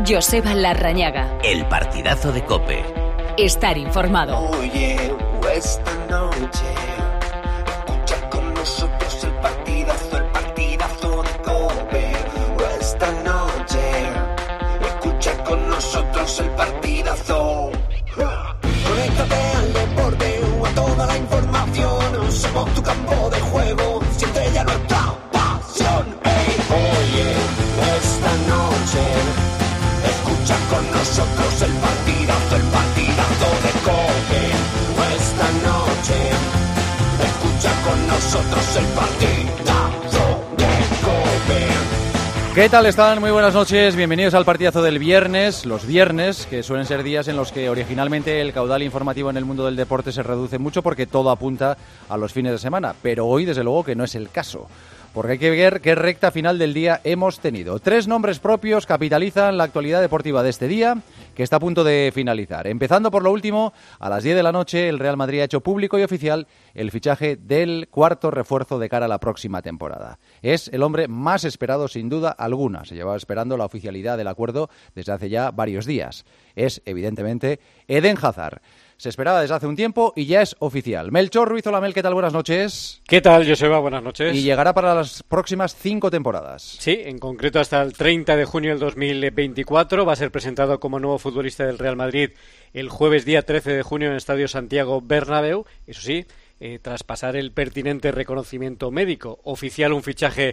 Joseba Larrañaga. El partidazo de COPE. Estar informado. Oye, esta noche escucha con nosotros el partidazo de COPE. Esta noche escucha con nosotros el partidazo. Conéctate al deporte o a toda la información. Somos tu campo de juego, siente ya nuestra pasión. Hey, oye, esta noche escucha con nosotros el partidazo de COPE. Esta noche escucha con nosotros el partidazo de COPE. ¿Qué tal están? Muy buenas noches, bienvenidos al partidazo del viernes. Los viernes, que suelen ser días en los que originalmente el caudal informativo en el mundo del deporte se reduce mucho porque todo apunta a los fines de semana, pero hoy desde luego que no es el caso. Porque hay que ver qué recta final del día hemos tenido. 3 nombres propios capitalizan la actualidad deportiva de este día, que está a punto de finalizar. Empezando por lo último, a las 10 de la noche el Real Madrid ha hecho público y oficial el fichaje del cuarto refuerzo de cara a la próxima temporada. Es el hombre más esperado sin duda alguna. Se llevaba esperando la oficialidad del acuerdo desde hace ya varios días. Es, evidentemente, Eden Hazard. Se esperaba desde hace un tiempo y ya es oficial. Melchor Ruiz, hola Mel, ¿qué tal? Buenas noches. ¿Qué tal, Joseba? Buenas noches. Y llegará para las próximas 5 temporadas. Sí, en concreto hasta el 30 de junio del 2024. Va a ser presentado como nuevo futbolista del Real Madrid el jueves día 13 de junio en el Estadio Santiago Bernabéu. Eso sí, tras pasar el pertinente reconocimiento médico. Oficial, un fichaje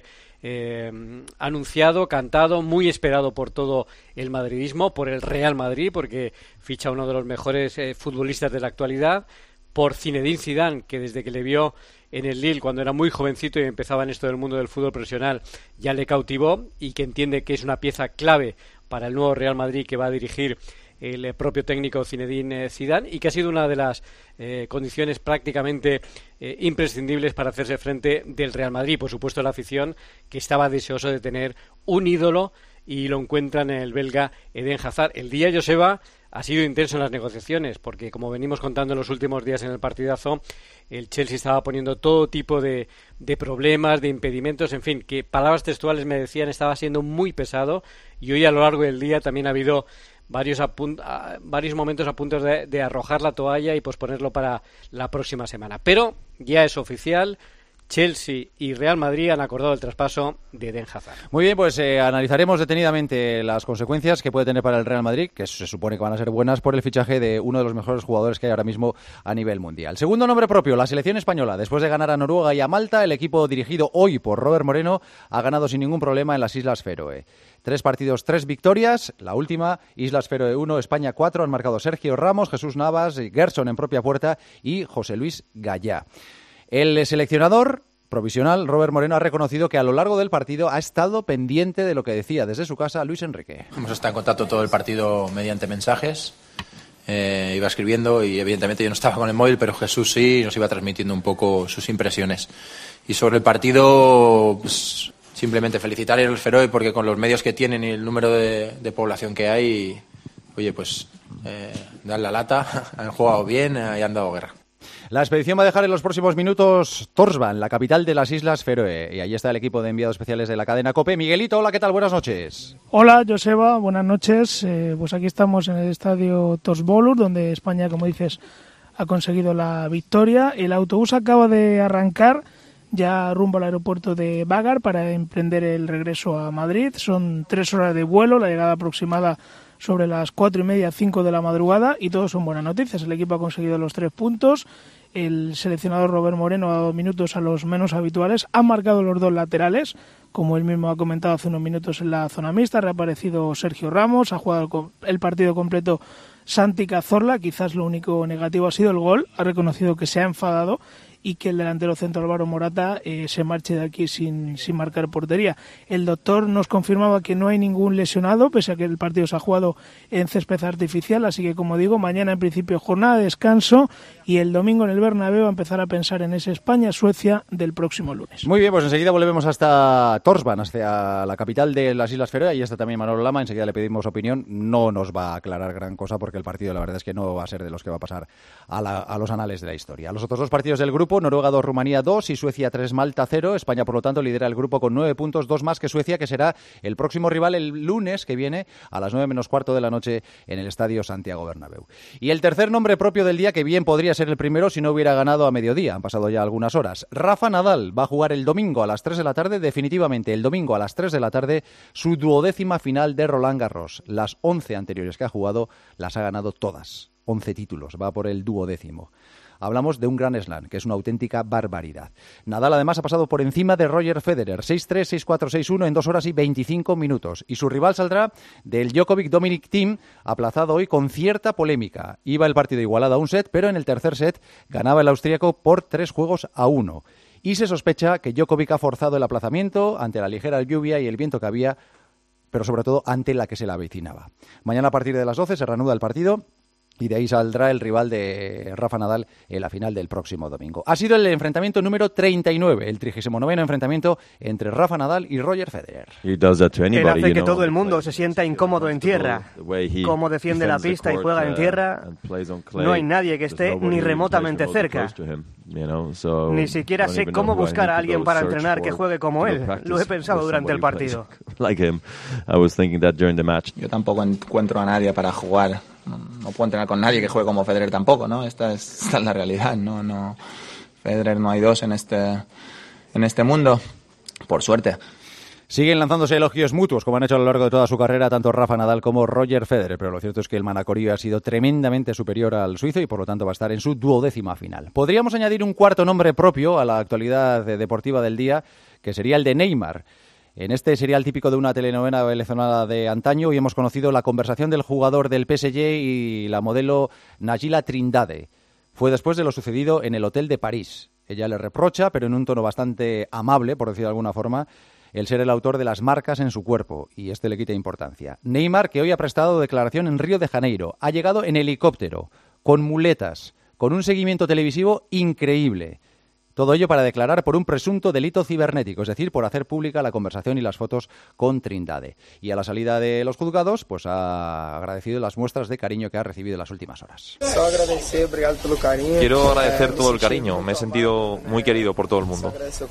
anunciado, cantado, muy esperado por todo el madridismo, por el Real Madrid, porque ficha uno de los mejores futbolistas de la actualidad, por Zinedine Zidane, que desde que le vio en el Lille cuando era muy jovencito y empezaba en esto del mundo del fútbol profesional, ya le cautivó y que entiende que es una pieza clave para el nuevo Real Madrid que va a dirigir el propio técnico Zinedine Zidane, y que ha sido una de las condiciones prácticamente imprescindibles para hacerse frente del Real Madrid. Por supuesto, la afición, que estaba deseoso de tener un ídolo, y lo encuentran en el belga Eden Hazard. El día, Joseba, ha sido intenso en las negociaciones, porque como venimos contando en los últimos días en el partidazo, el Chelsea estaba poniendo todo tipo de problemas, de impedimentos, en fin, que palabras textuales me decían estaba siendo muy pesado, y hoy a lo largo del día también ha habido varios momentos a punto de arrojar la toalla y posponerlo para la próxima semana. Pero ya es oficial, Chelsea y Real Madrid han acordado el traspaso de Eden Hazard. Muy bien, pues analizaremos detenidamente las consecuencias que puede tener para el Real Madrid, que se supone que van a ser buenas, por el fichaje de uno de los mejores jugadores que hay ahora mismo a nivel mundial. Segundo nombre propio, la selección española. Después de ganar a Noruega y a Malta, el equipo dirigido hoy por Robert Moreno ha ganado sin ningún problema en las Islas Feroe. 3 partidos, 3 victorias. La última, Islas Feroe 1, España 4. Han marcado Sergio Ramos, Jesús Navas, Gerson en propia puerta y José Luis Gallá. El seleccionador provisional, Robert Moreno, ha reconocido que a lo largo del partido ha estado pendiente de lo que decía desde su casa Luis Enrique. Hemos estado en contacto todo el partido mediante mensajes. Iba escribiendo y evidentemente yo no estaba con el móvil, pero Jesús sí, nos iba transmitiendo un poco sus impresiones. Y sobre el partido, pues, simplemente felicitar al Feroe porque con los medios que tienen y el número de población que hay, oye, pues dan la lata, han jugado bien y han dado guerra. La expedición va a dejar en los próximos minutos Tórshavn, la capital de las Islas Feroe, y allí está el equipo de enviados especiales de la cadena COPE. Miguelito, hola, ¿qué tal? Buenas noches. Hola, Joseba, buenas noches. Pues aquí estamos en el estadio Tórshavn, donde España, como dices, ha conseguido la victoria. El autobús acaba de arrancar ya rumbo al aeropuerto de Vágar para emprender el regreso a Madrid. Son 3 horas de vuelo, la llegada aproximada sobre las 4:30, 5 de la madrugada, y todo son buenas noticias. El equipo ha conseguido los 3 puntos. El seleccionador Robert Moreno ha dado minutos a los menos habituales. Han marcado los 2 laterales, como él mismo ha comentado hace unos minutos en la zona mixta. Ha reaparecido Sergio Ramos, ha jugado el partido completo Santi Cazorla. Quizás lo único negativo ha sido el gol. Ha reconocido que se ha enfadado y que el delantero centro Álvaro Morata se marche de aquí sin marcar portería. El doctor nos confirmaba que no hay ningún lesionado, pese a que el partido se ha jugado en césped artificial, así que, como digo, mañana en principio jornada de descanso, y el domingo en el Bernabéu a empezar a pensar en ese España-Suecia del próximo lunes. Muy bien, pues enseguida volvemos hasta Tórshavn, hacia la capital de las Islas Feroe. Ahí está también Manolo Lama, enseguida le pedimos opinión. No nos va a aclarar gran cosa porque el partido, la verdad es que no va a ser de los que va a pasar a los anales de la historia. Los otros 2 partidos del grupo grupo, Noruega 2, Rumanía 2 y Suecia 3, Malta 0. España, por lo tanto, lidera el grupo con 9 puntos, 2 más que Suecia, que será el próximo rival el lunes que viene a las 9 menos cuarto de la noche en el Estadio Santiago Bernabéu. Y el tercer nombre propio del día, que bien podría ser el primero si no hubiera ganado a mediodía. Han pasado ya algunas horas. Rafa Nadal va a jugar el domingo a las 3 de la tarde, definitivamente el domingo a las 3 de la tarde, su 12ª final de Roland Garros. Las 11 anteriores que ha jugado las ha ganado todas. 11 títulos, va por el 12º. Hablamos de un Grand Slam, que es una auténtica barbaridad. Nadal, además, ha pasado por encima de Roger Federer, 6-3, 6-4, 6-1 en 2 horas y 25 minutos. Y su rival saldrá del Djokovic-Dominic Thiem, aplazado hoy con cierta polémica. Iba el partido igualado a un set, pero en el tercer set ganaba el austríaco por 3-1. Y se sospecha que Djokovic ha forzado el aplazamiento ante la ligera lluvia y el viento que había, pero sobre todo ante la que se le avecinaba. Mañana a partir de las 12 se reanuda el partido y de ahí saldrá el rival de Rafa Nadal en la final del próximo domingo. Ha sido el enfrentamiento número 39, el 39º enfrentamiento entre Rafa Nadal y Roger Federer. Él hace que todo el mundo se sienta incómodo en tierra. Cómo defiende la pista y juega en tierra, no hay nadie que esté ni remotamente cerca. Ni siquiera sé cómo buscar a alguien para entrenar que juegue como él. Lo he pensado durante el partido. Yo tampoco encuentro a nadie para jugar. No puedo entrenar con nadie que juegue como Federer tampoco, ¿no? Esta es la realidad, no. Federer no hay dos en este mundo, por suerte. Siguen lanzándose elogios mutuos, como han hecho a lo largo de toda su carrera tanto Rafa Nadal como Roger Federer, pero lo cierto es que el manacorío ha sido tremendamente superior al suizo y por lo tanto va a estar en su 12ª final. Podríamos añadir un cuarto nombre propio a la actualidad deportiva del día, que sería el de Neymar. En este serial típico de una telenovela venezolana de antaño, hoy hemos conocido la conversación del jugador del PSG y la modelo Nayila Trindade. Fue después de lo sucedido en el hotel de París. Ella le reprocha, pero en un tono bastante amable, por decirlo de alguna forma, el ser el autor de las marcas en su cuerpo, y este le quita importancia. Neymar, que hoy ha prestado declaración en Río de Janeiro, ha llegado en helicóptero, con muletas, con un seguimiento televisivo increíble. Todo ello para declarar por un presunto delito cibernético, es decir, por hacer pública la conversación y las fotos con Trindade. Y a la salida de los juzgados, pues ha agradecido las muestras de cariño que ha recibido en las últimas horas. Quiero agradecer todo el cariño, me he sentido muy querido por todo el mundo.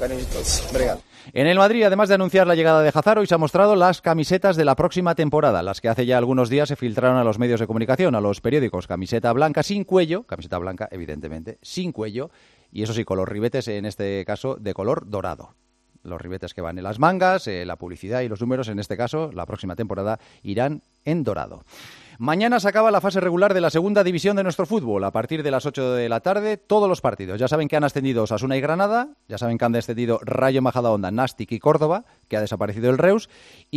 En el Madrid, además de anunciar la llegada de Hazard, hoy se han mostrado las camisetas de la próxima temporada, las que hace ya algunos días se filtraron a los medios de comunicación, a los periódicos. Camiseta blanca sin cuello, camiseta blanca evidentemente, sin cuello, y eso sí, con los ribetes, en este caso, de color dorado. Los ribetes que van en las mangas, la publicidad y los números, en este caso, la próxima temporada, irán en dorado. Mañana se acaba la fase regular de la segunda división de nuestro fútbol. A partir de las 8 de la tarde, todos los partidos. Ya saben que han ascendido Osasuna y Granada, ya saben que han descendido Rayo Majadahonda, Nástic y Córdoba, que ha desaparecido el Reus,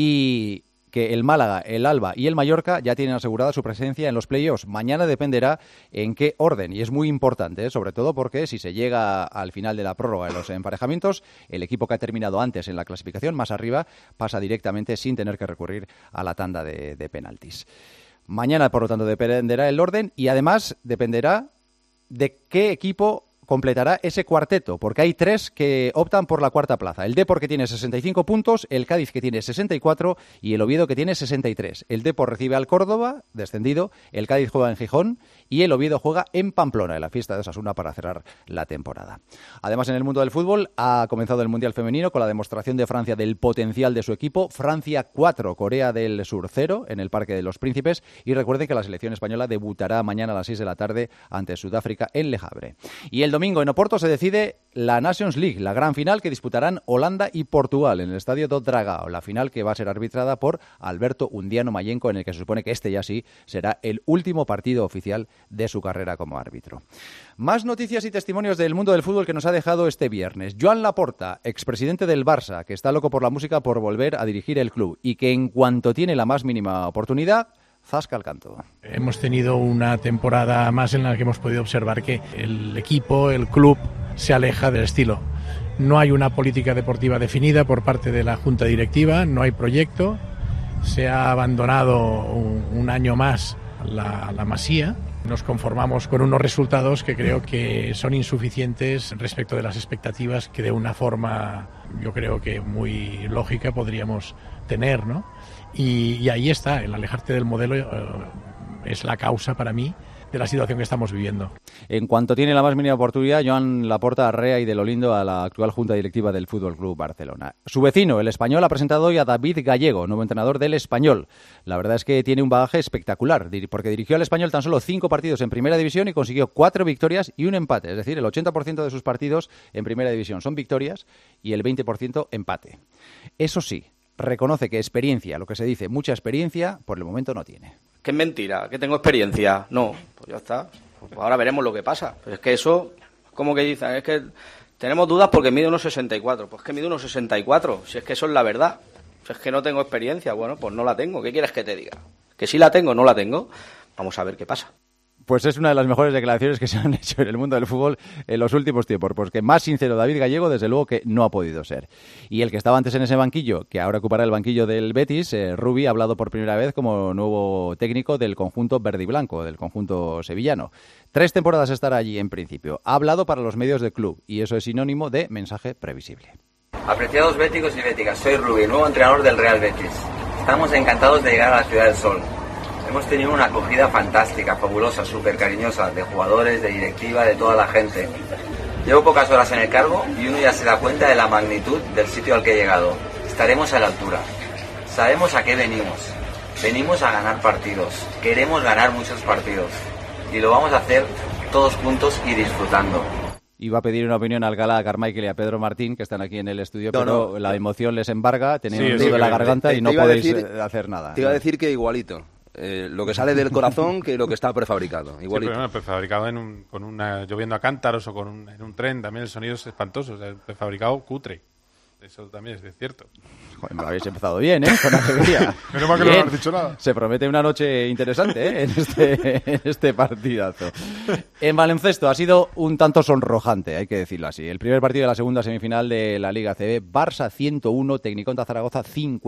y que el Málaga, el Alba y el Mallorca ya tienen asegurada su presencia en los playoffs. Mañana dependerá en qué orden, y es muy importante, sobre todo porque si se llega al final de la prórroga de los emparejamientos, el equipo que ha terminado antes en la clasificación, más arriba, pasa directamente sin tener que recurrir a la tanda de penaltis. Mañana, por lo tanto, dependerá el orden y además dependerá de qué equipo completará ese cuarteto, porque hay 3 que optan por la cuarta plaza. El Depor, que tiene 65 puntos, el Cádiz, que tiene 64 y el Oviedo, que tiene 63. El Depor recibe al Córdoba, descendido, el Cádiz juega en Gijón y el Oviedo juega en Pamplona, en la fiesta de Osasuna, para cerrar la temporada. Además, en el mundo del fútbol ha comenzado el Mundial Femenino con la demostración de Francia del potencial de su equipo. Francia 4, Corea del Sur 0 en el Parque de los Príncipes, y recuerden que la selección española debutará mañana a las 6 de la tarde ante Sudáfrica en Le Havre. Y el domingo en Oporto se decide la Nations League, la gran final que disputarán Holanda y Portugal en el Estadio do Dragao, la final que va a ser arbitrada por Alberto Undiano Mayenco, en el que se supone que este ya sí será el último partido oficial de su carrera como árbitro. Más noticias y testimonios del mundo del fútbol que nos ha dejado este viernes. Joan Laporta, expresidente del Barça, que está loco por la música, por volver a dirigir el club y que en cuanto tiene la más mínima oportunidad, zasca al canto. Hemos tenido una temporada más en la que hemos podido observar que el equipo, el club, se aleja del estilo. No hay una política deportiva definida por parte de la Junta Directiva, no hay proyecto, se ha abandonado un año más la Masía. Nos conformamos con unos resultados que creo que son insuficientes respecto de las expectativas que de una forma, yo creo que muy lógica, podríamos tener, ¿no? Y ahí está, el alejarte del modelo es la causa para mí de la situación que estamos viviendo. En cuanto tiene la más mínima oportunidad, Joan Laporta arrea y de lo lindo a la actual Junta Directiva del Fútbol Club Barcelona. Su vecino, el Español, ha presentado hoy a David Gallego, nuevo entrenador del Español. La verdad es que tiene un bagaje espectacular, porque dirigió al Español tan solo 5 partidos en Primera División y consiguió 4 victorias y un empate. Es decir, el 80% de sus partidos en Primera División son victorias y el 20% empate. Eso sí, reconoce que experiencia, lo que se dice, mucha experiencia, por el momento no tiene. Que es mentira, que tengo experiencia. No, pues ya está. Pues ahora veremos lo que pasa. Pero es que eso, como que dicen, es que tenemos dudas porque mide unos 64. Pues que mide unos 64, si es que eso es la verdad. Si es que no tengo experiencia, bueno, pues no la tengo. ¿Qué quieres que te diga? Que sí la tengo, no la tengo. Vamos a ver qué pasa. Pues es una de las mejores declaraciones que se han hecho en el mundo del fútbol en los últimos tiempos, porque más sincero David Gallego, desde luego que no ha podido ser. Y el que estaba antes en ese banquillo, que ahora ocupará el banquillo del Betis, Rubi, ha hablado por primera vez como nuevo técnico del conjunto verde y blanco, del conjunto sevillano. 3 temporadas estará allí en principio. Ha hablado para los medios del club y eso es sinónimo de mensaje previsible. Apreciados béticos y béticas, soy Rubi, nuevo entrenador del Real Betis. Estamos encantados de llegar a la Ciudad del Sol. Hemos tenido una acogida fantástica, fabulosa, súper cariñosa, de jugadores, de directiva, de toda la gente. Llevo pocas horas en el cargo y uno ya se da cuenta de la magnitud del sitio al que he llegado. Estaremos a la altura. Sabemos a qué venimos. Venimos a ganar partidos. Queremos ganar muchos partidos. Y lo vamos a hacer todos juntos y disfrutando. Iba a pedir una opinión al Gala, a Carmichael y a Pedro Martín, que están aquí en el estudio, pero la emoción les embarga, tenéis un nudo en la garganta y no podéis hacer nada. Te iba a decir que igualito. Lo que sale del corazón que lo que está prefabricado. Igualito. Sí, pero prefabricado lloviendo a cántaros o en un tren, también el sonido es espantoso. O sea, prefabricado cutre. Eso también es cierto. Joder, me habéis empezado bien, con alegría. Menos mal que no me has dicho nada. Se promete una noche interesante, en este partidazo. En baloncesto ha sido un tanto sonrojante, hay que decirlo así. El primer partido de la segunda semifinal de la Liga ACB, Barça 101, Tecniconta Zaragoza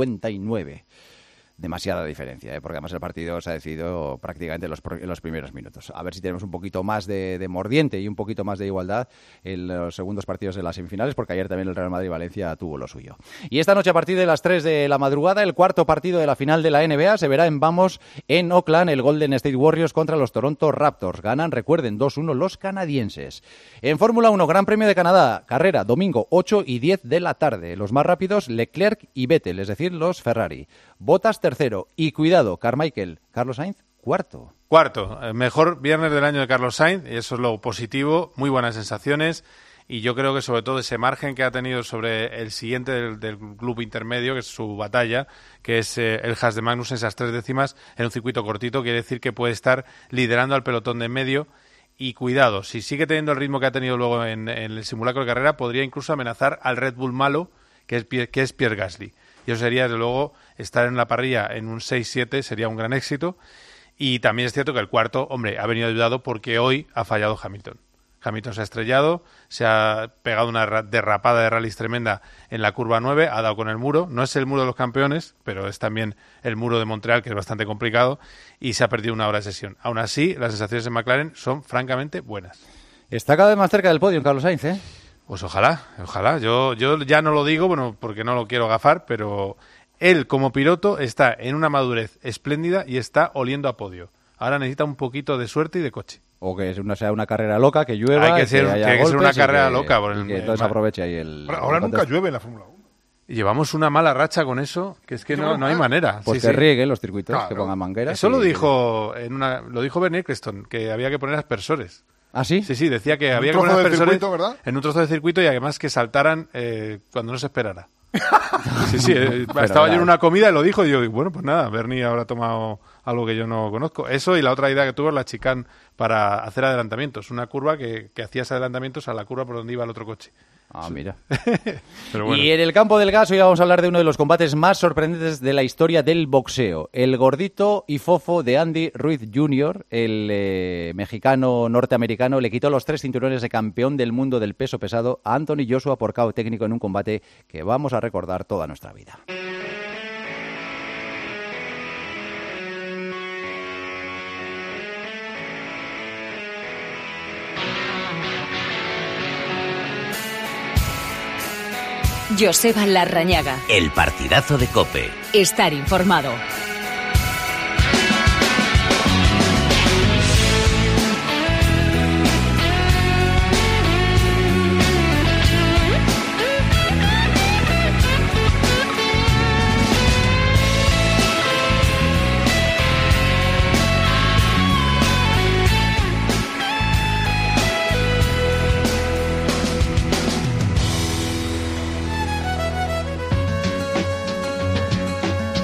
59. Demasiada diferencia, porque además el partido se ha decidido prácticamente en los primeros minutos. A ver si tenemos un poquito más de mordiente y un poquito más de igualdad en los segundos partidos de las semifinales, porque ayer también el Real Madrid-Valencia tuvo lo suyo. Y esta noche, a partir de las 3 de la madrugada, el cuarto partido de la final de la NBA se verá en en Oakland, el Golden State Warriors contra los Toronto Raptors. Ganan, recuerden, 2-1 los canadienses. En Fórmula 1, Gran Premio de Canadá, carrera, domingo 8 y 10 de la tarde. Los más rápidos, Leclerc y Vettel, es decir, los Ferrari. Bottas tercero y cuidado, Carmichael, Carlos Sainz cuarto. Mejor viernes del año de Carlos Sainz, y eso es lo positivo, muy buenas sensaciones, y yo creo que sobre todo ese margen que ha tenido sobre el siguiente del club intermedio, que es su batalla, que es el Haas de Magnussen, esas 3 décimas en un circuito cortito, quiere decir que puede estar liderando al pelotón de en medio. Y cuidado, si sigue teniendo el ritmo que ha tenido luego en el simulacro de carrera, podría incluso amenazar al Red Bull malo, que es Pierre Gasly. Y eso sería, desde luego, estar en la parrilla en un 6-7 sería un gran éxito. Y también es cierto que el cuarto, ha venido ayudado porque hoy ha fallado Hamilton. Hamilton se ha estrellado, se ha pegado una derrapada de rallies tremenda en la curva 9, ha dado con el muro. No es el muro de los campeones, pero es también el muro de Montreal, que es bastante complicado, y se ha perdido una hora de sesión. Aún así, las sensaciones en McLaren son francamente buenas. Está cada vez más cerca del podio Carlos Sainz, ¿eh? Pues ojalá. Yo ya no lo digo, porque no lo quiero gafar, pero él como piloto está en una madurez espléndida y está oliendo a podio. Ahora necesita un poquito de suerte y de coche. O que sea una carrera loca, que llueva. Hay que ser una carrera loca. Entonces aproveche ahí ahora nunca llueve en la Fórmula 1. Y llevamos una mala racha con eso, que es que no hay manera. Pues que rieguen los circuitos, claro, que pongan mangueras. Eso lo dijo Bernie Ecclestone, que había que poner aspersores. ¿Ah, sí? Sí, decía que había que poner aspersores en un trozo de circuito y además que saltaran cuando no se esperara. Sí, estaba yo en una comida y lo dijo y yo, bueno, pues nada, Bernie habrá tomado algo que yo no conozco. Eso, y la otra idea que tuvo es la chicane para hacer adelantamientos, una curva que hacías adelantamientos a la curva por donde iba el otro coche. Ah, mira. Pero bueno. Y en el campo del gas hoy vamos a hablar de uno de los combates más sorprendentes de la historia del boxeo. El gordito y fofo de Andy Ruiz Jr., el mexicano norteamericano, le quitó los 3 cinturones de campeón del mundo del peso pesado a Anthony Joshua por KO técnico en un combate que vamos a recordar toda nuestra vida. Joseba Larrañaga. El partidazo de COPE. Estar informado.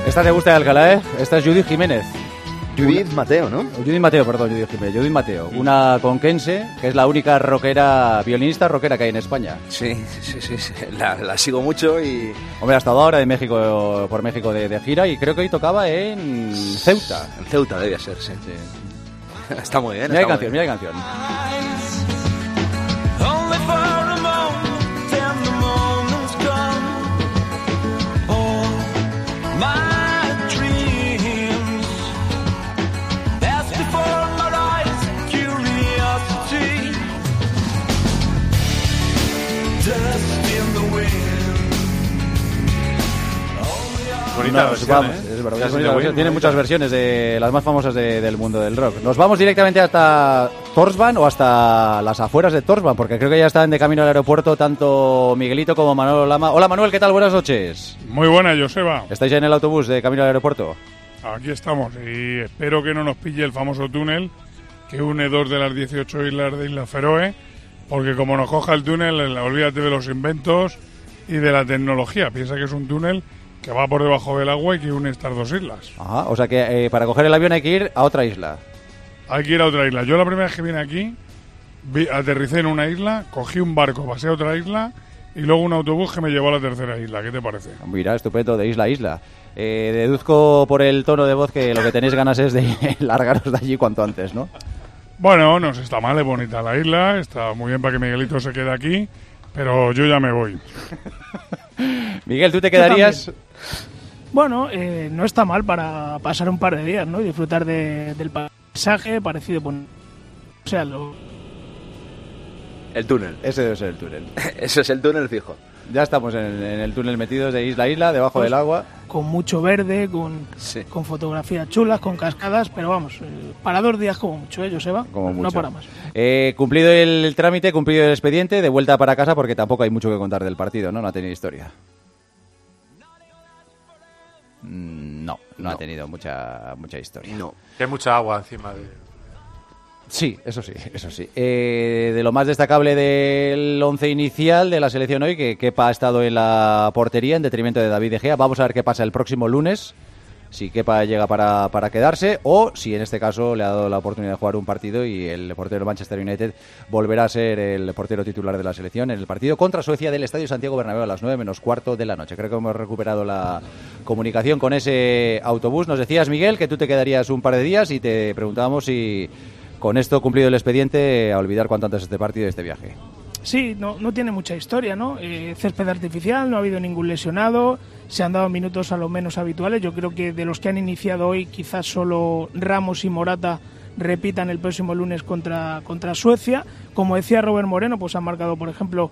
Esta te gusta de Alcalá, ¿eh? Esta es Judith Jiménez. Judith Mateo, ¿no? Judith Mateo, Judith Mateo. Una conquense, que es la única rockera, violinista rockera que hay en España. Sí. La sigo mucho y... Hombre, ha estado ahora de México, por México de gira y creo que hoy tocaba en Ceuta. En Ceuta debía ser, sí. Está muy bien. Mira qué canción. Bonita versión, es verdad, tiene muchas versiones de las más famosas del mundo del rock. Nos vamos directamente hasta Tórshavn o hasta las afueras de Tórshavn, porque creo que ya están de camino al aeropuerto tanto Miguelito como Manuel Lama. Hola Manuel, ¿qué tal? Buenas noches. Muy buena, Joseba. ¿Estáis ya en el autobús de camino al aeropuerto? Aquí estamos y espero que no nos pille el famoso túnel que une 2 de las 18 islas de Isla Feroe, porque como nos coja el túnel, olvídate de los inventos y de la tecnología. Piensa que es un túnel que va por debajo del agua y que une estas 2 islas. Ajá, o sea que para coger el avión hay que ir a otra isla. Hay que ir a otra isla. Yo la primera vez que vine aquí, aterricé en una isla, cogí un barco, pasé a otra isla y luego un autobús que me llevó a la tercera isla. ¿Qué te parece? Mira, estupendo, de isla a isla. Deduzco por el tono de voz que lo que tenéis ganas es de largaros de allí cuanto antes, ¿no? Bueno, no está mal, es bonita la isla, está muy bien para que Miguelito se quede aquí, pero yo ya me voy. Miguel, ¿tú te quedarías? Bueno, no está mal para pasar un par de días, ¿no? Y disfrutar del paisaje parecido con... O sea, El túnel. Ese debe ser el túnel. Ese es el túnel fijo. Ya estamos en el túnel metidos de isla a isla, debajo del agua. Con mucho verde, con fotografías chulas, con cascadas, pero vamos, para 2 días como mucho, Joseba, como mucho. No para más. Cumplido el trámite, cumplido el expediente, de vuelta para casa porque tampoco hay mucho que contar del partido, ¿no? No ha tenido historia. No ha tenido mucha historia. No. Hay mucha agua encima de... Sí, eso sí. De lo más destacable del once inicial de la selección hoy, que Kepa ha estado en la portería en detrimento de David De Gea. Vamos a ver qué pasa el próximo lunes, si Kepa llega para quedarse o si en este caso le ha dado la oportunidad de jugar un partido y el portero del Manchester United volverá a ser el portero titular de la selección en el partido contra Suecia del Estadio Santiago Bernabéu a las 9:15 de la noche. Creo que hemos recuperado la comunicación con ese autobús. Nos decías, Miguel, que tú te quedarías un par de días y te preguntábamos si... Con esto cumplido el expediente, a olvidar cuanto antes este partido y este viaje. Sí, no tiene mucha historia, ¿no? Césped artificial, no ha habido ningún lesionado, se han dado minutos a lo menos habituales. Yo creo que de los que han iniciado hoy, quizás solo Ramos y Morata repitan el próximo lunes contra Suecia. Como decía Robert Moreno, pues han marcado, por ejemplo,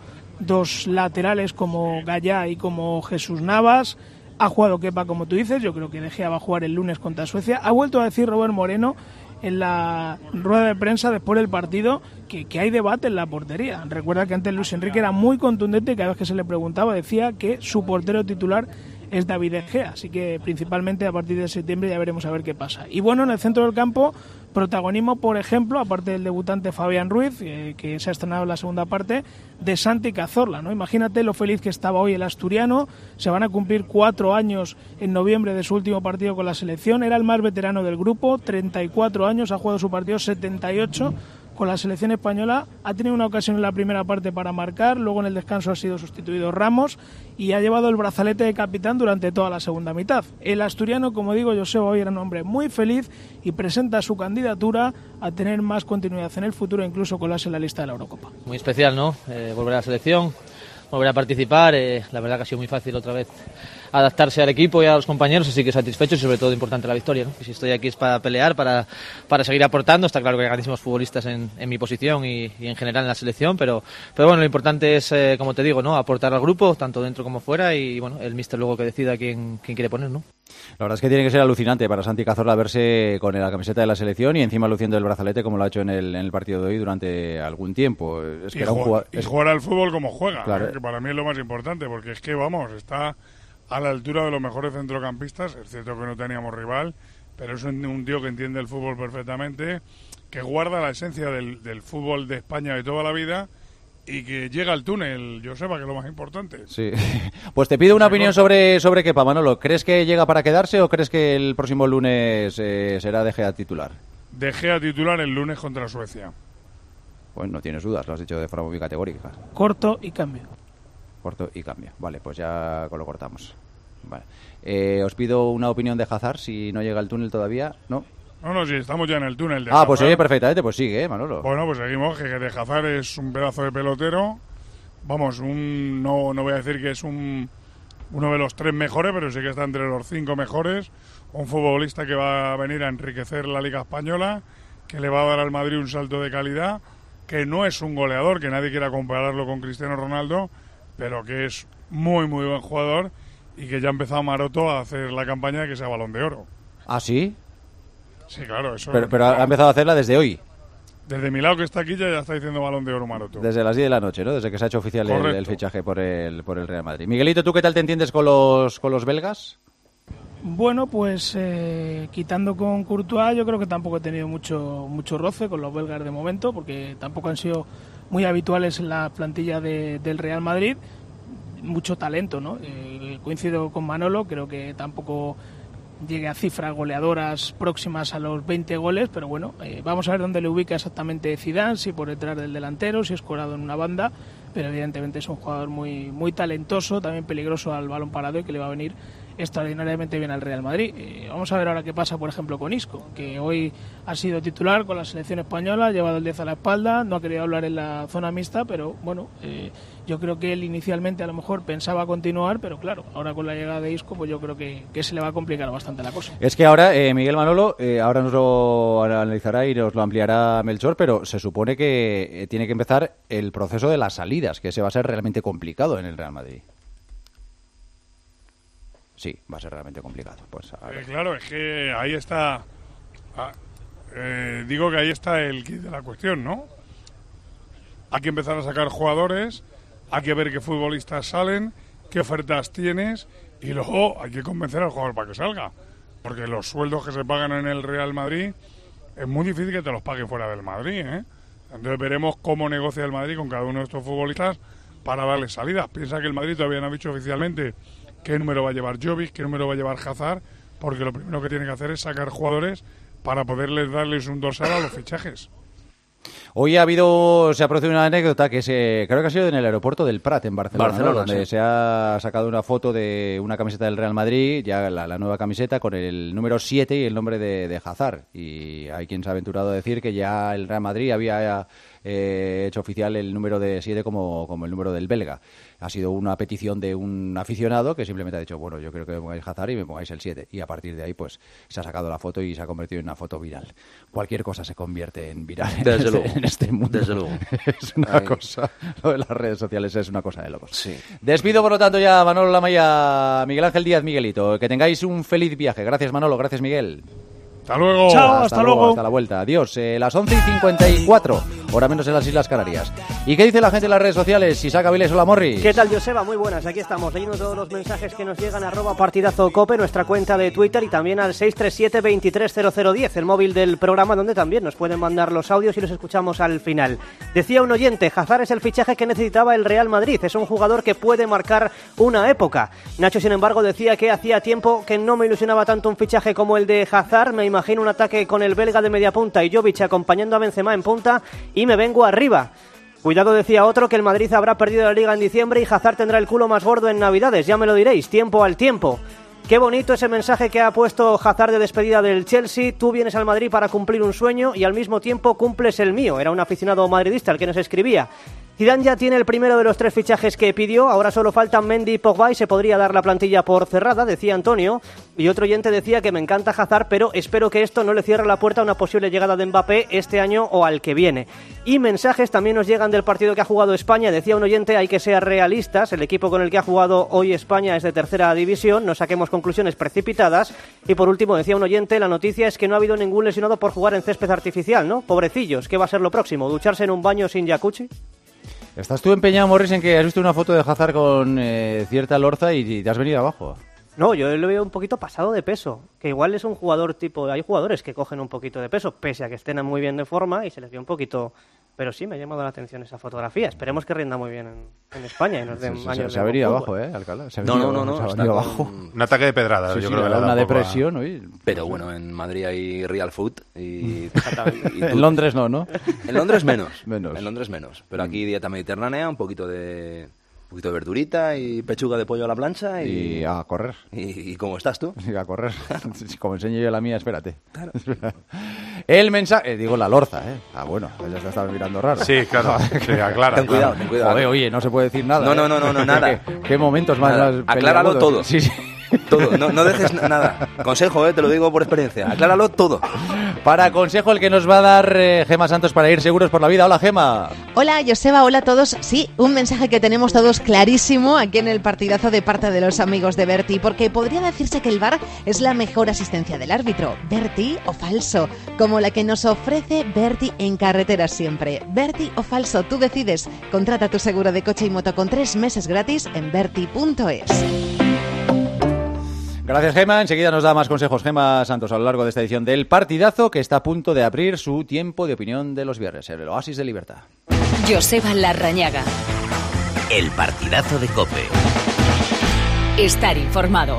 2 laterales como Gallá y como Jesús Navas. Ha jugado Kepa, como tú dices, yo creo que De Gea va a jugar el lunes contra Suecia. Ha vuelto a decir Robert Moreno en la rueda de prensa después del partido que hay debate en la portería. Recuerda que antes Luis Enrique era muy contundente y cada vez que se le preguntaba decía que su portero titular es David De Gea, así que principalmente a partir de septiembre ya veremos a ver qué pasa. Y bueno, en el centro del campo, protagonismo, por ejemplo, aparte del debutante Fabián Ruiz, que se ha estrenado en la segunda parte, de Santi Cazorla, ¿no? Imagínate lo feliz que estaba hoy el asturiano. Se van a cumplir 4 años en noviembre de su último partido con la selección. Era el más veterano del grupo, 34 años, ha jugado su partido 78 con la selección española. Ha tenido una ocasión en la primera parte para marcar, luego en el descanso ha sido sustituido Ramos y ha llevado el brazalete de capitán durante toda la segunda mitad. El asturiano, como digo, Joseba, hoy era un hombre muy feliz y presenta su candidatura a tener más continuidad en el futuro, incluso colarse en la lista de la Eurocopa. Muy especial, ¿no? Volver a la selección, volver a participar. La verdad que ha sido muy fácil otra vez adaptarse al equipo y a los compañeros, así que satisfecho y sobre todo importante la victoria, ¿no? Y si estoy aquí es para pelear, para seguir aportando. Está claro que hay grandísimos futbolistas en mi posición y en general en la selección, pero bueno, lo importante es, como te digo, ¿no? Aportar al grupo, tanto dentro como fuera, y bueno, el míster luego que decida quién quiere poner, ¿no? La verdad es que tiene que ser alucinante para Santi Cazorla verse con la camiseta de la selección y encima luciendo el brazalete como lo ha hecho en el partido de hoy durante algún tiempo. Es que jugar al fútbol como juega, claro, que para mí es lo más importante, porque es que, vamos, está a la altura de los mejores centrocampistas. Es cierto que no teníamos rival, pero es un tío que entiende el fútbol perfectamente, que guarda la esencia del fútbol de España de toda la vida y que llega al túnel, Joseba, que es lo más importante. Sí. Pues te pido una opinión sobre Kepa, Manolo. ¿Crees que llega para quedarse o crees que el próximo lunes será De Gea titular? De Gea titular el lunes contra Suecia. Pues no tienes dudas, lo has dicho de forma muy categórica. Corto y cambio. Corto y cambio. Vale, pues ya lo cortamos. Vale. Os pido una opinión de Hazard, si no llega al túnel todavía, ¿no? No, sí, estamos ya en el túnel de Hazard. Pues oye, perfectamente, pues sigue, Manolo. Bueno, pues seguimos, que de Hazard es un pedazo de pelotero. Vamos, no voy a decir que es uno de los 3 mejores, pero sí que está entre los 5 mejores. Un futbolista que va a venir a enriquecer la Liga Española, que le va a dar al Madrid un salto de calidad, que no es un goleador, que nadie quiera compararlo con Cristiano Ronaldo, pero que es muy, muy buen jugador y que ya ha empezado Maroto a hacer la campaña de que sea Balón de Oro. ¿Ah, sí? Sí, claro, eso. Pero ha empezado a hacerla desde hoy. Desde mi lado que está aquí ya está diciendo Balón de Oro Maroto. Desde las 10 de la noche, ¿no? Desde que se ha hecho oficial el fichaje por el Real Madrid. Miguelito, ¿tú qué tal te entiendes con los belgas? Bueno, pues quitando con Courtois, yo creo que tampoco he tenido mucho roce con los belgas de momento, porque tampoco han sido muy habituales en la plantilla del Real Madrid. Mucho talento, ¿no? Coincido con Manolo, creo que tampoco llegue a cifras goleadoras próximas a los 20 goles, pero bueno, vamos a ver dónde le ubica exactamente Zidane, si por detrás del delantero, si es colado en una banda, pero evidentemente es un jugador muy, muy talentoso, también peligroso al balón parado y que le va a venir extraordinariamente bien al Real Madrid. Vamos a ver ahora qué pasa, por ejemplo, con Isco, que hoy ha sido titular con la selección española, ha llevado el 10 a la espalda, no ha querido hablar en la zona mixta, pero bueno, yo creo que él inicialmente a lo mejor pensaba continuar, pero claro, ahora con la llegada de Isco, pues yo creo que se le va a complicar bastante la cosa. Es que ahora, Miguel Manolo, ahora nos lo analizará y nos lo ampliará Melchor, pero se supone que tiene que empezar el proceso de las salidas, que ese va a ser realmente complicado en el Real Madrid. Sí, va a ser realmente complicado. Pues claro, es que ahí está. Digo que ahí está el kit de la cuestión, ¿no? Hay que empezar a sacar jugadores, hay que ver qué futbolistas salen, qué ofertas tienes y luego hay que convencer al jugador para que salga. Porque los sueldos que se pagan en el Real Madrid es muy difícil que te los paguen fuera del Madrid, ¿eh? Entonces veremos cómo negocia el Madrid con cada uno de estos futbolistas para darles salidas. Piensa que el Madrid todavía no ha dicho oficialmente qué número va a llevar Jovic, qué número va a llevar Hazard, porque lo primero que tiene que hacer es sacar jugadores para poderles darles un dorsal a los fichajes. Hoy se ha producido una anécdota que creo que ha sido en el aeropuerto del Prat, en Barcelona, ¿no? Donde sí se ha sacado una foto de una camiseta del Real Madrid, ya la nueva camiseta, con el número 7 y el nombre de Hazard. Y hay quien se ha aventurado a decir que ya el Real Madrid había hecho oficial el número de 7 como el número del belga. Ha sido una petición de un aficionado que simplemente ha dicho, bueno, yo creo que me pongáis Hazard y me pongáis el 7. Y a partir de ahí, pues, se ha sacado la foto y se ha convertido en una foto viral. Cualquier cosa se convierte en viral en este mundo. Desde luego. Es una cosa, lo de las redes sociales es una cosa de locos. Sí. Despido, por lo tanto, ya a Manolo Lama y a Miguel Ángel Díaz, Miguelito. Que tengáis un feliz viaje. Gracias, Manolo. Gracias, Miguel. Hasta luego. Chao, hasta luego. Hasta la vuelta. Adiós. Las 11:54, hora menos en las Islas Canarias. ¿Y qué dice la gente en las redes sociales? Isaac Avilés, hola Morris. ¿Qué tal, Joseba? Muy buenas. Aquí estamos leyendo todos los mensajes que nos llegan a @partidazocope, nuestra cuenta de Twitter, y también al 637-230010, el móvil del programa, donde también nos pueden mandar los audios y los escuchamos al final. Decía un oyente, Hazard es el fichaje que necesitaba el Real Madrid. Es un jugador que puede marcar una época. Nacho, sin embargo, decía que hacía tiempo que no me ilusionaba tanto un fichaje como el de Hazard. Me imagino un ataque con el belga de media punta y Jovic acompañando a Benzema en punta y me vengo arriba. Cuidado, decía otro, que el Madrid habrá perdido la Liga en diciembre y Hazard tendrá el culo más gordo en Navidades. Ya me lo diréis, tiempo al tiempo. Qué bonito ese mensaje que ha puesto Hazard de despedida del Chelsea. Tú vienes al Madrid para cumplir un sueño y al mismo tiempo cumples el mío. Era un aficionado madridista el que nos escribía. Zidane ya tiene el primero de los 3 fichajes que pidió. Ahora solo faltan Mendy y Pogba y se podría dar la plantilla por cerrada, decía Antonio. Y otro oyente decía que me encanta Hazard, pero espero que esto no le cierre la puerta a una posible llegada de Mbappé este año o al que viene. Y mensajes también nos llegan del partido que ha jugado España. Decía un oyente, hay que ser realistas. El equipo con el que ha jugado hoy España es de tercera división. No saquemos conclusiones precipitadas. Y por último, decía un oyente, la noticia es que no ha habido ningún lesionado por jugar en césped artificial, ¿no? Pobrecillos, ¿qué va a ser lo próximo? ¿Ducharse en un baño sin jacuzzi? ¿Estás tú empeñado, Morris, en que has visto una foto de Hazard con cierta lorza y te has venido abajo? No, yo lo veo un poquito pasado de peso, que igual es un jugador tipo... Hay jugadores que cogen un poquito de peso, pese a que estén muy bien de forma, y se les ve un poquito Pero sí me ha llamado la atención esa fotografía. Esperemos que rinda muy bien en España y nos den años se ha venido abajo, Alcalá. No. Se ha venido abajo. Un ataque de pedrada, yo creo que una depresión. Pero bueno, en Madrid hay real food y en Londres no. En Londres menos. En Londres menos. Pero aquí dieta mediterránea, un poquito de verdurita y pechuga de pollo a la plancha y a correr. ¿Y cómo estás tú? Y a correr. Como enseño yo la mía, espérate. Claro. El mensaje... digo la lorza, ¿eh? Bueno, ya se estaba mirando raro. Sí, claro. Aclara. Ten cuidado. Oye, no se puede decir nada. No, nada. ¿Qué momentos más acláralo todo. Sí. Todo, no dejes nada. Consejo, te lo digo por experiencia. Acláralo todo. Para consejo el que nos va a dar Gema Santos para ir seguros por la vida. Hola, Gema. Hola, Joseba, hola a todos. Sí, un mensaje que tenemos todos clarísimo aquí en el partidazo de parte de los amigos de Berti, porque podría decirse que el VAR es la mejor asistencia del árbitro. ¿Berti o falso? Como la que nos ofrece Berti en carreteras siempre. ¿Berti o falso? Tú decides. Contrata tu seguro de coche y moto con 3 meses gratis en berti.es. Gracias, Gema. Enseguida nos da más consejos Gema Santos a lo largo de esta edición del partidazo, que está a punto de abrir su tiempo de opinión de los viernes, el Oasis de Libertad. Joseba Larrañaga. El partidazo de COPE. Estar informado.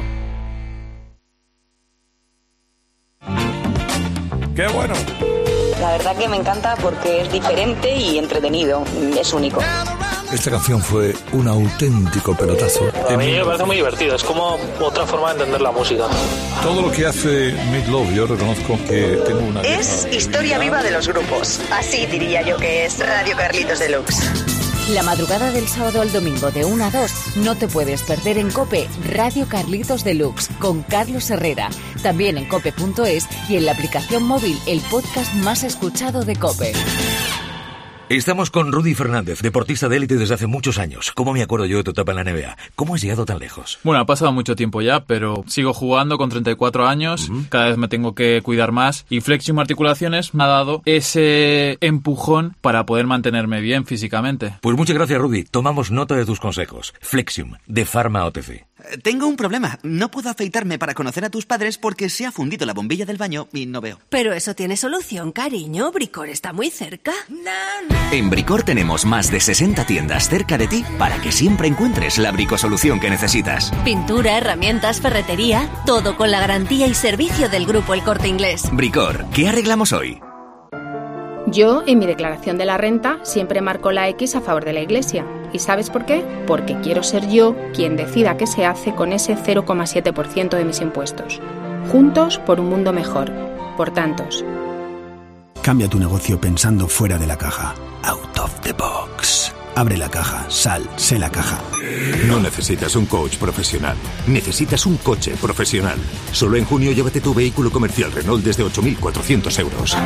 ¡Qué bueno! La verdad que me encanta porque es diferente y entretenido. Es único. Esta canción fue un auténtico pelotazo. A mí me parece muy divertido, es como otra forma de entender la música. Todo lo que hace Meat Loaf, yo reconozco que tengo una... Es historia viva de los grupos. Así diría yo que es Radio Carlitos Deluxe. La madrugada del sábado al domingo de 1 a 2 no te puedes perder en COPE Radio Carlitos Deluxe con Carlos Herrera. También en cope.es y en la aplicación móvil, el podcast más escuchado de COPE. Estamos con Rudy Fernández, deportista de élite desde hace muchos años. ¿Cómo me acuerdo yo de tu etapa en la NBA? ¿Cómo has llegado tan lejos? Bueno, ha pasado mucho tiempo ya, pero sigo jugando con 34 años. Cada vez me tengo que cuidar más. Y Flexium Articulaciones me ha dado ese empujón para poder mantenerme bien físicamente. Pues muchas gracias, Rudy. Tomamos nota de tus consejos. Flexium, de Pharma OTC. Tengo un problema. No puedo afeitarme para conocer a tus padres porque se ha fundido la bombilla del baño y no veo. Pero eso tiene solución, cariño. Bricor está muy cerca. En Bricor tenemos más de 60 tiendas cerca de ti para que siempre encuentres la bricosolución que necesitas. Pintura, herramientas, ferretería, todo con la garantía y servicio del Grupo El Corte Inglés. Bricor, ¿qué arreglamos hoy? Yo, en mi declaración de la renta, siempre marco la X a favor de la Iglesia. ¿Y sabes por qué? Porque quiero ser yo quien decida qué se hace con ese 0,7% de mis impuestos. Juntos por un mundo mejor. Por tantos. Cambia tu negocio pensando fuera de la caja. Out of the box. Abre la caja, sé la caja. No necesitas un coach profesional. Necesitas un coche profesional. Solo en junio llévate tu vehículo comercial Renault desde 8.400 euros.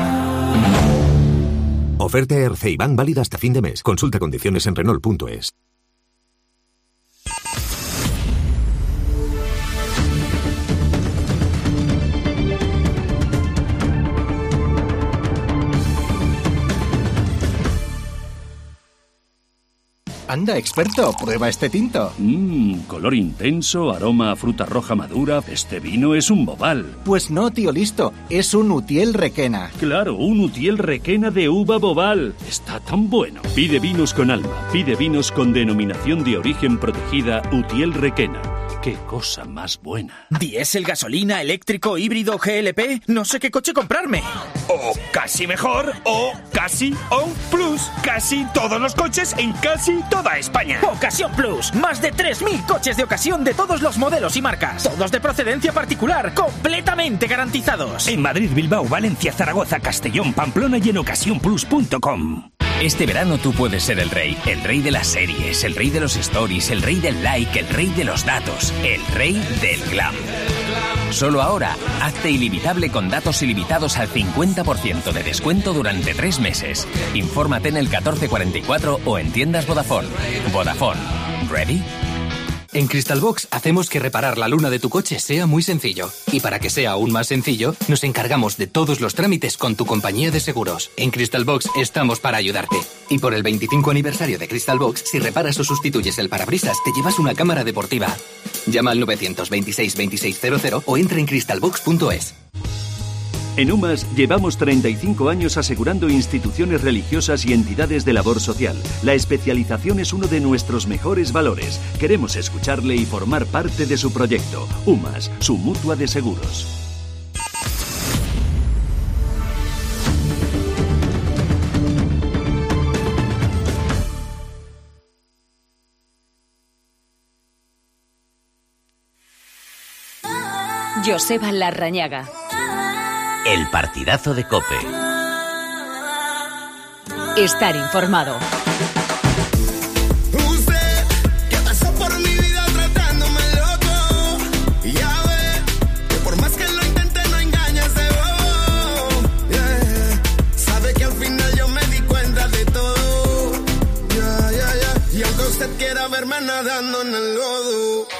Oferta ERC Ban válida hasta fin de mes. Consulta condiciones en Renault.es. Anda, experto, prueba este tinto. Color intenso, aroma a fruta roja madura. Este vino es un bobal. Pues no, tío listo, es un Utiel Requena. Claro, un Utiel Requena de uva bobal. Está tan bueno. Pide vinos con alma, pide vinos con denominación de origen protegida Utiel Requena. ¡Qué cosa más buena! ¿Diésel, gasolina, eléctrico, híbrido, GLP? No sé qué coche comprarme. O casi mejor, o casi On Plus. Casi todos los coches en casi toda España. Ocasión Plus. Más de 3.000 coches de ocasión de todos los modelos y marcas. Todos de procedencia particular, completamente garantizados. En Madrid, Bilbao, Valencia, Zaragoza, Castellón, Pamplona y en ocasiónplus.com. Este verano tú puedes ser el rey de las series, el rey de los stories, el rey del like, el rey de los datos, el rey del glam. Solo ahora, hazte ilimitable con datos ilimitados al 50% de descuento durante 3 meses. Infórmate en el 1444 o en tiendas Vodafone. Vodafone. ¿Ready? En Crystalbox hacemos que reparar la luna de tu coche sea muy sencillo. Y para que sea aún más sencillo, nos encargamos de todos los trámites con tu compañía de seguros. En Crystalbox estamos para ayudarte. Y por el 25 aniversario de Crystalbox, si reparas o sustituyes el parabrisas, te llevas una cámara deportiva. Llama al 926 2600 o entra en crystalbox.es. En UMAS llevamos 35 años asegurando instituciones religiosas y entidades de labor social. La especialización es uno de nuestros mejores valores. Queremos escucharle y formar parte de su proyecto. UMAS, su mutua de seguros. Joseba Larrañaga. El partidazo de COPE. Estar informado. Usted que pasó por mi vida tratándome loco. Y ya ve que por más que lo intente no engañas de bobo. Yeah. Sabe que al final yo me di cuenta de todo. Y aunque usted quiera verme nadando en el lodo.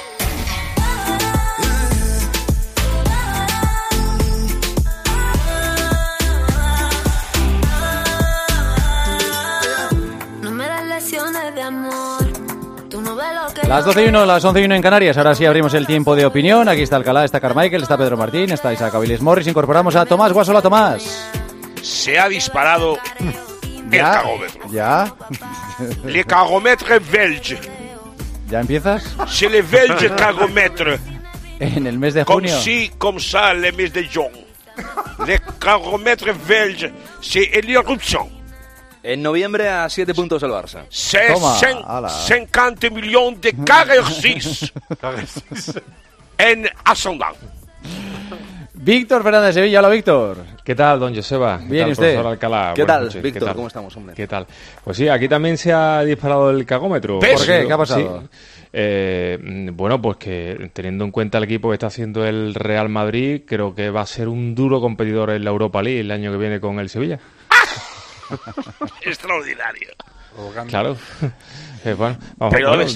Las 12 y 1, las 11 y 1 en Canarias. Ahora sí abrimos el tiempo de opinión. Aquí está Alcalá, está Carmichael, está Pedro Martín, está Isaac Aviles Morris. Incorporamos a Tomás Guasola. Tomás. Se ha disparado el cagómetro. ¿Ya? Le cagómetre belge. ¿Ya empiezas? C'est le belge cagómetre. En el mes de junio. Comme ça, le mes de juin. Le cagómetre belge, c'est l'éruption. En noviembre a 7 puntos el Barça. 50 millones de carreris en ascendant. Víctor Fernández Sevilla. Hola, Víctor. ¿Qué tal, don Joseba? Bien, ¿Qué tal, usted? profesor Alcalá? ¿Qué tal, noches. Víctor? ¿Qué tal? ¿Cómo estamos, hombre? ¿Qué tal? Pues sí, aquí también se ha disparado el cagómetro. ¿Por qué? ¿Qué ha pasado? Sí. Bueno, pues que teniendo en cuenta el equipo que está haciendo el Real Madrid, creo que va a ser un duro competidor en la Europa League el año que viene con el Sevilla. Extraordinario. Claro. Bueno, vamos,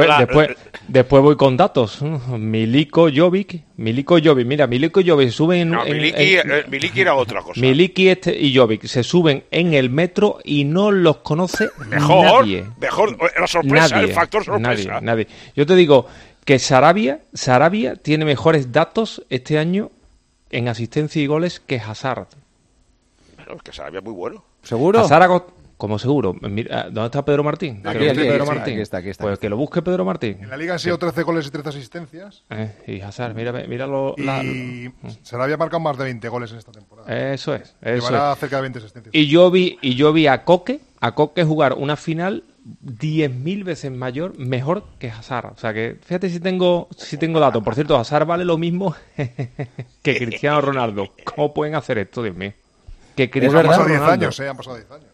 después voy con datos. Miliko Jovic. Mira, Miliko y Jovic suben Miliki era otra cosa. Miliki y Jovic se suben en el metro y no los conoce nadie. Mejor, la sorpresa, el factor sorpresa. Nadie. Yo te digo que Sarabia tiene mejores datos este año en asistencia y goles que Hazard. Bueno, es que Sarabia es muy bueno. ¿Seguro? Hazard, como seguro. Mira, ¿dónde está Pedro Martín? Aquí está. Pues que lo busque Pedro Martín. En la Liga han sido 13 goles y 13 asistencias. Y Hazard, míralo. Y Sarabia ha marcado más de 20 goles en esta temporada. Eso es. Llevará cerca de 20 asistencias. Y yo vi a Coque jugar una final 10.000 veces mejor que Hazard. O sea que, fíjate si tengo datos. Por cierto, Hazard vale lo mismo que Cristiano Ronaldo. ¿Cómo pueden hacer esto, Dios mío? Que Cristiano han pasado 10 Ronaldo. años, han pasado 10 años.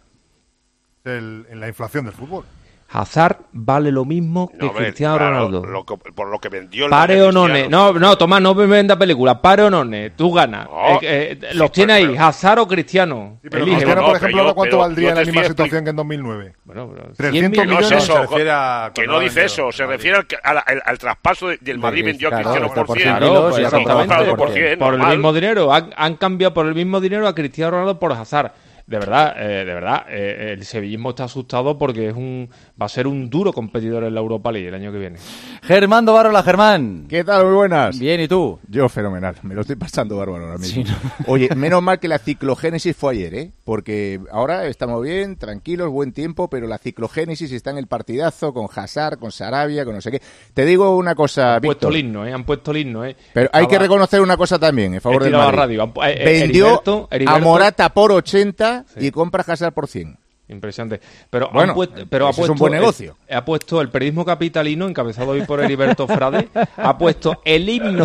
En la inflación del fútbol. Hazard vale lo mismo que Cristiano Ronaldo. Por lo que vendió el Pare o none. No, Tomás, no me venda película. Pare o none. Tú ganas. Los tienes ahí, Hazard o Cristiano. Sí, pero Cristiano, por ejemplo, ¿cuánto valdría en la misma situación que en 2009? Bueno, 300 millones. Eso, que no dice eso. Se refiere al traspaso del Madrid vendió a Cristiano por 100. Claro, exactamente. Por el mismo dinero. Han cambiado por el mismo dinero a Cristiano Ronaldo por Hazard. De verdad, el sevillismo está asustado porque va a ser un duro competidor en la Europa League el año que viene. Germán Dovarola, Germán. ¿Qué tal? Muy buenas. Bien, ¿y tú? Yo fenomenal, me lo estoy pasando bárbaro ahora mismo. Sí, ¿no? Oye, menos mal que la ciclogénesis fue ayer, ¿eh? Porque ahora estamos bien, tranquilos, buen tiempo, pero la ciclogénesis está en el partidazo con Hazard, con Sarabia, con no sé qué. Te digo una cosa, Víctor. Han puesto el himno, ¿eh? Pero hay que reconocer una cosa también, en favor del Madrid. Vendió a Morata por 80 y compra Hazard por 100. Impresionante. Pero bueno, ha puesto es un buen negocio. Ha puesto el periodismo capitalino, encabezado hoy por Heriberto Frade, ha puesto el himno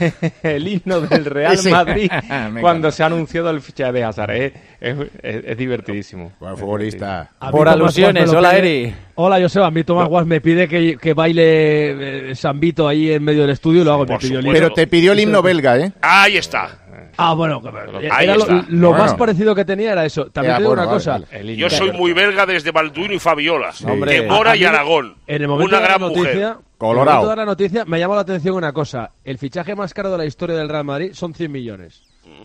del Real Madrid cuando se ha anunciado el fichaje de Hazard. Es divertidísimo. Buen futbolista. Por alusiones. Hola, Eri. Hola, Joseba. A mí Tomás Guas me pide que baile Sambito ahí en medio del estudio y lo hago. Pero te pidió el himno belga, ¿eh? Ahí está. Bueno, era lo más parecido que tenía era eso. También te digo una cosa. Yo soy muy belga desde Balduino y Fabiola, de Mora y Aragón. En el momento una de gran la noticia, mujer. Colorado. En el momento de la noticia me llamó la atención una cosa. El fichaje más caro de la historia del Real Madrid son 100 millones.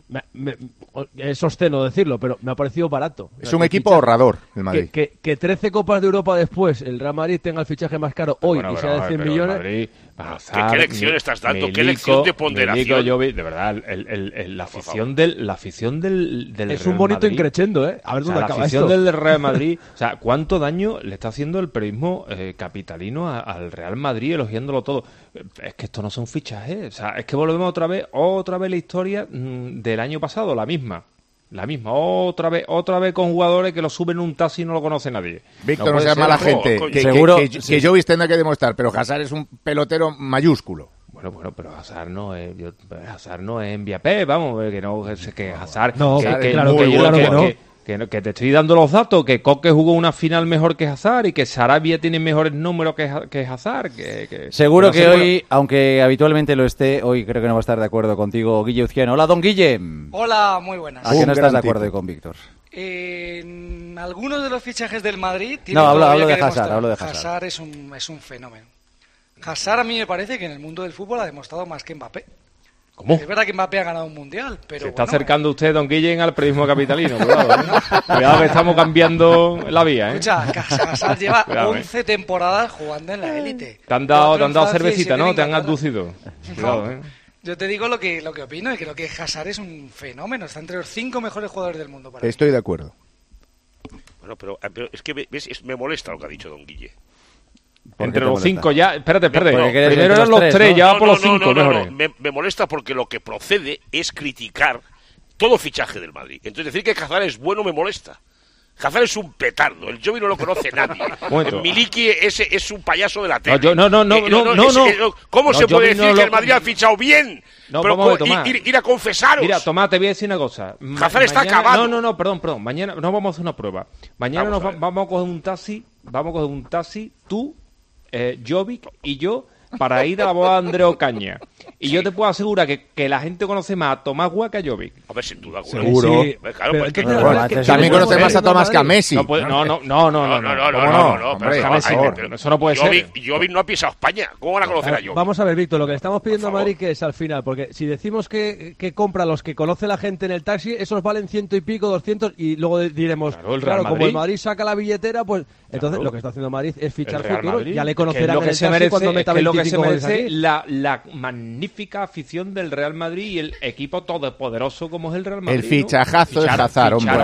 Es obsceno decirlo, pero me ha parecido barato. Es un equipo ahorrador, el Madrid. Que 13 Copas de Europa después el Real Madrid tenga el fichaje más caro hoy y sea de 100 millones. Hazard, ¿Qué lección estás dando? ¿Qué lección de ponderación? Jovic, de verdad, la afición del es Real un bonito Madrid, increchendo, A ver dónde acaba esto. La afición del Real Madrid, o sea, ¿cuánto daño le está haciendo el periodismo capitalino al Real Madrid, elogiándolo todo? Es que esto no son fichajes, o sea, es que volvemos otra vez la historia del año pasado, la misma, otra vez con jugadores que lo suben en un taxi y no lo conoce nadie. Víctor, no seas mala gente, que Jovic tendrá que demostrar, pero Hazard es un pelotero mayúsculo. Bueno, pero Hazard no es Mbappé, vamos, que Hazard... No, claro que no. Que te estoy dando los datos, que Coque jugó una final mejor que Hazard y que Sarabia tiene mejores números que Hazard. Seguro que hoy, aunque habitualmente lo esté, hoy creo que no va a estar de acuerdo contigo Guille Uzquiano. Hola, don Guille. Hola, muy buenas. ¿A qué no estás de acuerdo con Víctor? En algunos de los fichajes del Madrid... hablo de Hazard. Hazard es un fenómeno. Hazard a mí me parece que en el mundo del fútbol ha demostrado más que Mbappé. ¿Cómo? Es verdad que Mbappé ha ganado un mundial, pero... Se está acercando usted, don Guillén, al periodismo capitalino. Cuidado que estamos cambiando la vía, Escucha, Hazard lleva 11 temporadas jugando en la élite. Te han dado cervecita, ¿no? Te han abducido. Cuidado, Yo te digo lo que opino y creo que Hazard es un fenómeno. Está entre los 5 mejores jugadores del mundo. Estoy de acuerdo. Bueno, pero es que me molesta lo que ha dicho don Guille. Entre los 5 ya... Espérate. Primero eran los 3, ya va por los 5. No. Me molesta porque lo que procede es criticar todo fichaje del Madrid. Entonces decir que Hazard es bueno me molesta. Hazard es un petardo, el Jovi no lo conoce nadie. Miliki es un payaso de la tele. No. ¿Cómo se puede decir que el Madrid ha fichado bien? Pero ir a confesaros. Mira, Tomás, te voy a decir una cosa. Hazard está acabado. No, perdón. Mañana nos vamos a hacer una prueba. Mañana vamos a coger un taxi, tú, Jovic y yo, para ir a la boda de Andrea Ocaña. Y yo te puedo asegurar que la gente conoce más a Tomás Gua que a Jovic. A ver, sin duda. Seguro. Sí. Claro, también conoce más a Tomás que a Messi. No. Eso no puede ser. Jovic no ha pisado España. ¿Cómo van a conocer a Jovic? Vamos a ver, Víctor, lo que le estamos pidiendo a Madrid que es al final, porque si decimos que compra los que conoce la gente en el taxi, esos valen 100 y pico, 200, y luego diremos, claro, como el Madrid saca la billetera, pues entonces lo que está haciendo Madrid es fichar futuro. Ya le conocerán en el taxi cuando meta 25 goles aquí. La magnífica afición del Real Madrid y el equipo todopoderoso como es el Real Madrid. El fichajazo de Hazard, hombre.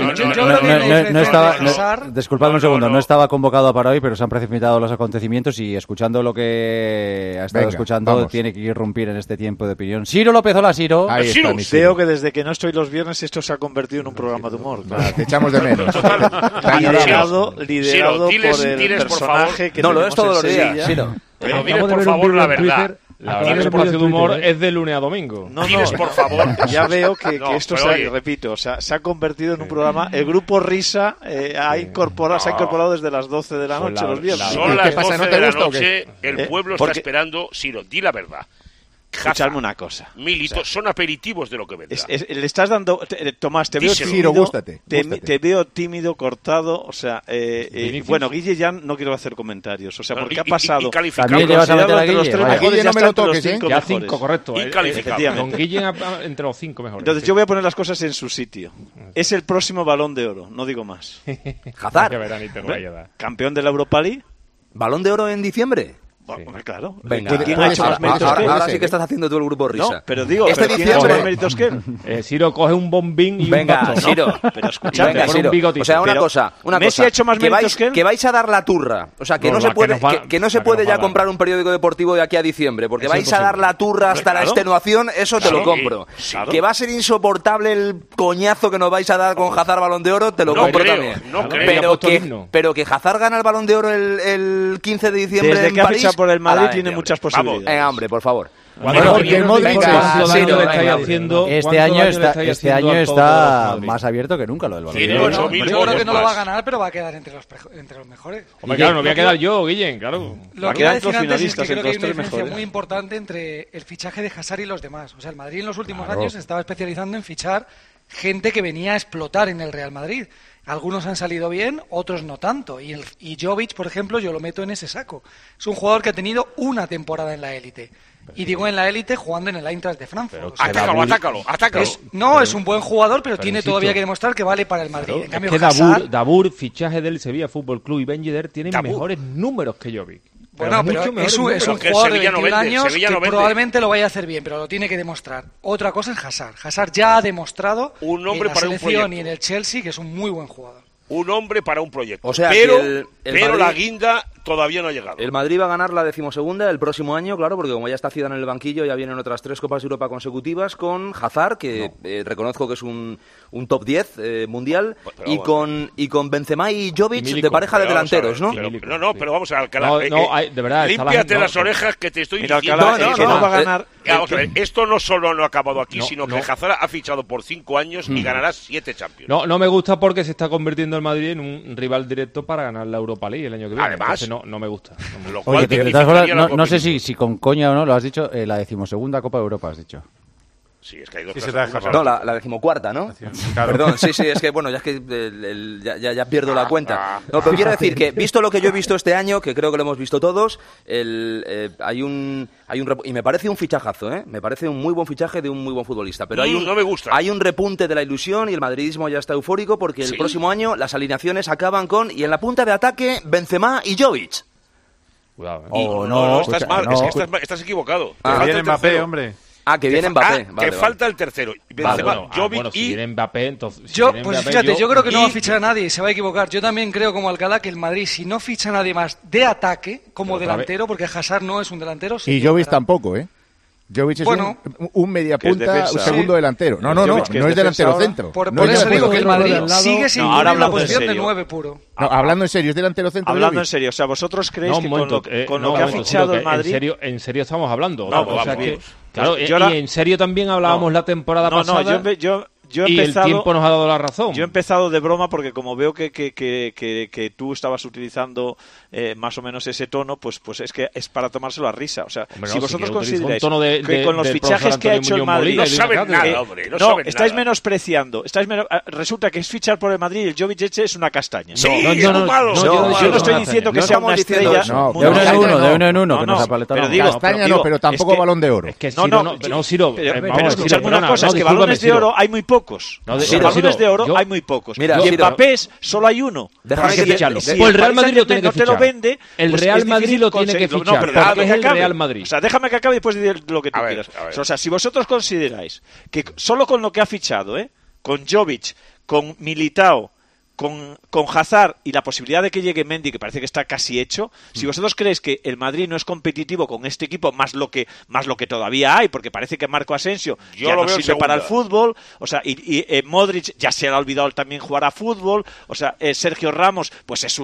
Disculpadme un segundo, no estaba convocado para hoy, pero se han precipitado los acontecimientos y escuchando lo que ha estado escuchando, tiene que irrumpir en este tiempo de opinión. Ciro López, hola Ciro. Veo que desde que no estoy los viernes esto se ha convertido en un programa de humor. Te echamos de menos. Liderado por el personaje que no, lo es todos los días. Pero diles por favor la verdad. El espacio de humor es de lunes a domingo. Diles por favor. Ya veo que esto se ha convertido en un programa. El grupo Risa se ha incorporado desde las 12 de la noche los viernes. Son las 12 de la noche, el pueblo está esperando. Ciro, di la verdad. Escuchadme una cosa. Milito, son aperitivos de lo que vendrá. Le estás dando... Tomás, te veo tímido. Te veo tímido, cortado. O sea, bueno, Guille ya no quiero hacer comentarios. O sea, porque ha pasado... También llevas a meter a Guille. Guille no me lo toques, ¿eh? Ya 5, correcto. Incalificable. Con Guille entre los 5 mejores. Entonces yo voy a poner las cosas en su sitio. Es el próximo Balón de Oro, no digo más. Hazard. Campeón de la Europa League. ¿Balón de Oro en diciembre? Bueno, claro. Venga, ¿quién ha hecho más méritos que él? Ahora sí que estás haciendo tú el grupo Risa. No, pero digo, ¿quién ha hecho más méritos que él? Ciro coge un bombín y venga, un bastón. Ciro. Pero escuchadme, venga, Ciro. O sea, una cosa. ¿Messi ha hecho más méritos que él? Que vais a dar la turra. O sea, que no se puede ya comprar un periódico deportivo de aquí a diciembre, porque vais a dar la turra hasta la extenuación, eso te lo compro. Que va a ser insoportable el coñazo que nos vais a dar con Hazard Balón de Oro, te lo compro también. Pero que Hazard gana el Balón de Oro el 15 de diciembre desde que ha fichado por el Madrid tiene muchas posibilidades. Hombre, por favor. Este año está más abierto que nunca lo del Balón de Oro. Yo creo que no lo va a ganar, pero va a quedar entre los mejores. Hombre, claro, no voy a quedar yo, Guillén, claro. Lo que iba a decir antes es que creo que hay una diferencia muy importante entre el fichaje de Hazard y los demás. O sea, el Madrid en los últimos años se estaba especializando en fichar gente que venía a explotar en el Real Madrid. Algunos han salido bien, otros no tanto. Y Jovic, por ejemplo, yo lo meto en ese saco. Es un jugador que ha tenido una temporada en la élite. Y digo en la élite jugando en el Eintracht de Frankfurt. Atácalo. Es un buen jugador, pero tiene todavía que demostrar que vale para el Madrid. En cambio, Dabur, fichaje del Sevilla Fútbol Club y Ben Yedder tienen mejores números que Jovic. Bueno, pero es un jugador de 21 años que probablemente lo vaya a hacer bien, pero lo tiene que demostrar. Otra cosa es Hazard. Hazard ya ha demostrado en la selección y en el Chelsea que es un muy buen jugador. Un hombre para un proyecto. O sea, pero Madrid, la guinda todavía no ha llegado. El Madrid va a ganar la 12ª el próximo año, claro, porque como ya está Zidane en el banquillo, ya vienen otras 3 Copas de Europa consecutivas con Hazard, que reconozco que es un top 10 mundial, y con Benzema y Jovic de pareja de delanteros, ¿no? Pero vamos a Alcalá. De verdad. Límpiate las orejas que te estoy diciendo. No va a ganar. Vamos a ver, esto no solo no ha acabado aquí, sino que Hazard ha fichado por 5 años y ganará 7 Champions. No me gusta porque se está convirtiendo el Madrid en un rival directo para ganar la Europa League el año que viene. Además, no me gusta. Oye, de todas formas, no sé si con coña o no, lo has dicho, la 12ª Copa de Europa has dicho. Sí, es que hay dos No, la 14ª, ¿no? Claro. Perdón, sí, es que, bueno, ya es que ya pierdo la cuenta. No, pero quiero decir que, visto lo que yo he visto este año, que creo que lo hemos visto todos, hay un y me parece un fichajazo, ¿eh? Me parece un muy buen fichaje de un muy buen futbolista. Pero no me gusta. Hay un repunte de la ilusión y el madridismo ya está eufórico porque el próximo año las alineaciones acaban con, y en la punta de ataque, Benzema y Jovic. Cuidado, no, estás mal, es que estás equivocado. Viene Mbappé, hombre. Que viene Mbappé. Que falta el tercero. Jovic y Mbappé, entonces. Fíjate, yo creo que no va a fichar a nadie y se va a equivocar. Yo también creo, como Alcalá, que el Madrid, si no ficha a nadie más de ataque como delantero, porque Hazard no es un delantero. Y Jovic tampoco, ¿eh? Jovic es un mediapunta, un segundo delantero. No es delantero centro. Por eso digo que el Madrid sigue sin cumplir la posición de 9 puro. No, hablando en serio, es delantero centro. Hablando en serio, o sea, ¿vosotros creéis que con lo que ha fichado el Madrid... En serio estamos hablando. Claro, y en serio también hablábamos la temporada pasada. Yo he empezado, y el tiempo nos ha dado la razón. Yo he empezado de broma porque como veo que tú estabas utilizando más o menos ese tono, pues es que es para tomárselo a risa. O sea, si vosotros consideráis que con los fichajes que ha hecho el Madrid... No saben nada, hombre. Estáis menospreciando. Resulta que es fichar por el Madrid y el Jovic es una castaña. Sí, yo no estoy diciendo que sea una estrella... De uno en uno, que nos apaletaron. Castaña no, pero tampoco Balón de Oro. No, Ciro, pero escuchadme una cosa, es que balones de oro hay muy pocos. Balones de oro hay muy pocos. Mira, y en Mbappé solo hay uno. Déjame que ficharlo. Pues el Real Madrid lo tiene que fichar. El Real Madrid lo tiene que fichar. Porque es el Real Madrid. O sea, déjame que acabe después de decir lo que tú quieras. O sea, si vosotros consideráis que solo con lo que ha fichado, con Jovic, con Militao, con Hazard y la posibilidad de que llegue Mendy, que parece que está casi hecho, si vosotros creéis que el Madrid no es competitivo con este equipo, más lo que todavía hay, porque parece que Marco Asensio ya no sirve para el fútbol, o sea, y Modric ya se le ha olvidado también jugar a fútbol, o sea, Sergio Ramos pues es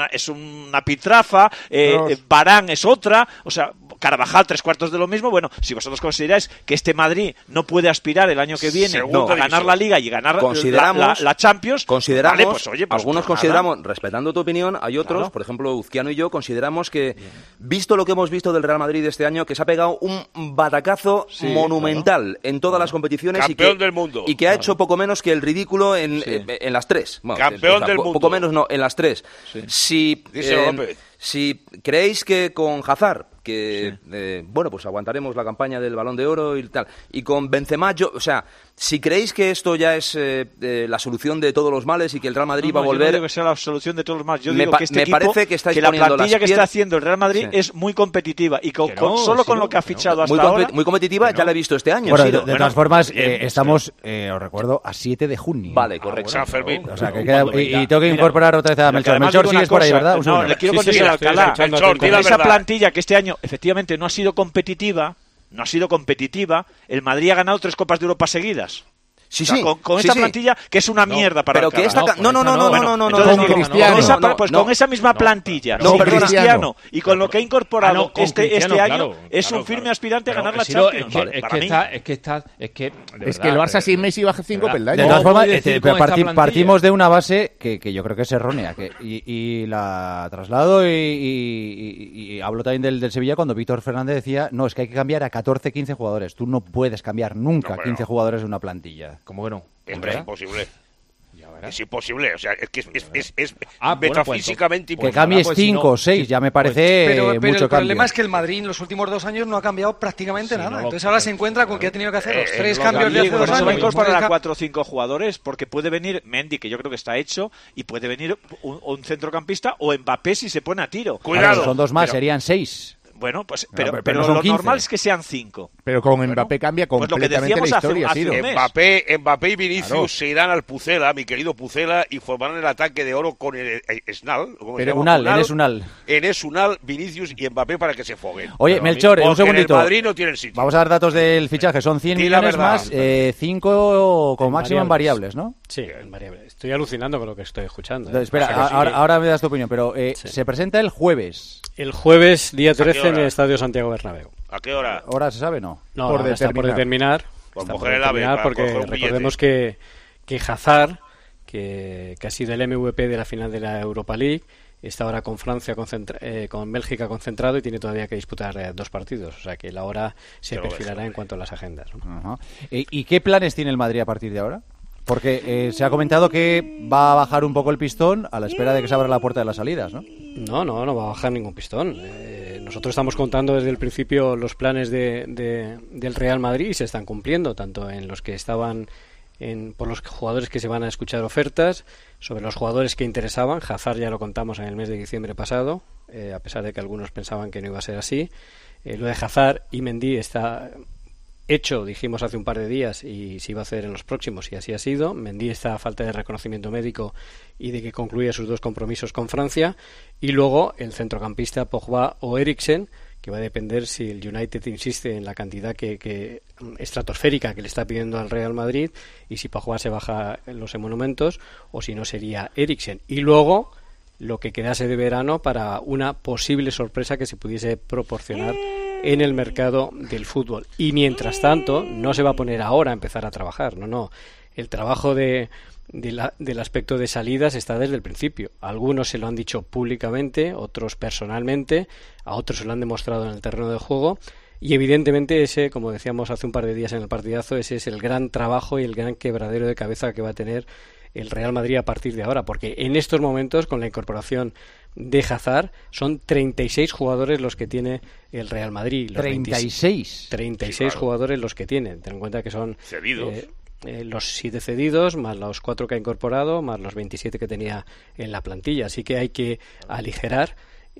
una pitrafa, Varane es otra, o sea, Carvajal 3/4 de lo mismo. Bueno, si vosotros consideráis que este Madrid no puede aspirar el año que viene a ganar la Liga y ganar la Champions, vale, pues oye, algunos consideramos, respetando tu opinión, hay otros, por ejemplo Uzquiano y yo, consideramos que, visto lo que hemos visto del Real Madrid este año, que se ha pegado un batacazo monumental en todas las competiciones, campeón del mundo, y que ha hecho poco menos que el ridículo en las 3. Bueno, campeón del mundo. Poco menos no, en las 3. Si creéis que con Hazard, bueno, pues aguantaremos la campaña del Balón de Oro y tal, y con Benzema, o sea, si creéis que esto ya es la solución de todos los males y que el Real Madrid va a volver... Yo no digo que sea la solución de todos los males, yo digo que este equipo, parece que la plantilla que está haciendo el Real Madrid es muy competitiva y solo con lo que ha fichado hasta ahora... Muy competitiva, ya la he visto este año. Bueno, de todas formas, estamos, os recuerdo, a 7 de junio. Vale, correcto. San Fermín. O sea, y tengo que incorporar otra vez a Melchor. Melchor, sigues por ahí, ¿verdad? No, le quiero conseguir a Alcalá. Con esa plantilla que este año efectivamente no ha sido competitiva, el Madrid ha ganado 3 Copas de Europa seguidas. Sí, o sea, con esta plantilla que es una mierda para pero que esta con esa misma plantilla, con Cristiano y con lo que ha incorporado este año, es un firme aspirante a ganar la Champions. Es que el Barça sin Messi baja 5 peldaños. De todas formas, partimos de una base que yo creo que es errónea, y la traslado y hablo también del Sevilla cuando Víctor Fernández decía, no, es que hay que cambiar a 14, 15 jugadores. Tú no puedes cambiar nunca 15 jugadores de una plantilla. ¿Cómo que no? Es imposible. Es imposible, o sea, es que es metafísicamente imposible. Que cambies 5 o 6, ya me parece pero mucho cambio. El problema es que el Madrid en los últimos 2 años no ha cambiado prácticamente nada. Entonces ahora se encuentra con que ha tenido que hacer los 3 cambios de hace 2 años. Va a incorporar a 4 o 5 jugadores porque puede venir Mendy, que yo creo que está hecho, y puede venir un centrocampista o Mbappé si se pone a tiro. Cuidado. Claro, son 2 más, serían 6. Bueno, pues pero no lo 15. Normal es que sean 5. Pero con Mbappé cambia completamente la historia. Mbappé y Vinicius se irán al Pucela, mi querido Pucela, y formarán el ataque de oro con el Esnal. Pero Unal. Enes Unal, Vinicius y Mbappé para que se foguen. Oye, Melchor, un segundito. En el Madrid no tienen sitio. Vamos a dar datos del fichaje. Son 100 millones más, 5 con máximo en variables, ¿no? Sí, en variables. Estoy alucinando con lo que estoy escuchando. Espera, ahora me das tu opinión, pero se presenta el jueves. El jueves, día 13, en el Estadio Santiago Bernabéu. ¿A qué hora? ¿Hora se sabe? No. Está por determinar. Porque recordemos que Hazard, que ha sido el MVP de la final de la Europa League, está ahora con Francia, con Bélgica concentrado y tiene todavía que disputar 2 partidos. O sea que la hora se perfilará en cuanto a las agendas, ¿no? ¿Y qué planes tiene el Madrid a partir de ahora? Porque se ha comentado que va a bajar un poco el pistón a la espera de que se abra la puerta de las salidas, ¿no? No va a bajar ningún pistón. Nosotros estamos contando desde el principio los planes del Real Madrid y se están cumpliendo, tanto en los que estaban por los jugadores que se van a escuchar ofertas, sobre los jugadores que interesaban. Hazard ya lo contamos en el mes de diciembre pasado, a pesar de que algunos pensaban que no iba a ser así. Lo de Hazard y Mendy está hecho, dijimos hace un par de días, y se iba a hacer en los próximos, y así ha sido. Mendy está a falta de reconocimiento médico y de que concluya sus 2 compromisos con Francia, y luego el centrocampista Pogba o Eriksen, que va a depender si el United insiste en la cantidad que estratosférica que le está pidiendo al Real Madrid, y si Pogba se baja en los monumentos, o si no sería Eriksen. Y luego lo que quedase de verano para una posible sorpresa que se pudiese proporcionar en el mercado del fútbol. Y mientras tanto, no se va a poner ahora a empezar a trabajar, no. El trabajo del aspecto de salidas está desde el principio. Algunos se lo han dicho públicamente, otros personalmente, a otros se lo han demostrado en el terreno de juego, y evidentemente ese, como decíamos hace un par de días en el partidazo, ese es el gran trabajo y el gran quebradero de cabeza que va a tener el Real Madrid a partir de ahora, porque en estos momentos, con la incorporación de Hazard, son 36 jugadores los que tiene el Real Madrid. 36 jugadores los que tienen. Ten en cuenta que son cedidos. Los 7 cedidos, más los 4 que ha incorporado, más los 27 que tenía en la plantilla. Así que hay que aligerar,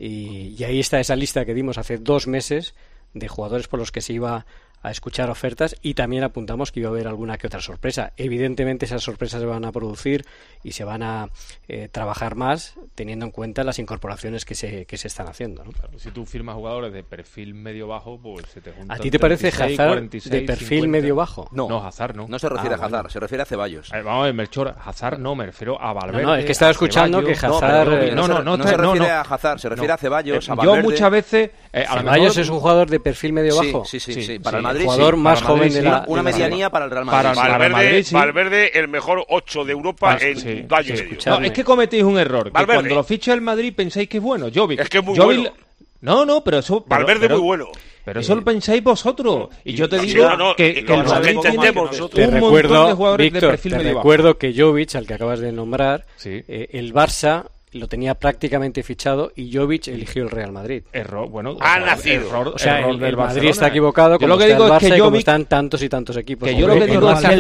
y ahí está esa lista que dimos hace 2 meses de jugadores por los que se iba a escuchar ofertas, y también apuntamos que iba a haber alguna que otra sorpresa. Evidentemente esas sorpresas se van a producir y se van a trabajar más teniendo en cuenta las incorporaciones que se están haciendo, ¿no? Claro, si tú firmas jugadores de perfil medio-bajo, pues se te juntan. ¿A ti te parece Hazard de perfil medio-bajo? No, Hazard no. No se refiere a Hazard, se refiere a Ceballos. Vamos a ver, Melchor, Hazard no, me refiero a Valverde. No, es que estaba escuchando que Hazard... No se refiere a Hazard, se refiere a Ceballos, a Valverde. Yo muchas veces... Ceballos es un jugador de perfil medio-bajo. Sí. Para el Madrid, jugador más joven de la... Una medianía para el Real Madrid. Valverde, el mejor 8 de Europa en Valle medio. No, es que cometéis un error. Que cuando lo ficha el Madrid pensáis que es bueno. Jovic. Es que es muy bueno. No, pero eso... Valverde es muy bueno. Pero eso lo pensáis vosotros. Y yo te digo que el Madrid tiene un montón de jugadores de perfil medio bajo. Recuerdo que Jovic, al que acabas de nombrar, el Barça lo tenía prácticamente fichado y Jovic eligió el Real Madrid. Ha nacido. O sea, el Madrid está equivocado. Yo lo que digo es que Jovic, están tantos y tantos equipos. Que yo lo que digo es que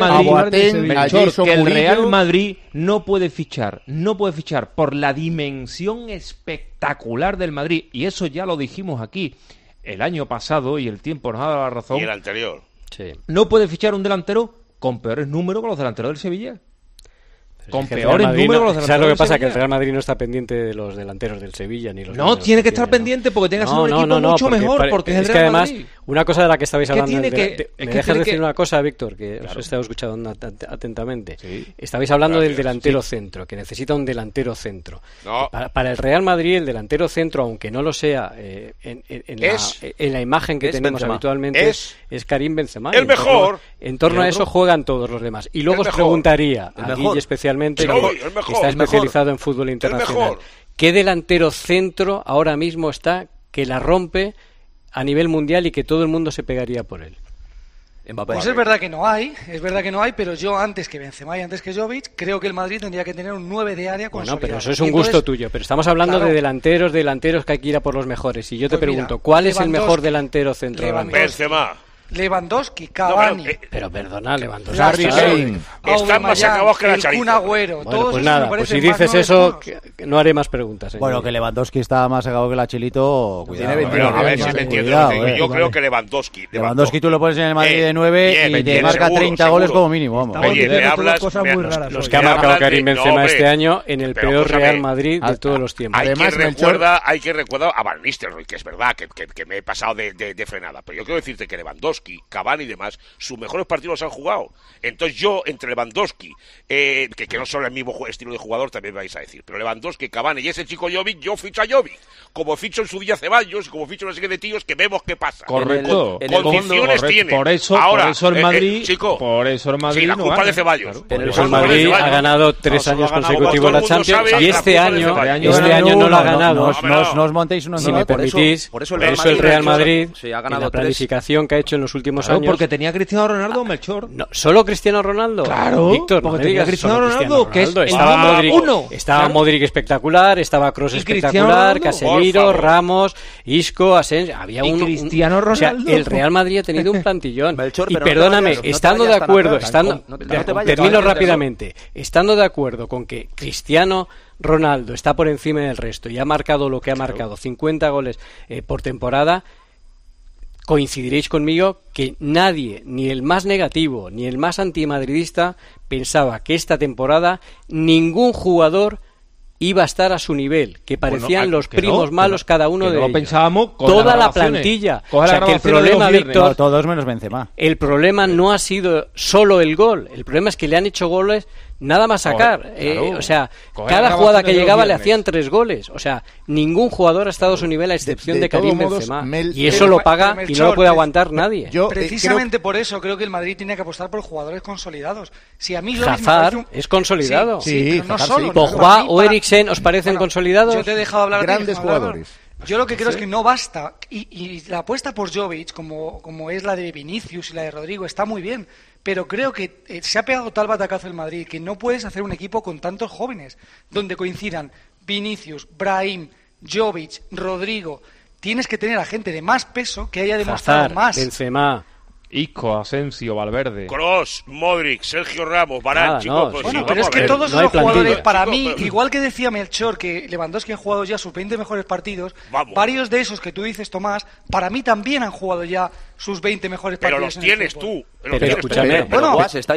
el Real Madrid no puede fichar por la dimensión espectacular del Madrid, y eso ya lo dijimos aquí el año pasado y el tiempo nos ha dado la razón. Y el anterior. Sí. No puede fichar un delantero con peores números que los delanteros del Sevilla. Con peores números. ¿Sabes lo que pasa? Que el Real Madrid no está pendiente de los delanteros del Sevilla ni los. No, tiene que estar pendiente porque tiene que ser un equipo mucho mejor. Porque es que además, una cosa de la que estabais hablando. ¿Me dejas decir una cosa, Víctor? Que os he estado escuchando atentamente. Sí. Estabais hablando del delantero centro, que necesita un delantero centro. No. Para el Real Madrid, el delantero centro, aunque no lo sea en la imagen que tenemos Benzema. Habitualmente, es Karim Benzema. El mejor. En torno a eso juegan todos los demás. Y luego os preguntaría, a Guille especialmente, que está especializado en fútbol internacional, ¿qué delantero centro ahora mismo está que la rompe a nivel mundial y que todo el mundo se pegaría por él? Pues es verdad que no hay, pero yo antes que Benzema y antes que Jovic, creo que el Madrid tendría que tener un 9 de área consolidado. Bueno, pero eso es un gusto tuyo, pero estamos hablando de delanteros que hay que ir a por los mejores. Y yo te pregunto, ¿cuál es el mejor delantero centro? Benzema. Lewandowski, Cavani. Pero perdona, Lewandowski. Están más acabados que la Charita. Agüero. Bueno, pues nada, pues si dices eso, no haré más preguntas. Bueno, que Lewandowski está más acabado que la Chilito. Cuidado. A ver si me entiendo. Yo creo que Lewandowski tú lo pones en el Madrid de 9 y te marca 30 goles como mínimo. Vamos. Oye, me hablas cosas muy raras. Los que ha marcado Karim Benzema este año en el peor Real Madrid de todos los tiempos. Además, hay que recordar a Van Nistelrooy, que es verdad que me he pasado de frenada. Pero yo quiero decirte que Lewandowski, Cavani y demás, sus mejores partidos los han jugado. Entonces yo, entre Lewandowski, que no son el mismo estilo de jugador, también vais a decir, pero Lewandowski, Cavani y ese chico Jovic, yo ficho a Jovic, como ficho en su día Ceballos, como ficho una serie de tíos que vemos qué pasa. Correcto. Condiciones tiene. Por eso el Madrid, sí, la culpa de Ceballos. Por eso el Madrid ha ganado 3 años consecutivos la Champions y este año no lo ha ganado. No os montéis unos. Si me permitís, por eso el Real Madrid, en la planificación que ha hecho en los últimos años. Porque tenía Cristiano Ronaldo o Melchor. No, ¿solo Cristiano Ronaldo? Claro, Víctor, porque tenía Cristiano Ronaldo, que es estaba Modric espectacular, estaba Kroos espectacular, Casemiro, Ramos, Isco, Asensio, había Cristiano Ronaldo. O sea, el Real Madrid ha tenido un plantillón. Y perdóname, estando de acuerdo, termino rápidamente, estando de acuerdo con que Cristiano Ronaldo está por encima del resto y ha marcado lo que ha marcado, 50 goles por temporada, coincidiréis conmigo que nadie, ni el más negativo, ni el más antimadridista, pensaba que esta temporada ningún jugador iba a estar a su nivel, que parecían los primos malos cada uno de ellos. Pensábamos toda la plantilla. O sea, que el problema, Víctor, todos menos Benzema. El problema no ha sido solo el gol, el problema es que le han hecho goles nada más sacar. O sea, cada jugada que llegaba le hacían 3 goles. O sea, ningún jugador ha estado a su nivel a excepción de Karim Benzema. Y eso lo paga y no lo puede aguantar nadie. Precisamente por eso creo que el Madrid tiene que apostar por jugadores consolidados. Si a mí Hazard es consolidado. Sí, pero no solo. Pogba o Eriksen os parecen consolidados. Yo te he dejado hablar. Grandes jugadores. Yo lo que creo es que no basta. Y la apuesta por Jovic, como es la de Vinicius y la de Rodrigo, está muy bien. Pero creo que se ha pegado tal batacazo el Madrid que no puedes hacer un equipo con tantos jóvenes, donde coincidan Vinicius, Brahim, Jovic, Rodrigo. Tienes que tener a gente de más peso que haya demostrado Hazard, más. Benzema, Isco, Asensio, Valverde, Kroos, Modric, Sergio Ramos, Varane, chicos. Bueno, pero es que todos esos jugadores, para mí, igual que decía Melchor, que Lewandowski ha jugado ya sus 20 mejores partidos, varios de esos que tú dices, Tomás, para mí también han jugado ya sus 20 mejores partidos. Pero los tienes tú. Pero escúchame, bueno,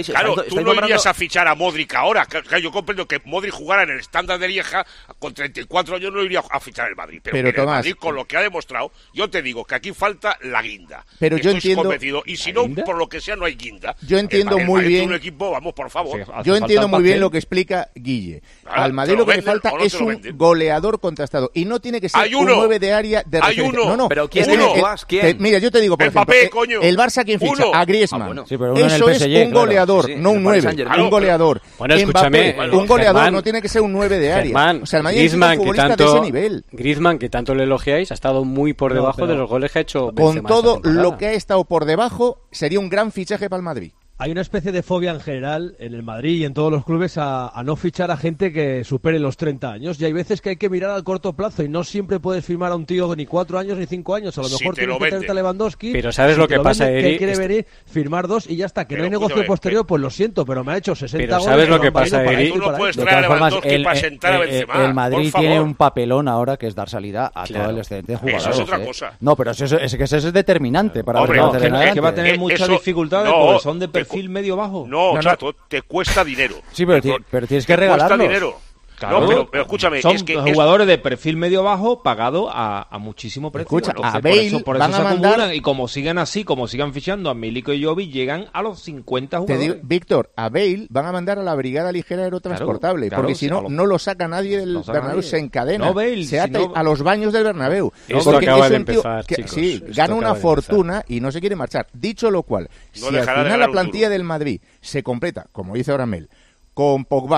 tú no irías a fichar a Modric ahora. Yo comprendo que Modric jugara en el estándar de Lieja con 34 años, no iría a fichar el Madrid. Pero Tomás, el Madrid, con lo que ha demostrado, yo te digo que aquí falta la guinda. Pero yo entiendo. Convencido. Y si no, por lo que sea, no hay guinda. Yo entiendo muy bien. Un equipo, vamos, por favor. Yo entiendo muy bien lo que explica Guille. Al Madrid lo que le falta es un goleador contrastado. Y no tiene que ser un 9 de área de referencia. No. Pero ¿quién? Mira, yo te digo, por ejemplo, el Barça, ¿quién ficha? A Griezmann. Sí, pero eso es un goleador, no un 9, un goleador. Bueno, escúchame, un goleador no tiene que ser un 9 de área. O sea, el Madrid es un futbolista de ese nivel. Griezmann, que tanto le elogiáis, ha estado muy por debajo de los goles que ha hecho Benzema. Con todo lo que ha estado por debajo, sería un gran fichaje para el Madrid. Hay una especie de fobia en general en el Madrid y en todos los clubes a no fichar a gente que supere los 30 años. Y hay veces que hay que mirar al corto plazo y no siempre puedes firmar a un tío de ni 4 años ni 5 años. A lo mejor tienes que tenerte a Lewandowski. Pero ¿sabes lo que pasa, Eri? Que quiere venir, firmar 2 y ya está. Que no hay negocio posterior, pues lo siento, pero me ha hecho 60 goles. Pero ¿sabes lo que pasa, Eri? Tú no puedes traer a Lewandowski para sentar a Benzema. El Madrid tiene un papelón ahora que es dar salida a todo el excedente de jugadores. Eso es otra cosa. No, pero eso es determinante para ver que va a tener muchas dificultades porque son de perfil medio-bajo. No, chato, te cuesta dinero. Sí, pero tienes que regalarlos. Cuesta dinero. Claro, no, pero escúchame, son jugadores de perfil medio bajo pagados a muchísimo precio. Escucha, a Bale por eso se acumulan y como sigan así, como sigan fichando a Miliko y Jovic, llegan a los 50 jugadores. Te digo, Víctor, a Bale van a mandar a la brigada ligera aerotransportable, porque si no, no lo saca nadie del Bernabéu, se encadena, se ata a los baños del Bernabéu. Esto acaba de empezar, chicos. Sí, gana una fortuna y no se quiere marchar. Dicho lo cual, si al final la plantilla del Madrid se completa, como dice ahora Mel, con Pogba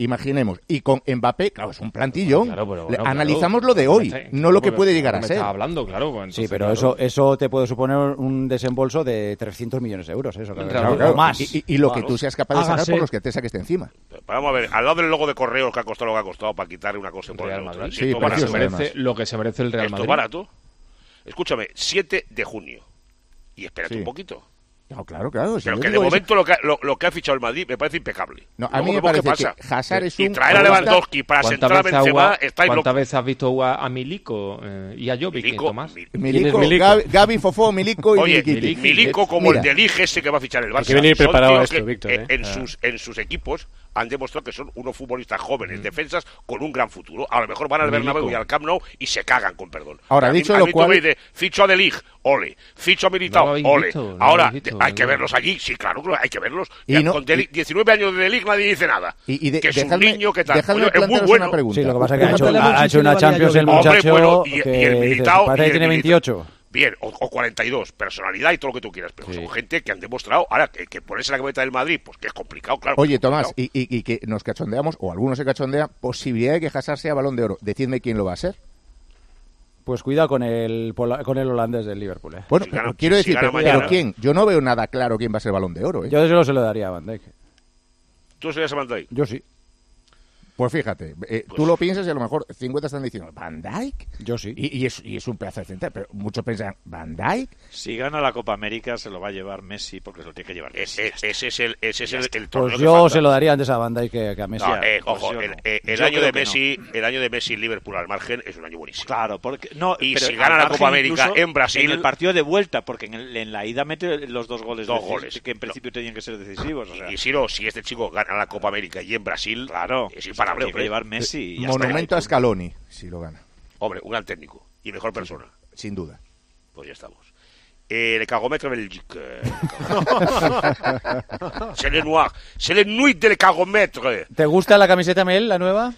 imaginemos, y con Mbappé, claro, es un plantillón. Analizamos lo de hoy, no lo que puede llegar a ser. Hablando, claro. Sí, pero eso te puede suponer un desembolso de 300 millones de euros, eso. Claro. Más. Y lo que tú seas capaz de sacar por los que te saques de encima. Vamos a ver, al lado del logo de Correos que ha costado lo que ha costado para quitarle una cosa por el otro. Sí, lo que se merece el Real Madrid. ¿Esto barato? Escúchame, 7 de junio. Y espérate un poquito. No, claro. Pero que de momento lo que ha fichado el Madrid me parece impecable. No, a mí me parece que Hazard es un... Y traer a Lewandowski para sentar a Benzema, estáis locos. ¿Cuántas veces has visto a Milico y a Jovic, Tomás? Milico, Gavi, Fofó, Milico y Oye, Milico como el de Lige ese que va a fichar el Barça. Hay que venir preparado a esto, Víctor. En sus equipos han demostrado que son unos futbolistas jóvenes, defensas con un gran futuro. A lo mejor van al Bernabéu y al Camp Nou y se cagan con perdón. Ahora, dicho lo cual... Ficho a De Ligt, ole. Ficho a Militao, ole. Ahora, hay que verlos allí. Sí, claro, hay que verlos. Con 19 años de Ligt nadie dice nada. Que es un niño que tal. Es muy bueno. Sí, lo que pasa es que ha hecho una Champions el muchacho y el Militao. Parece que tiene 28. Bien, o 42, personalidad y todo lo que tú quieras, pero son gente que han demostrado, ahora, que ponerse la camiseta del Madrid, pues que es complicado, claro. Oye, Tomás, y que nos cachondeamos, o algunos se cachondean, posibilidad de que Hazard sea Balón de Oro. Decidme quién lo va a ser. Pues cuidado con el holandés del Liverpool. Bueno, quiero decir, pero ¿quién? Yo no veo nada claro quién va a ser Balón de Oro. Yo desde se lo daría a Van Dijk. ¿Tú serías a Van Dijk? Yo sí. Pues fíjate, tú lo piensas y a lo mejor 50 están diciendo ¿Van Dijk? Yo sí. Y es un pedazo de central, pero muchos piensan ¿Van Dijk? Si gana la Copa América se lo va a llevar Messi porque se lo tiene que llevar Messi. Ese es el torneo. Pues yo se lo daría antes a Van Dijk que a Messi. No, ojo, el año de Messi en Liverpool al margen es un año buenísimo. Claro, porque y si gana la Copa América en Brasil, en el partido de vuelta, porque en la ida mete los dos goles que en principio tenían que ser decisivos. O sea. Y si este chico gana la Copa América y en Brasil, claro, es imparable. Tiene que llevar Messi. Y monumento a Scaloni, si lo gana. Hombre, un gran técnico y mejor persona. Sin duda. Pues ya estamos. Le cagomètre Belgique. C'est le noir. C'est le nuit de le cagomètre. ¿Te gusta la camiseta Mel, la nueva?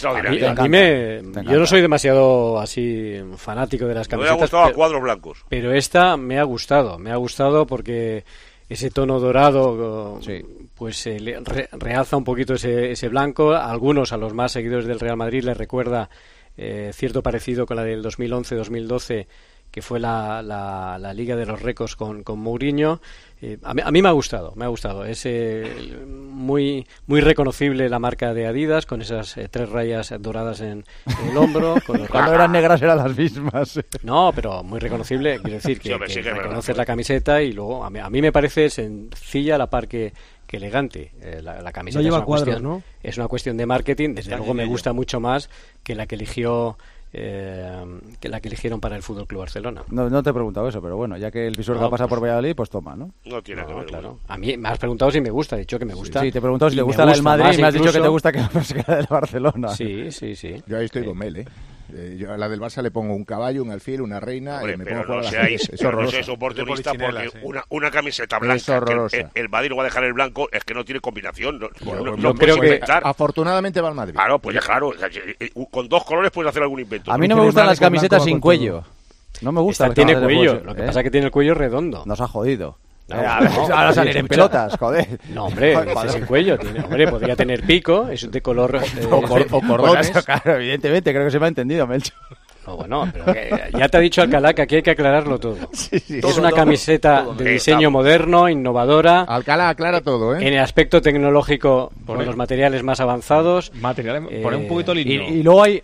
Yo no soy demasiado así fanático de las camisetas. Me ha gustado a cuadros blancos. Pero esta me ha gustado porque ese tono dorado pues realza un poquito ese blanco. A los más seguidores del Real Madrid les recuerda cierto parecido con la del 2011-2012, que fue la Liga de los Récords con Mourinho. A mí me ha gustado. Es muy reconocible la marca de Adidas, con esas 3 rayas doradas en el hombro. Cuando eran negras eran las mismas. No, pero muy reconocible. Quiero decir que reconoces la camiseta y luego a mí me parece sencilla la par que elegante. La camiseta no lleva cuadros, ¿no? Es una cuestión de marketing. Desde luego me gusta mucho más que la que eligió... que eligieron para el Fútbol Club Barcelona. No te he preguntado eso, pero bueno, ya que el Pisuerga pasa por Valladolid, pues toma, ¿no? No tiene que ver. Claro. A mí me has preguntado si me gusta, he dicho que me gusta. Sí, te he preguntado si te gusta la del Madrid y me has dicho que te gusta que la del Barcelona. Sí. Yo ahí estoy con Mel, Yo a la del Barça le pongo un caballo, un alfil, una reina. Hombre, y me pero pongo no seas oportunista porque una camiseta blanca que el Madrid no va a dejar el blanco, es que no tiene combinación. No creo que afortunadamente va al Madrid. Claro, pues claro, con 2 colores puedes hacer algún invento. A mí no me gustan las camisetas sin cuello. No me gusta. Tiene cuello, lo que pasa es que tiene el cuello redondo. Nos ha jodido. Ahora salir en pelotas, joder. No, hombre, sin cuello. Podría tener pico, es de color... o cordones. Pues claro, evidentemente, creo que se me ha entendido, Melcho. No, bueno, pero ya te ha dicho Alcalá que aquí hay que aclararlo todo. Es una camiseta de diseño moderno, innovadora. Alcalá aclara todo, En el aspecto tecnológico, con los materiales más avanzados. Pone un poquito lindo. Y luego hay...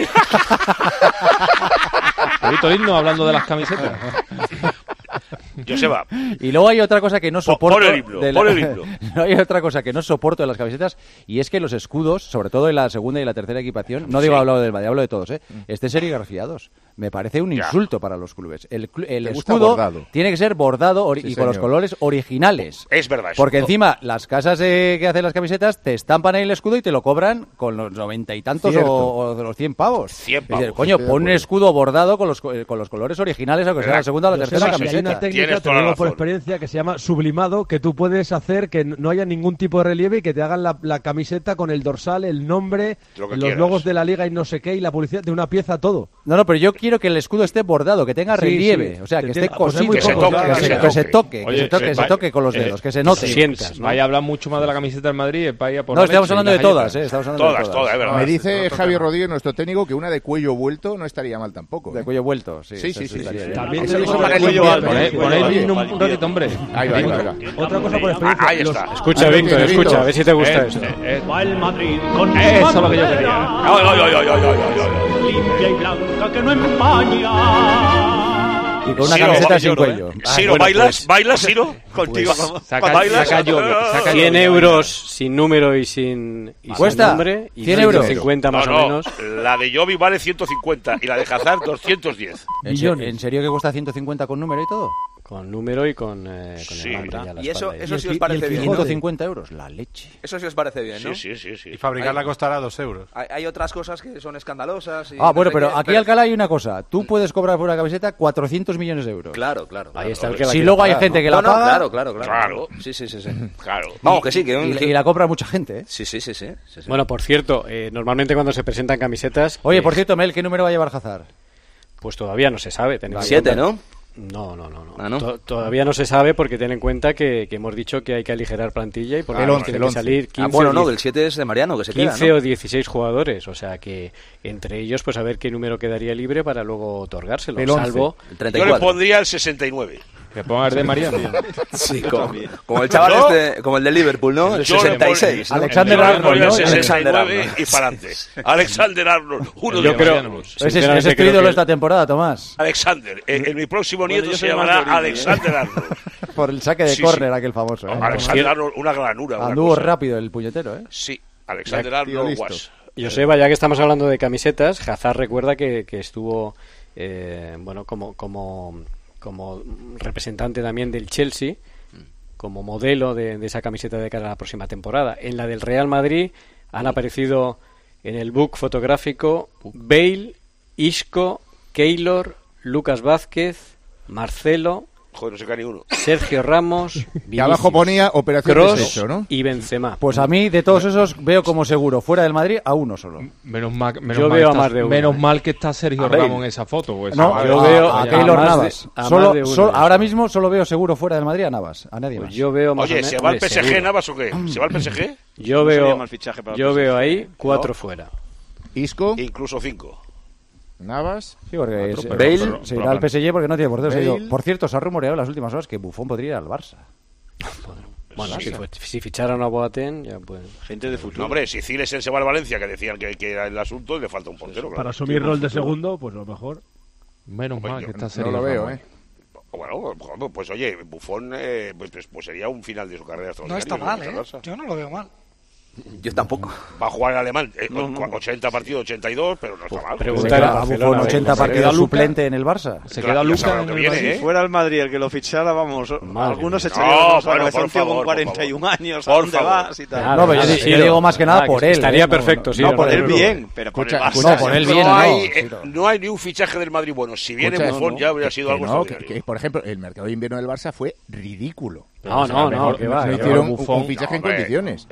Un poquito lindo hablando de las camisetas. Joseba. Y luego hay otra cosa que no soporto. Pon el himno. Hay otra cosa que no soporto de las camisetas, y es que los escudos, sobre todo en la segunda y la tercera equipación, no digo hablo del Madrid, hablo de todos, estén serigrafiados. Me parece un insulto para los clubes. El escudo tiene que ser bordado y con los colores originales. Es verdad. Porque encima las casas que hacen las camisetas te estampan ahí el escudo y te lo cobran con los 90 y tantos o de los 100 pavos. 100 pavos. Coño, pon un escudo bordado con los colores originales, aunque sea la segunda o la tercera camiseta. Tiene te lo digo por experiencia, que se llama sublimado, que tú puedes hacer que no haya ningún tipo de relieve y que te hagan la camiseta con el dorsal, el nombre, los logos de la liga y no sé qué, y la publicidad de una pieza, todo. No, pero yo quiero que el escudo esté bordado, que tenga relieve, o sea, que esté cosido, que se toque con los dedos, que se note. Vaya a hablar mucho más de la camiseta del Madrid, vaya por no, estamos hablando de todas, estamos hablando de todas, es verdad. Me dice Javi Rodríguez, nuestro técnico, que una de cuello vuelto no estaría mal tampoco. De cuello vuelto, sí. También te digo para el cuello alto. Ponéis un ratito, hombre. Ahí va. Otra cosa por experiencia. Ahí está. Escucha, Víctor, escucha, a ver si te gusta esto. Va el Madrid con eso es lo que yo quería. Limpia y blanca que no empaña. Y con una camiseta sin cuello. Ciro, ¿bailas? ¿Bailas, Ciro? Contigo. Saca 100 euros sin número y sin nombre. Y 100 euros. 150 más o menos. La de Jovi vale 150 y la de Hazard 210. ¿En serio que cuesta 150 con número y todo? Con número y con el nombre. Y eso sí os parece bien. 150 euros, la leche. Eso sí os parece bien, ¿no? Sí. Y fabricarla costará 2 euros. Hay otras cosas que son escandalosas. Bueno, pero aquí Alcalá hay una cosa. Tú puedes cobrar por una camiseta 400 millones de euros. Claro. Ahí está el que si luego hay gente que la paga... Claro. Sí. Claro. Vamos, que sí. Y la compra mucha gente, ¿eh? Sí. Bueno, por cierto, normalmente cuando se presentan camisetas... Oye, por cierto, Mel, ¿qué número va a llevar Hazard? Pues todavía no se sabe. 7, ¿no? No. ¿Ah, no? Todavía no se sabe porque ten en cuenta que hemos dicho que hay que aligerar plantilla y porque tienen que salir 15 el 7 es de Mariano, que se 15 queda, ¿no? o 16 jugadores, o sea que entre ellos pues a ver qué número quedaría libre para luego otorgárselo, salvo el 34. Yo le pondría el 69. Que pongas de Mariano. Sí, como el chaval como el de Liverpool, ¿no? El 66. ¿no? Alexander Arnold, ¿no? 69 y para adelante. Alexander Arnold, uno de los marianos. Ese es tu ídolo esta temporada, Tomás. Alexander. En mi próximo nieto se llamará Alexander Arnold. Por el saque de córner, aquel famoso. Alexander Arnold, una granura. Anduvo rápido el puñetero, ¿eh? Sí, Alexander Arnold was. Joseba, ya que estamos hablando de camisetas, Hazard recuerda que estuvo, como representante también del Chelsea, como modelo de esa camiseta de cara a la próxima temporada. En la del Real Madrid han aparecido en el book fotográfico Bale, Isco, Keylor, Lucas Vázquez, Marcelo, Joder, no se cae ni uno. Sergio Ramos, y abajo ponía operación Kroos deshecho, ¿no? Y Benzema. Pues a mí, de todos esos, veo como seguro, fuera del Madrid, a uno solo. Menos mal que está Sergio Ramos en esa foto. Pues. Yo veo a Keylor Navas. Ahora mismo solo veo seguro fuera del Madrid a Navas, a nadie más. Pues yo veo Oye, ¿se va al PSG seguro. Navas o qué? ¿Se va al PSG? Yo veo ahí 4 fuera. Isco. Incluso 5. Navas. Sí, porque Bale se irá al PSG porque no tiene portero. Por cierto, se ha rumoreado en las últimas horas que Buffon podría ir al Barça. Bueno, si ficharan a Boateng, ya pues... Gente de futuro. No, hombre, si Cilesen se va al Valencia, que decían que era el asunto, le falta un portero. Para asumir rol de segundo, pues lo mejor. Menos mal que está serio. No lo veo, Bueno, pues oye, Buffon pues sería un final de su carrera. No está mal, yo no lo veo mal. Yo tampoco. Va a jugar en alemán 80 partidos, 82, pero no está mal. Preguntar a Buffon 80 partidos suplente en el Barça. Se queda Lucas en el fuera el Madrid, el que lo fichara, vamos. Algunos echarían por favor, con 41 años, ¿a dónde vas? Y tal. No, pero yo digo más que nada por él. Estaría perfecto, sí. No, por él bien, pero por el Barça. No, por él bien. No hay ni un fichaje del Madrid bueno. Si viene Buffon ya habría sido algo extraordinario. Por ejemplo, el mercado de invierno del Barça fue ridículo. No, que va. No hicieron un fichaje en condiciones.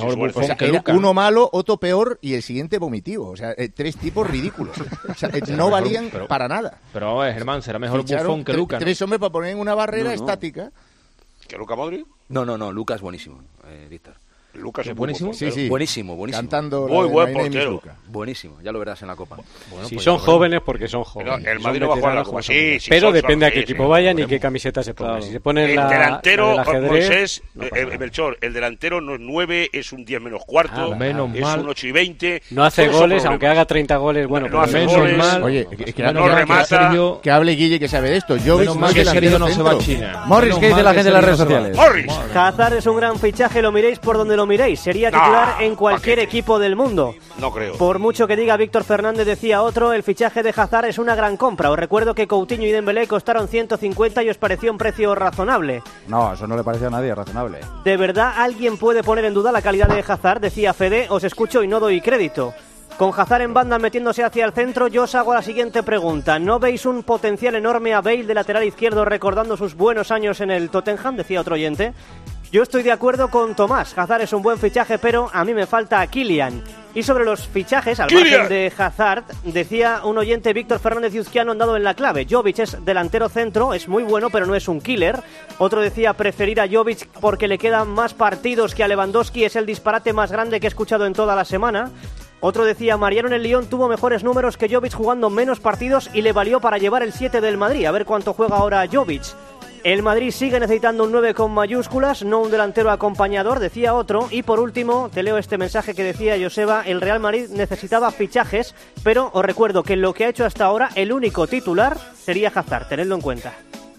Era uno malo, otro peor y el siguiente vomitivo. O sea, 3 tipos ridículos. O sea, no valían para nada. Pero Germán, será mejor Buffon que Lucas. 3 hombres para poner en una barrera estática. ¿Que Luka Modric? No, Lucas es buenísimo, Víctor. Lucas es buenísimo. Sí. Buenísimo. Cantando muy buen portero. Buenísimo, ya lo verás en la Copa. Bueno, si son jóvenes, porque son jóvenes. Pero el Madrid no va a jugar la Copa. Sí, pero depende a qué equipo vayan y qué camiseta se pongan. Si se pone el delantero, Moisés, Melchor, el delantero no es 9, es un 10 menos cuarto, es un 8 y 20. No hace goles, aunque haga 30 goles, bueno, no hace goles. Oye, no remata. Que hable Guille, que sabe de esto. Menos mal que Sergio no se va a China. Morris, ¿qué dice la gente en las redes sociales? Morris. Hazard es un gran fichaje, lo miréis por donde lo miréis. Sería titular en cualquier equipo del mundo. No creo. Por mucho que diga Víctor Fernández, decía otro, el fichaje de Hazard es una gran compra. Os recuerdo que Coutinho y Dembélé costaron 150 y os pareció un precio razonable. No, eso no le pareció a nadie razonable. ¿De verdad alguien puede poner en duda la calidad de Hazard? Decía Fede, os escucho y no doy crédito. Con Hazard en banda metiéndose hacia el centro, yo os hago la siguiente pregunta. ¿No veis un potencial enorme a Bale de lateral izquierdo recordando sus buenos años en el Tottenham? Decía otro oyente. Yo estoy de acuerdo con Tomás. Hazard es un buen fichaje, pero a mí me falta Kylian. Y sobre los fichajes, al margen de Hazard, decía un oyente, Víctor Fernández Yuzquiano, han dado en la clave. Jovic es delantero centro, es muy bueno, pero no es un killer. Otro decía preferir a Jovic porque le quedan más partidos que a Lewandowski, es el disparate más grande que he escuchado en toda la semana. Otro decía, Mariano en el Lyon tuvo mejores números que Jovic jugando menos partidos y le valió para llevar el 7 del Madrid. A ver cuánto juega ahora Jovic. El Madrid sigue necesitando un 9 con mayúsculas, no un delantero acompañador, decía otro. Y por último, te leo este mensaje que decía Joseba, el Real Madrid necesitaba fichajes, pero os recuerdo que en lo que ha hecho hasta ahora, el único titular sería Hazard, tenedlo en cuenta.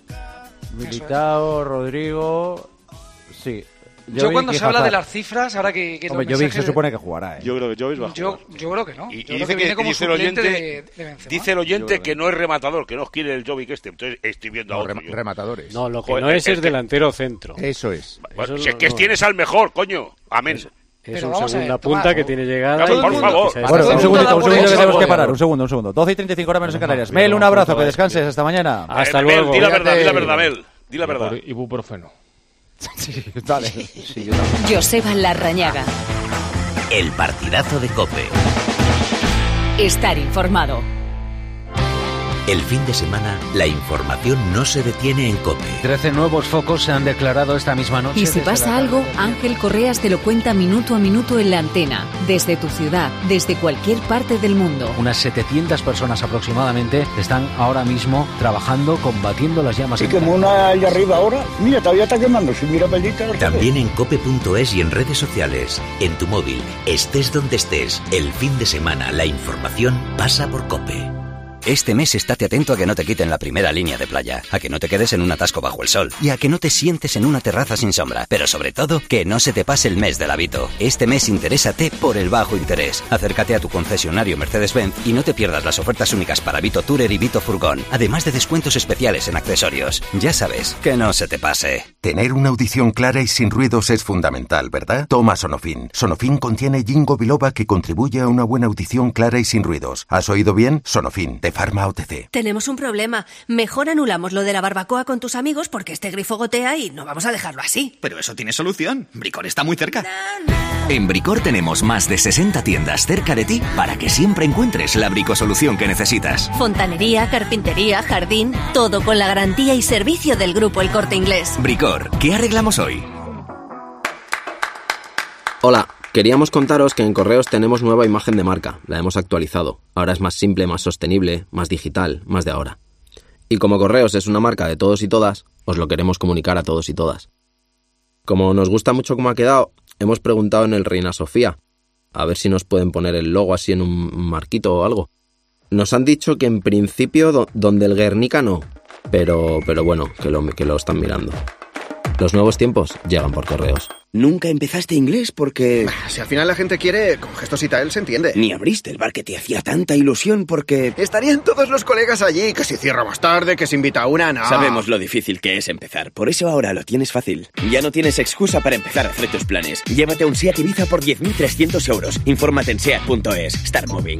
Militao, Rodrigo, sí. Yo cuando se habla de las cifras, ahora que hombre, Jovic se supone que jugará, Yo creo que Jovic va a jugar. Yo creo que no. Y dice que como dice el oyente, de dice el oyente que no es rematador, que no quiere el Jovic este. Entonces estoy viendo a otro. Rematadores. No, lo que no es delantero centro. Eso es. Bueno, si es que tienes al mejor, coño. Amén. Es un segunda punta que tiene llegada. Por favor. Bueno, un segundito que tenemos que parar. Un segundo. 12:35 horas menos en Canarias. Mel, un abrazo, que descanses. Hasta mañana. Hasta luego. Di la verdad, Mel. Di la verdad. Ibuprofeno. Sí, vale. Sí, Joseba Larrañaga. El partidazo de COPE. Estar informado. El fin de semana, la información no se detiene en COPE. 13 nuevos focos se han declarado esta misma noche. Y si pasa algo, Ángel Correas te lo cuenta minuto a minuto en la antena, desde tu ciudad, desde cualquier parte del mundo. Unas 700 personas aproximadamente están ahora mismo trabajando, combatiendo las llamas. Y como una allá arriba ahora, mira, todavía está quemando, si mira pelita. También en cope.es y en redes sociales, en tu móvil, estés donde estés, el fin de semana, la información pasa por COPE. Este mes estate atento a que no te quiten la primera línea de playa, a que no te quedes en un atasco bajo el sol y a que no te sientes en una terraza sin sombra. Pero sobre todo, que no se te pase el mes del Avito. Este mes interésate por el bajo interés. Acércate a tu concesionario Mercedes-Benz y no te pierdas las ofertas únicas para Vito Tourer y Vito Furgón, además de descuentos especiales en accesorios. Ya sabes, que no se te pase. Tener una audición clara y sin ruidos es fundamental, ¿verdad? Toma Sonofin. Sonofin contiene ginkgo biloba que contribuye a una buena audición clara y sin ruidos. ¿Has oído bien? Sonofin, de Pharma OTC. Tenemos un problema. Mejor anulamos lo de la barbacoa con tus amigos porque este grifo gotea y no vamos a dejarlo así. Pero eso tiene solución. Bricor está muy cerca. En Bricor tenemos más de 60 tiendas cerca de ti para que siempre encuentres la bricosolución que necesitas. Fontanería, carpintería, jardín, todo con la garantía y servicio del Grupo El Corte Inglés. Bricor, ¿qué arreglamos hoy? Hola. Queríamos contaros que en Correos tenemos nueva imagen de marca, la hemos actualizado. Ahora es más simple, más sostenible, más digital, más de ahora. Y como Correos es una marca de todos y todas, os lo queremos comunicar a todos y todas. Como nos gusta mucho cómo ha quedado, hemos preguntado en el Reina Sofía, a ver si nos pueden poner el logo así en un marquito o algo. Nos han dicho que en principio donde el Guernica no, pero bueno, que lo están mirando. Los nuevos tiempos llegan por Correos. Nunca empezaste inglés porque... Si al final la gente quiere, con gestos y tal se entiende. Ni abriste el bar que te hacía tanta ilusión porque... Estarían todos los colegas allí, que se cierra más tarde, que se invita a una, no. Sabemos lo difícil que es empezar, por eso ahora lo tienes fácil. Ya no tienes excusa para empezar a hacer tus planes. Llévate un SEAT Ibiza por 10.300 euros. Infórmate en SEAT.es. Start Moving.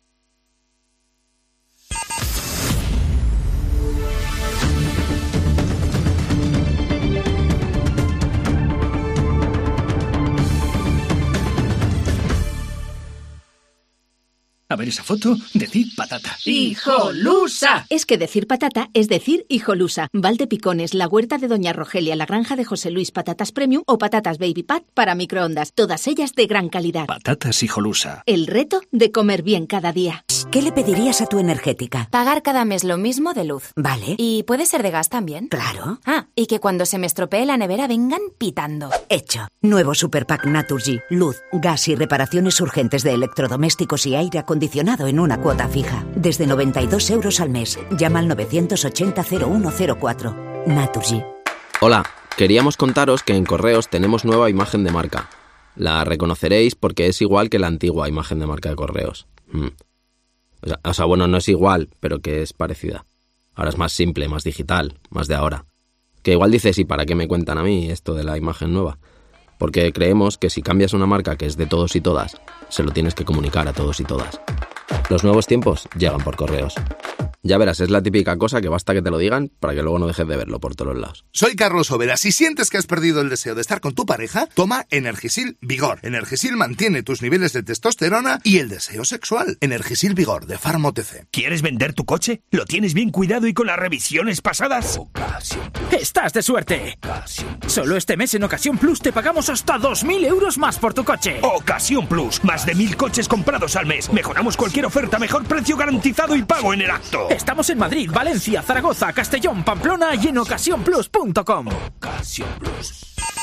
A ver esa foto, decid patata. ¡Hijolusa! Es que decir patata es decir hijolusa. Valdepicones, la huerta de Doña Rogelia, la granja de José Luis, patatas premium o patatas baby pat para microondas. Todas ellas de gran calidad. Patatas hijolusa. El reto de comer bien cada día. ¿Qué le pedirías a tu energética? Pagar cada mes lo mismo de luz. Vale. ¿Y puede ser de gas también? Claro. Y que cuando se me estropee la nevera vengan pitando. Hecho. Nuevo Super Pack Naturgy. Luz, gas y reparaciones urgentes de electrodomésticos y aire acondicionado en una cuota fija. Desde 92 euros al mes. Llama al 980-0104. Naturgy. Hola, queríamos contaros que en Correos tenemos nueva imagen de marca. La reconoceréis porque es igual que la antigua imagen de marca de Correos. O sea, bueno, no es igual, pero que es parecida. Ahora es más simple, más digital, más de ahora. Que igual dices, ¿y para qué me cuentan a mí esto de la imagen nueva? Porque creemos que si cambias una marca que es de todos y todas, se lo tienes que comunicar a todos y todas. Los nuevos tiempos llegan por correos. Ya verás, es la típica cosa que basta que te lo digan para que luego no dejes de verlo por todos lados. Soy Carlos Overa. Si sientes que has perdido el deseo de estar con tu pareja, toma Energisil Vigor. Energisil mantiene tus niveles de testosterona y el deseo sexual. Energisil Vigor, de Pharma OTC. ¿Quieres vender tu coche? ¿Lo tienes bien cuidado y con las revisiones pasadas? ¡Estás de suerte! Solo este mes en Ocasión Plus te pagamos hasta 2.000 euros más por tu coche. Ocasión Plus. Más de 1.000 coches comprados al mes. Mejoramos cualquier oferta, mejor precio garantizado y pago en el acto. Estamos en Madrid, Valencia, Zaragoza, Castellón, Pamplona y en ocasiónplus.com. Ocasión Plus.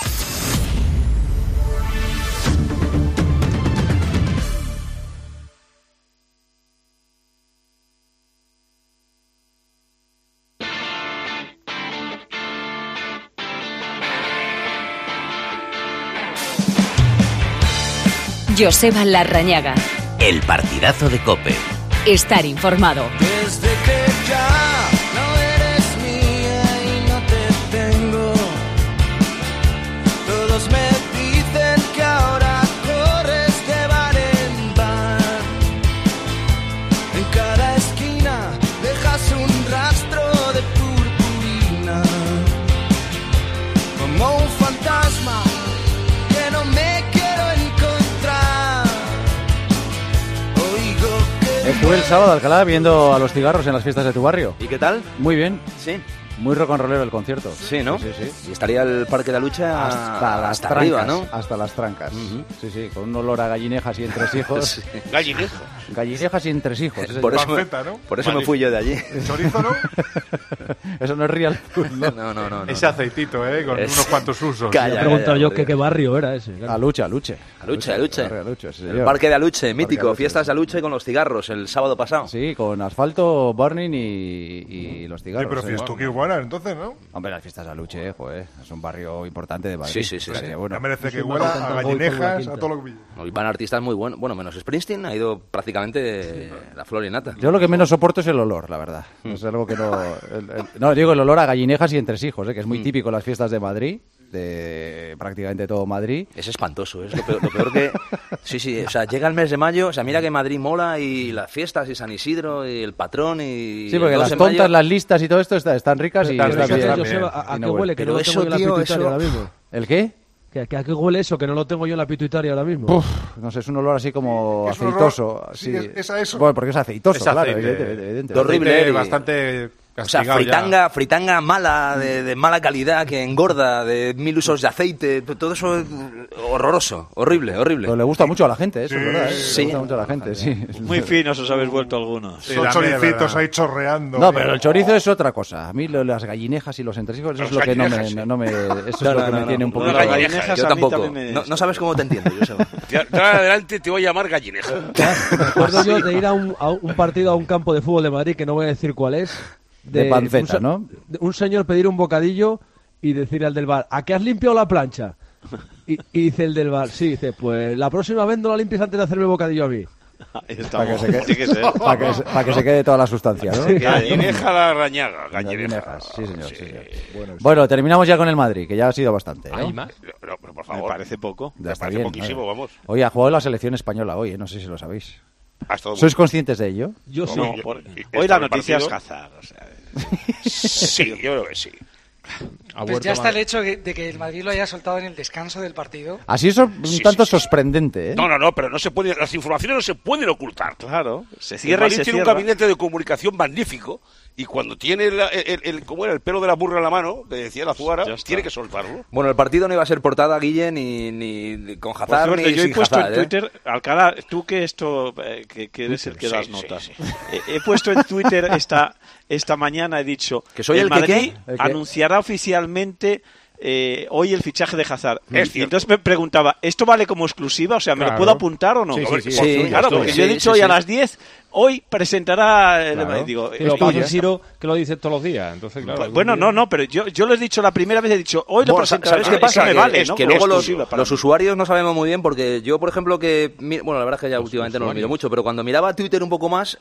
Joseba Larrañaga. El partidazo de COPE. Estar informado. Desde que ya no eres mía y no te tengo, todos me dicen que ahora corres de bar en bar. En cada esquina dejas un rastro de purpurina, como un fantasma que no me quiero encontrar. Oigo que Estuve el sábado, Alcalá, viendo a Los Cigarros en las fiestas de tu barrio. ¿Y qué tal? Muy bien. Sí. Muy rock and rollero el concierto. Sí, ¿no? Sí. Y estaría el Parque de la Lucha hasta trancas, arriba, ¿no? Hasta las trancas. Sí, con un olor a gallinejas y entresijos. Sí. ¿Gallinejas? Gallinejas y entresijos. Por eso, ¿no? por eso me fui yo de allí. ¿El chorizo no? Eso no es real food, ¿no? No. Ese aceitito, con unos cuantos usos. Me he preguntado yo qué barrio era ese. Claro. Aluche. Sí, el Parque de Aluche, mítico. Fiestas de Aluche con Los Cigarros el sábado pasado. Sí, con asfalto, burning y Los Cigarros. Sí, pero fiesta que buena entonces, ¿no? Hombre, las fiestas de Aluche, joder, es un barrio importante de Madrid. Sí. Bueno, no merece que huela a gallinejas, a todo lo que pille. Y van artistas muy buenos. Bueno, menos Springsteen, ha ido prácticamente la flor y nata. Yo lo que menos soporto es el olor, la verdad. Es algo que no... No, digo el olor a gallinejas y entresijos, que es muy típico en las fiestas de Madrid, de prácticamente todo Madrid. Es espantoso, es lo peor que... Sí, o sea, llega el mes de mayo, o sea, mira que Madrid mola y las fiestas y San Isidro y el patrón y... Sí, porque las tontas, las listas y todo esto están ricas y están bien. ¿A qué huele? Que no lo tengo yo en la pituitaria ahora mismo. ¿El qué? ¿A qué huele eso? Que no lo tengo yo en la pituitaria ahora mismo. No sé, es un olor así como aceitoso. Olor, sí, es a eso. Bueno, porque es aceitoso, es aceite, claro, evidentemente. Horrible. Bastante... O sea, fritanga mala, de mala calidad, que engorda, de 1000 usos de aceite, todo eso es horroroso, horrible. Pero le gusta mucho a la gente, eso sí, es verdad. Sí. Le gusta mucho a la gente, sí. Muy finos os habéis vuelto algunos. Sí, son choricitos ahí chorreando. No, pero el chorizo es otra cosa. A mí las gallinejas y los entresijos, eso es lo que no me tiene un poco... Yo tampoco. No sabes cómo te entiendo, yo sé. De ahora adelante te voy a llamar gallineja. Me acuerdo yo de ir a un partido, a un campo de fútbol de Madrid, que no voy a decir cuál es. De panceta, ¿no? Un señor pedir un bocadillo y decir al del bar, ¿a qué has limpiado la plancha? Y dice el del bar, sí, dice, pues la próxima vez no la limpies antes de hacerme el bocadillo a mí. Para que se quede toda la sustancia, ¿no? Sí, gallineja Larrañaga. Gallinejas, sí, señor. Bueno, terminamos ya con el Madrid, que ya ha sido bastante, ¿no? ¿Hay más? Pero por favor. Me parece poco. Me parece poquísimo, vamos. Oye, ha jugado la selección española hoy, no sé si lo sabéis. ¿Sois muy... conscientes de ello? Yo sí. Hoy la noticia es Hazard. O sea, sí, yo creo que sí. Pues ya está el hecho de que el Madrid lo haya soltado en el descanso del partido. Así es un tanto sorprendente, ¿eh? No, pero no se puede, las informaciones no se pueden ocultar. Claro, se cierra el Madrid tiene un gabinete de comunicación magnífico y cuando tiene el pelo de la burra en la mano, que decía la Zuara, tiene que soltarlo. Bueno, el partido no iba a ser portada, Guille, ni con Hazard, pues, ni yo sin he puesto Hazard, en Twitter, Alcalá, tú que eres el que das notas. He puesto en Twitter esta mañana, he dicho que soy el Madrid ¿El anunciará oficialmente hoy el fichaje de Hazard. Y entonces me preguntaba, ¿esto vale como exclusiva? O sea, ¿me lo puedo apuntar o no? Sí, claro, porque yo he dicho hoy a las 10, hoy presentará... Digo, lo pasa Ciro, que lo dice todos los días. Entonces, claro, bueno, no, pero yo lo he dicho la primera vez, he dicho, hoy lo presentará. ¿Sabes qué pasa? Es que luego los usuarios no sabemos muy bien, porque yo, por ejemplo, bueno, la verdad es que ya últimamente no lo miro mucho, pero cuando miraba Twitter un poco más,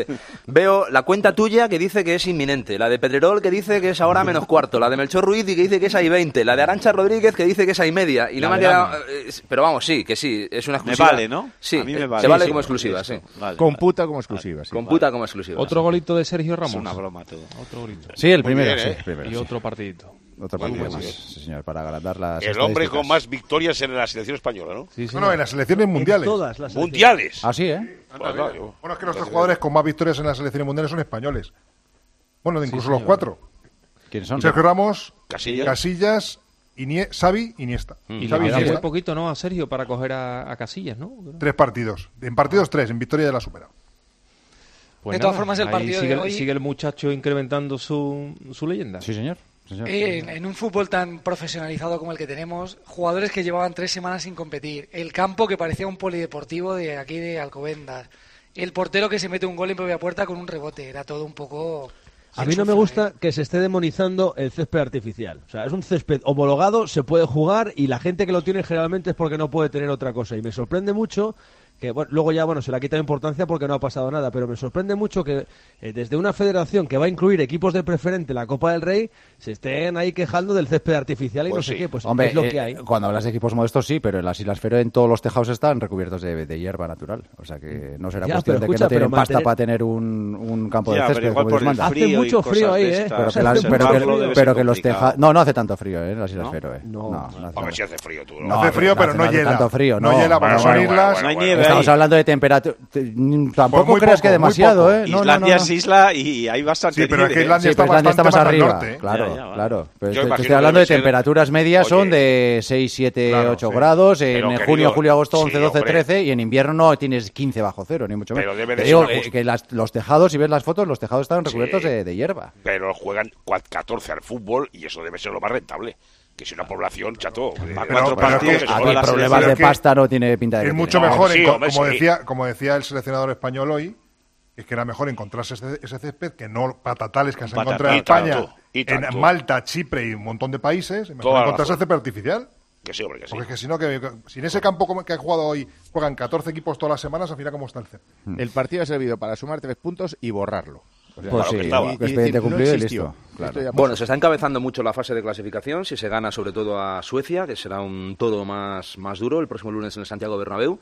veo la cuenta tuya que dice que es inminente, la de Pedrerol que dice que es ahora -4, la de Melchor Ruiz y que dice que es ahí 20, la de Arantxa Rodríguez que dice que es ahí media, y no me ha quedado... Pero vamos, sí, es una exclusiva. Me vale, ¿no? Sí, a mí me vale. se vale como exclusiva, sí. Vale, computa como exclusiva, sí. Computa como exclusiva. Otro golito de Sergio Ramos. Es una broma todo. Otro golito. Sí, el primero, sí. Y otro partidito. Otro partido más, sí, señor, para agrandar las el hombre con más victorias en la selección española, ¿no? Sí, no, en las selecciones mundiales. En todas las mundiales. Ah, sí, ¿eh? Bueno, es que los 3 jugadores con más victorias en las selecciones mundiales son españoles. Bueno, incluso los 4. ¿Quiénes son? Sergio Ramos, Casillas, Xavi, Iniesta. Y le queda muy poquito, ¿no? A Sergio para coger a Casillas, ¿no? 3 partidos. En partidos 3, en victoria ya la ha superado. Pues de todas formas, el partido de hoy... Sigue el muchacho incrementando su leyenda. Sí, señor. En un fútbol tan profesionalizado como el que tenemos, jugadores que llevaban 3 semanas sin competir, el campo que parecía un polideportivo de aquí de Alcobendas, el portero que se mete un gol en propia puerta con un rebote, era todo un poco... A mí no me gusta que se esté demonizando el césped artificial. O sea, es un césped homologado, se puede jugar y la gente que lo tiene generalmente es porque no puede tener otra cosa. Y me sorprende mucho que luego ya se le ha quitado importancia porque no ha pasado nada, pero me sorprende mucho que desde una federación que va a incluir equipos de preferente en la Copa del Rey se estén ahí quejando del césped artificial y no sé qué, pues hombre, es lo que hay. Cuando hablas de equipos modestos sí, pero en las Islas Feroe en todos los tejados están recubiertos de hierba natural, o sea que no será cuestión de que no tienen pasta para tener un campo de césped como Dios manda. Hace mucho frío ahí, pero que los tejados... No hace tanto frío en las Islas Feroe. No, si hace frío tú. No hace frío, pero no hiela. Tanto frío, no hiela, porque son islas. No hay nieve. Estamos hablando de temperatura. Tampoco pues creas que demasiado, ¿eh? Islandia es isla y hay bastante. Sí, pero es que Islandia está bastante más arriba. Norte, Claro. Pero estoy hablando de temperaturas medias, son de 6, 7, 8 grados. En junio, julio, agosto 11, 12, 13. Y en invierno no tienes 15 bajo cero, ni mucho menos. Pero digo que los tejados, si ves las fotos, los tejados están recubiertos de hierba. Pero juegan 14 al fútbol y eso debe ser lo más rentable. Que si una población, chato... Aquí problemas de pasta no tiene pinta de que es mucho mejor, como decía el seleccionador español hoy, es que era mejor encontrarse ese césped que no patatales que se han encontrado en España, en Malta, Chipre y un montón de países, mejor encontrarse ese césped artificial. Que sí, hombre, que sí. Porque es que si no, si en ese campo que ha jugado hoy juegan 14 equipos todas las semanas, al final cómo está el césped. El partido ha servido para sumar 3 puntos y borrarlo. O sea, pues sí, expediente cumplido y listo. Claro. Bueno, se está encabezando mucho la fase de clasificación, si se gana sobre todo a Suecia, que será un todo más duro el próximo lunes en el Santiago Bernabéu.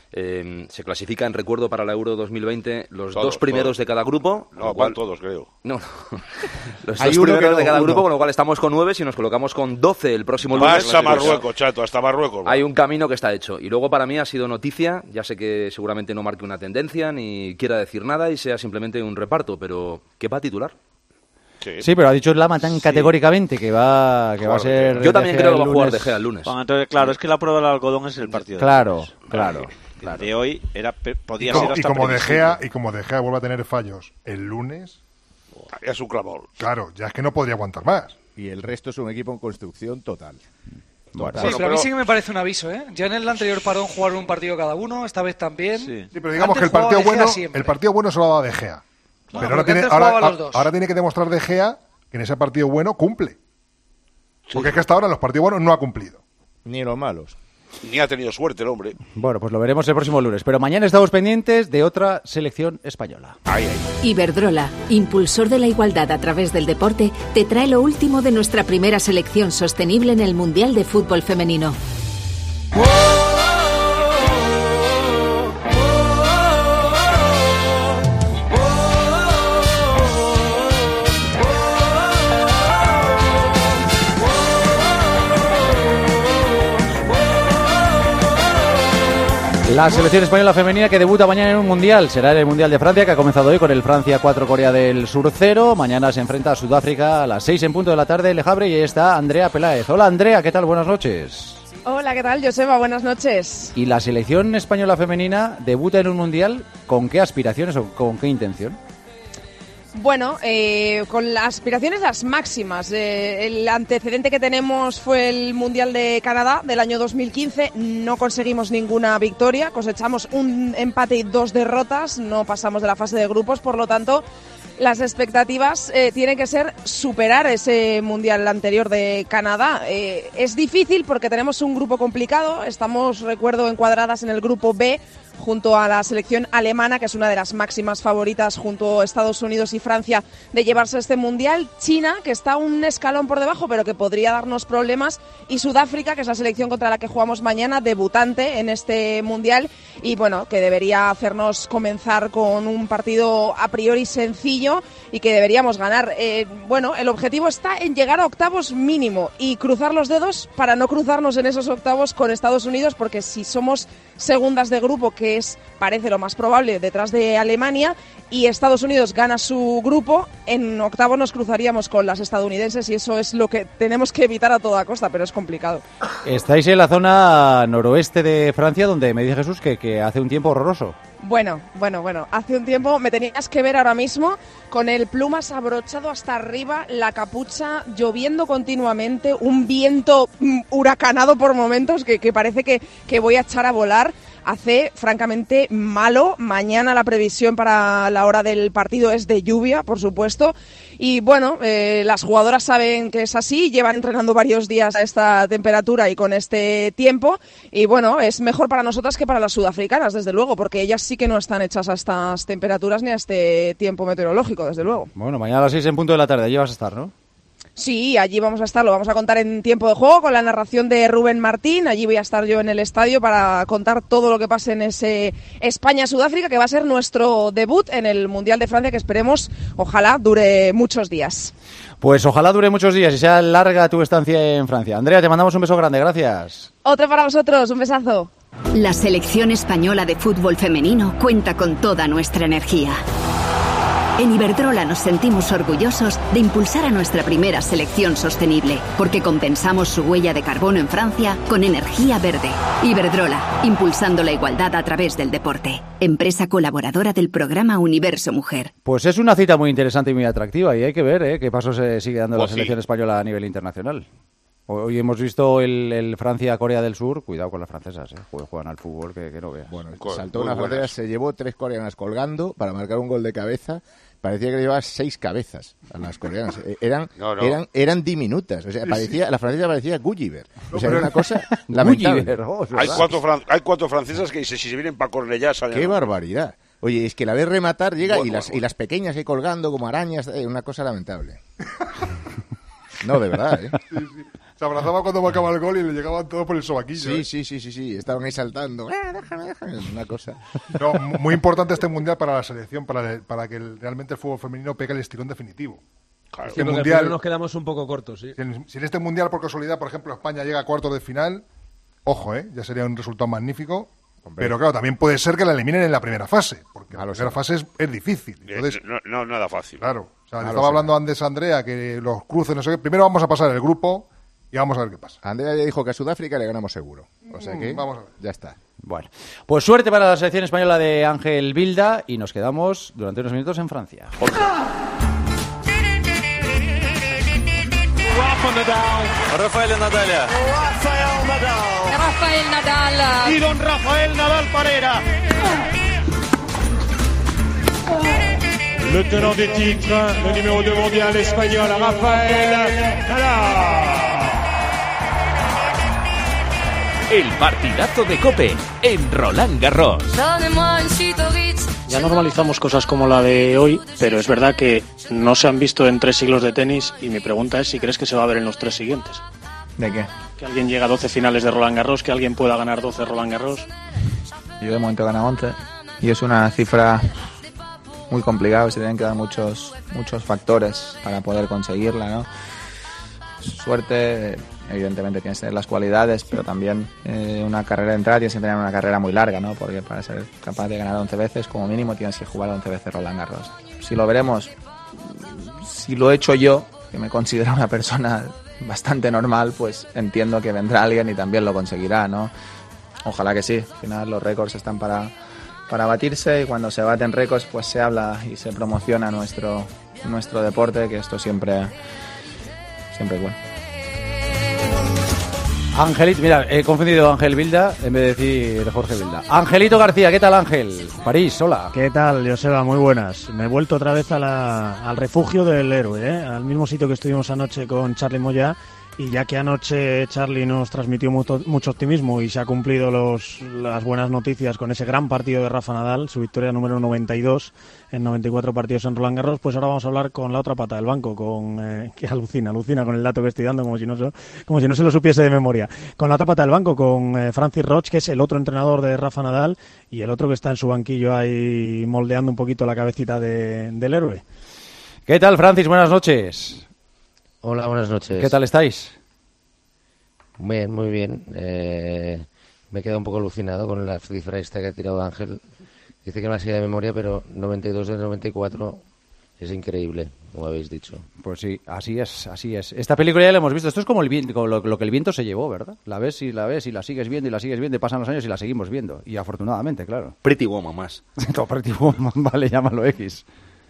Se clasifica en recuerdo para la Euro 2020 los dos primeros de cada grupo. No, van todos, creo. No. Los dos primeros de cada grupo, con lo cual estamos con 9, si nos colocamos con 12 el próximo lunes. Hasta Marruecos, chato, hasta Marruecos. Hay un camino que está hecho. Y luego para mí ha sido noticia, ya sé que seguramente no marque una tendencia, ni quiera decir nada y sea simplemente un reparto, pero ¿qué va a titular? Sí, pero ha dicho Lama tan categóricamente que va a ser... Yo también creo que va a jugar De Gea el lunes. Bueno, entonces, claro, es que la prueba del algodón es el partido. Claro. De hoy podía ser hasta y como De Gea vuelve a tener fallos el lunes... Es un clamor. Claro, ya es que no podría aguantar más. Y el resto es un equipo en construcción total. Bueno, pero a mí sí que me parece un aviso, ¿eh? Ya en el anterior parón jugaron un partido cada uno, esta vez también. Sí, pero digamos que el partido bueno se lo ha dado De Gea. Pero ahora tiene que demostrar De Gea que en ese partido bueno cumple. Porque es que hasta ahora en los partidos buenos no ha cumplido. Ni en los malos. Ni ha tenido suerte el hombre. Bueno, pues lo veremos el próximo lunes. Pero mañana estamos pendientes de otra selección española. Iberdrola, impulsor de la igualdad a través del deporte, te trae lo último de nuestra primera selección sostenible en el Mundial de Fútbol Femenino. La selección española femenina que debuta mañana en un mundial será en el Mundial de Francia, que ha comenzado hoy con el Francia 4, Corea del Sur 0. Mañana se enfrenta a Sudáfrica a las 6 en punto de la tarde en Le Havre y ahí está Andrea Peláez. Hola Andrea, ¿qué tal? Buenas noches. Hola, ¿qué tal, Joseba? Buenas noches. ¿Y la selección española femenina debuta en un mundial con qué aspiraciones o con qué intención? Bueno, con las aspiraciones las máximas. El antecedente que tenemos fue el Mundial de Canadá del año 2015. No conseguimos ninguna victoria, cosechamos un empate y 2 derrotas, no pasamos de la fase de grupos, por lo tanto las expectativas tienen que ser superar ese Mundial anterior de Canadá. Es difícil porque tenemos un grupo complicado, estamos, recuerdo, encuadradas en el grupo B, junto a la selección alemana, que es una de las máximas favoritas junto a Estados Unidos y Francia de llevarse este Mundial, China, que está un escalón por debajo pero que podría darnos problemas, y Sudáfrica, que es la selección contra la que jugamos mañana, debutante en este Mundial y bueno, que debería hacernos comenzar con un partido a priori sencillo y que deberíamos ganar. Bueno, el objetivo está en llegar a octavos mínimo y cruzar los dedos para no cruzarnos en esos octavos con Estados Unidos, porque si somos segundas de grupo, que parece lo más probable detrás de Alemania, y Estados Unidos gana su grupo, en octavo nos cruzaríamos con las estadounidenses y eso es lo que tenemos que evitar a toda costa, pero es complicado. Estáis en la zona noroeste de Francia, donde me dice Jesús que hace un tiempo horroroso. Bueno, hace un tiempo me tenías que ver ahora mismo con el plumas abrochado hasta arriba, la capucha, lloviendo continuamente, un viento huracanado por momentos que parece que voy a echar a volar. Hace francamente malo. Mañana la previsión para la hora del partido es de lluvia, por supuesto. Y bueno, las jugadoras saben que es así, llevan entrenando varios días a esta temperatura y con este tiempo. Y bueno, es mejor para nosotras que para las sudafricanas, desde luego, porque ellas sí que no están hechas a estas temperaturas ni a este tiempo meteorológico, desde luego. Bueno, mañana a las 6 en punto de la tarde, allí vas a estar, ¿no? Sí, allí vamos a estar, lo vamos a contar en tiempo de juego con la narración de Rubén Martín. Allí voy a estar yo en el estadio para contar todo lo que pase en ese España-Sudáfrica, que va a ser nuestro debut en el Mundial de Francia, que esperemos, ojalá, dure muchos días. Pues ojalá dure muchos días y sea larga tu estancia en Francia. Andrea, te mandamos un beso grande, gracias. Otro para vosotros, un besazo. La selección española de fútbol femenino cuenta con toda nuestra energía. En Iberdrola nos sentimos orgullosos de impulsar a nuestra primera selección sostenible, porque compensamos su huella de carbono en Francia con energía verde. Iberdrola, impulsando la igualdad a través del deporte. Empresa colaboradora del programa Universo Mujer. Pues es una cita muy interesante y muy atractiva y hay que ver qué pasos se sigue dando la selección española a nivel internacional. Hoy hemos visto el Francia-Corea del Sur. Cuidado con las francesas, juegan al fútbol que no veas. Bueno, saltó una francesa, se llevó 3 coreanas colgando para marcar un gol de cabeza. Parecía que le llevaba 6 cabezas a las coreanas. Eran diminutas. O sea, la francesa parecía Gulliver. O sea, era una cosa lamentable. Hay 4 francesas que si se vienen para Cornellá salen. ¡Qué barbaridad! Oye, es que la ves rematar, llega y las pequeñas ahí colgando como arañas. Una cosa lamentable. No, de verdad, ¿eh? Sí. Se abrazaba cuando marcaba el gol y le llegaban todos por el sobaquillo. Sí. Estaban ahí saltando. Déjame. Una cosa. No, muy importante este mundial para la selección, para que realmente el fútbol femenino pegue el estirón definitivo. Claro. Este mundial nos quedamos un poco cortos, sí. Si en este mundial, por casualidad, por ejemplo, España llega a cuartos de final, ojo, ya sería un resultado magnífico. Hombre. Pero claro, también puede ser que la eliminen en la primera fase, porque la primera fase es difícil. Entonces, no nada fácil. Claro. O sea, estaba hablando antes Andrea que los cruces, no sé qué. Primero vamos a pasar el grupo y vamos a ver qué pasa. Andrea ya dijo que a Sudáfrica le ganamos seguro. O sea que vamos a ver. Ya está. Bueno, pues suerte para la selección española de Ángel Vilda y nos quedamos durante unos minutos en Francia. Rafael Nadal. Y don Rafael Nadal Parera. Le tenant des titres, le numéro 2 mondial espagnol, Rafael Nadal. El partidazo de COPE en Roland Garros. Ya normalizamos cosas como la de hoy, pero es verdad que no se han visto en 3 siglos de tenis y mi pregunta es si crees que se va a ver en los 3 siguientes. ¿De qué? Que alguien llegue a 12 finales de Roland Garros, que alguien pueda ganar 12 Roland Garros. Yo de momento he ganado 11 y es una cifra muy complicada, se tienen que dar muchos factores para poder conseguirla, ¿no? Suerte, evidentemente tienes que tener las cualidades, pero también una carrera de entrada tienes que tener una carrera muy larga, ¿no? Porque para ser capaz de ganar 11 veces, como mínimo tienes que jugar 11 veces Roland Garros. Si lo veremos, si lo he hecho yo, que me considero una persona bastante normal, pues entiendo que vendrá alguien y también lo conseguirá, ¿no? Ojalá que sí, al final los récords están para batirse y cuando se baten récords pues se habla y se promociona nuestro nuestro deporte, que esto siempre es bueno. Angelito, mira, he confundido a Ángel Vilda en vez de decir Jorge Vilda. Angelito García, ¿qué tal, Ángel? París, hola. ¿Qué tal, Joseba? Muy buenas. Me he vuelto otra vez al refugio del héroe, al mismo sitio que estuvimos anoche con Charly Moya. Y ya que anoche Charly nos transmitió mucho optimismo y se ha cumplido las buenas noticias con ese gran partido de Rafa Nadal, su victoria número 92 en 94 partidos en Roland Garros, pues ahora vamos a hablar con la otra pata del banco, que alucina con el dato que estoy dando, como si no se lo supiese de memoria. Con la otra pata del banco, con Francis Roch, que es el otro entrenador de Rafa Nadal y el otro que está en su banquillo ahí moldeando un poquito la cabecita del héroe. ¿Qué tal, Francis? Buenas noches. Hola, buenas noches. ¿Qué tal estáis? Bien, muy bien. Me he quedado un poco alucinado con la cifra esta que ha tirado Ángel. Dice que no la sigue de memoria, pero 92 de 94 es increíble, como habéis dicho. Pues sí, así es. Esta película ya la hemos visto. Esto es como el viento, como lo que el viento se llevó, ¿verdad? La ves y la sigues viendo y la sigues viendo, y pasan los años y la seguimos viendo. Y afortunadamente, claro. Pretty Woman más. No, Pretty Woman, vale, llámalo X.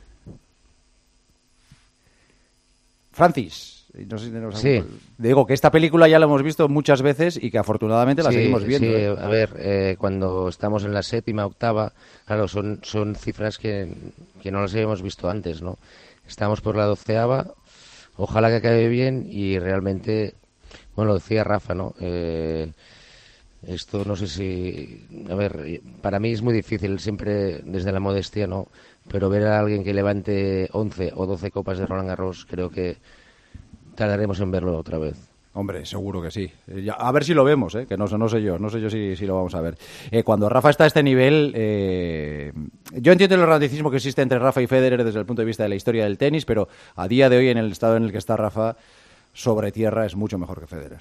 Francis, no sé si tenemos sí. Digo que esta película ya la hemos visto muchas veces y que afortunadamente la seguimos viendo. Sí, a ver, cuando estamos en la 7ª, 8ª, claro, son cifras que no las habíamos visto antes, ¿no? Estamos por la 12ª, ojalá que acabe bien y realmente, bueno, lo decía Rafa, ¿no? Esto no sé si... A ver, para mí es muy difícil, siempre desde la modestia, ¿no? Pero ver a alguien que levante 11 o 12 copas de Roland Garros, creo que tardaremos en verlo otra vez. Hombre, seguro que sí. A ver si lo vemos, que no sé yo si lo vamos a ver. Cuando Rafa está a este nivel, yo entiendo el romanticismo que existe entre Rafa y Federer desde el punto de vista de la historia del tenis, pero a día de hoy, en el estado en el que está Rafa, sobre tierra es mucho mejor que Federer.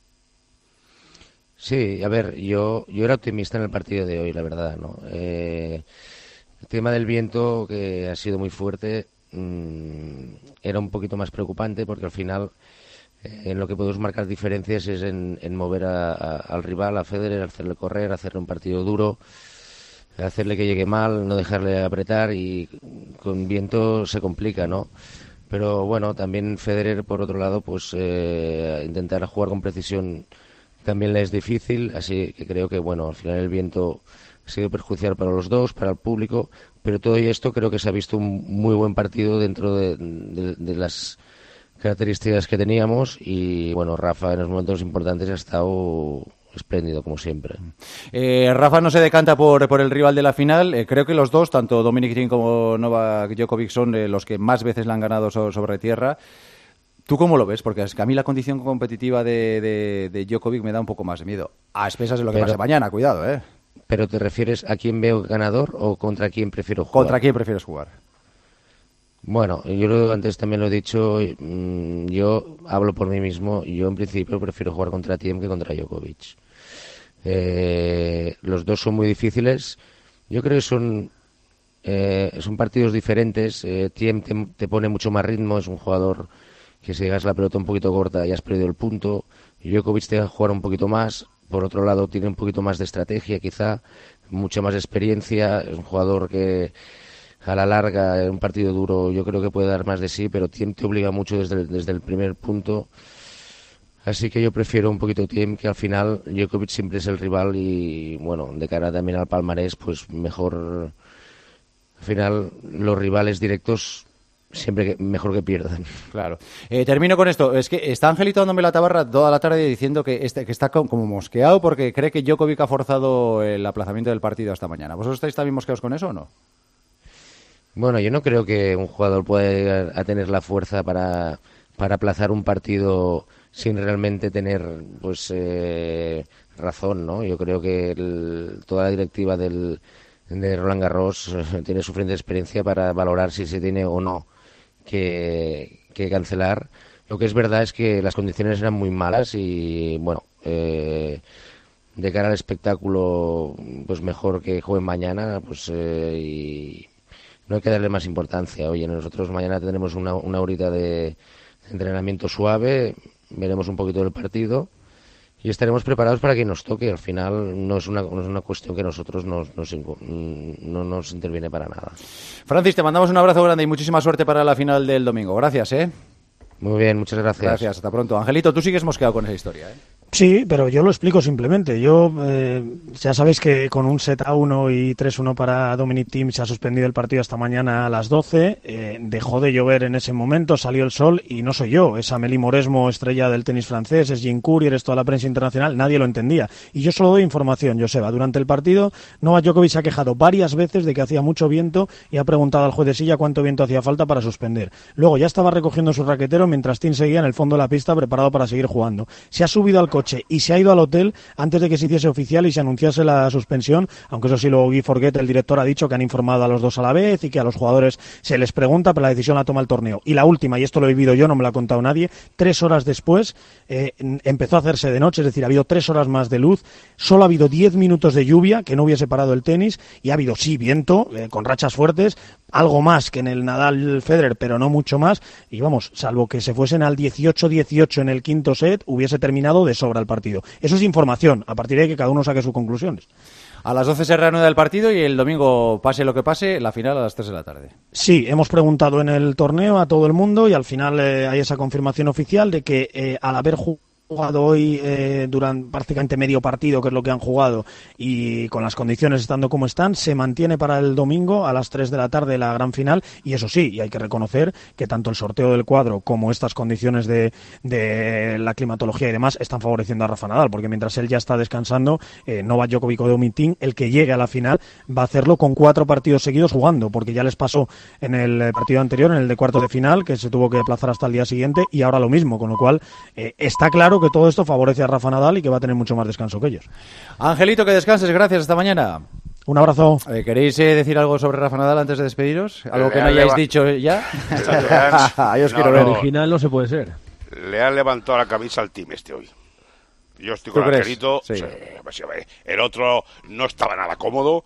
Sí, a ver, yo era optimista en el partido de hoy, la verdad, ¿no? El tema del viento, que ha sido muy fuerte, era un poquito más preocupante porque al final en lo que podemos marcar diferencias es en mover al rival, a Federer, hacerle correr, hacerle un partido duro, hacerle que llegue mal, no dejarle apretar, y con viento se complica, ¿no? Pero bueno, también Federer, por otro lado, pues intentar jugar con precisión también le es difícil, así que creo que, bueno, al final el viento ha sido perjudicial para los dos, para el público, pero todo esto creo que se ha visto un muy buen partido dentro de las características que teníamos, y bueno, Rafa en los momentos importantes ha estado espléndido, como siempre. Rafa no se decanta por el rival de la final. Creo que los dos, tanto Dominic Thiem como Novak Djokovic, son los que más veces le han ganado sobre tierra. ¿Tú cómo lo ves? Porque es que a mí la condición competitiva de Djokovic me da un poco más de miedo. A expensas de lo que pase mañana, cuidado, ¿eh? ¿Pero te refieres a quién veo ganador o contra quién prefiero jugar? ¿Contra quién prefieres jugar? Bueno, yo antes también lo he dicho, yo hablo por mí mismo, yo en principio prefiero jugar contra Thiem que contra Djokovic. Los dos son muy difíciles. Yo creo que son partidos diferentes. Thiem te pone mucho más ritmo, es un jugador que si llegas la pelota un poquito corta ya has perdido el punto. Djokovic te va a jugar un poquito más. Por otro lado, tiene un poquito más de estrategia, quizá, mucha más experiencia. Es un jugador que a la larga, en un partido duro, yo creo que puede dar más de sí, pero Thiem te obliga mucho desde el primer punto. Así que yo prefiero un poquito Thiem, que al final Djokovic siempre es el rival y, bueno, de cara también al palmarés, pues mejor. Al final, los rivales directos siempre mejor que pierdan. Claro. Termino con esto. Es que está Angelito dándome la tabarra toda la tarde diciendo que está como mosqueado porque cree que Djokovic ha forzado el aplazamiento del partido hasta mañana. ¿Vosotros estáis también mosqueados con eso o no? Bueno, yo no creo que un jugador pueda llegar a tener la fuerza para aplazar un partido sin realmente tener razón, ¿no? Yo creo que toda la directiva de Roland Garros tiene suficiente experiencia para valorar si se tiene o no que cancelar. Lo que es verdad es que las condiciones eran muy malas y, bueno, de cara al espectáculo, pues mejor que jueguen mañana, pues y no hay que darle más importancia. Oye, nosotros mañana tendremos una horita de entrenamiento suave, veremos un poquito del partido y estaremos preparados para que nos toque. Al final no es una cuestión que nosotros no nos interviene para nada. Francis, te mandamos un abrazo grande y muchísima suerte para la final del domingo. Gracias, Muy bien, muchas gracias. Gracias, hasta pronto. Angelito, tú sigues mosqueado con esa historia, Sí, pero yo lo explico simplemente. Yo ya sabéis que con un set a 1 y 3-1 para Dominic Thiem se ha suspendido el partido hasta mañana a las 12. Dejó de llover en ese momento, salió el sol y no soy yo. Es Amélie Mauresmo, estrella del tenis francés, es Jean Courier, es toda la prensa internacional. Nadie lo entendía. Y yo solo doy información, Joseba. Durante el partido, Novak Djokovic se ha quejado varias veces de que hacía mucho viento y ha preguntado al juez de silla cuánto viento hacía falta para suspender. Luego ya estaba recogiendo su raquetero mientras Thiem seguía en el fondo de la pista preparado para seguir jugando. Se ha subido al coche y se ha ido al hotel antes de que se hiciese oficial y se anunciase la suspensión, aunque eso sí, luego Guy Forget, el director, ha dicho que han informado a los dos a la vez y que a los jugadores se les pregunta, pero la decisión la toma el torneo. Y la última, y esto lo he vivido yo, no me lo ha contado nadie, 3 horas después empezó a hacerse de noche, es decir, ha habido 3 horas más de luz, solo ha habido 10 minutos de lluvia, que no hubiese parado el tenis, y ha habido, sí, viento, con rachas fuertes, algo más que en el Nadal-Federer, pero no mucho más, y vamos, salvo que se fuesen al 18-18 en el quinto set, hubiese terminado de sobra el partido. Eso es información, a partir de ahí que cada uno saque sus conclusiones. A las 12 se reanuda el partido y el domingo, pase lo que pase, la final a las 3 de la tarde. Sí, hemos preguntado en el torneo a todo el mundo y al final hay esa confirmación oficial de que al haber jugado hoy durante prácticamente medio partido, que es lo que han jugado, y con las condiciones estando como están, se mantiene para el domingo a las 3 de la tarde la gran final, y eso sí, y hay que reconocer que tanto el sorteo del cuadro como estas condiciones de la climatología y demás están favoreciendo a Rafa Nadal, porque mientras él ya está descansando, Novak Djokovic o Dominic Thiem, el que llegue a la final, va a hacerlo con 4 partidos seguidos jugando, porque ya les pasó en el partido anterior, en el de cuartos de final, que se tuvo que aplazar hasta el día siguiente, y ahora lo mismo, con lo cual está claro que todo esto favorece a Rafa Nadal y que va a tener mucho más descanso que ellos. Angelito, que descanses, gracias, hasta mañana. Un abrazo. ¿Queréis decir algo sobre Rafa Nadal antes de despediros? ¿Algo que no hayáis dicho ya? Ahí os quiero ver. Original no se puede ser. Le han levantado la camisa al team hoy. Yo estoy con Angelito. Sí. El otro no estaba nada cómodo.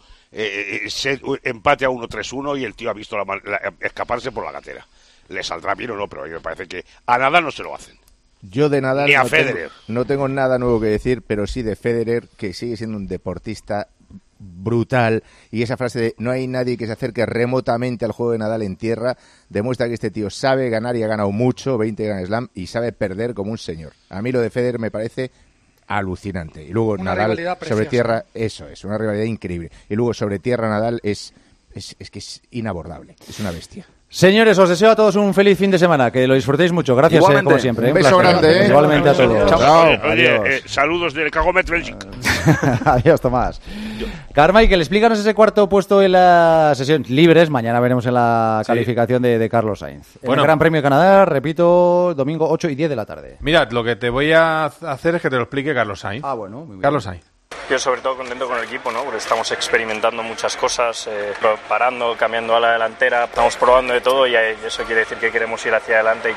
Empate a 1-3-1 y el tío ha visto escaparse por la gatera. Le saldrá bien o no, pero a mí me parece que a Nadal no se lo hacen. Yo de Nadal ni a Federer. No tengo nada nuevo que decir, pero sí de Federer, que sigue siendo un deportista brutal, y esa frase de no hay nadie que se acerque remotamente al juego de Nadal en tierra demuestra que este tío sabe ganar y ha ganado mucho, 20 Grand Slam, y sabe perder como un señor. A mí lo de Federer me parece alucinante. Y luego una Nadal sobre tierra, eso es, una rivalidad increíble. Y luego sobre tierra Nadal es que es inabordable, es una bestia. Señores, os deseo a todos un feliz fin de semana, que lo disfrutéis mucho. Gracias, como siempre. Un beso grande. Igualmente a todos. Chao. Oye, saludos del Cagomet Bélgica. Adiós, Tomás. Carmichael, explícanos ese cuarto puesto en la sesión libres. Mañana veremos en la calificación de Carlos Sainz. Bueno, el Gran Premio de Canadá, repito, domingo 8 y 10 de la tarde. Mirad, lo que te voy a hacer es que te lo explique Carlos Sainz. Bueno, muy bien. Carlos Sainz. Yo sobre todo contento con el equipo, ¿no? Porque estamos experimentando muchas cosas, parando, cambiando a la delantera, estamos probando de todo y eso quiere decir que queremos ir hacia adelante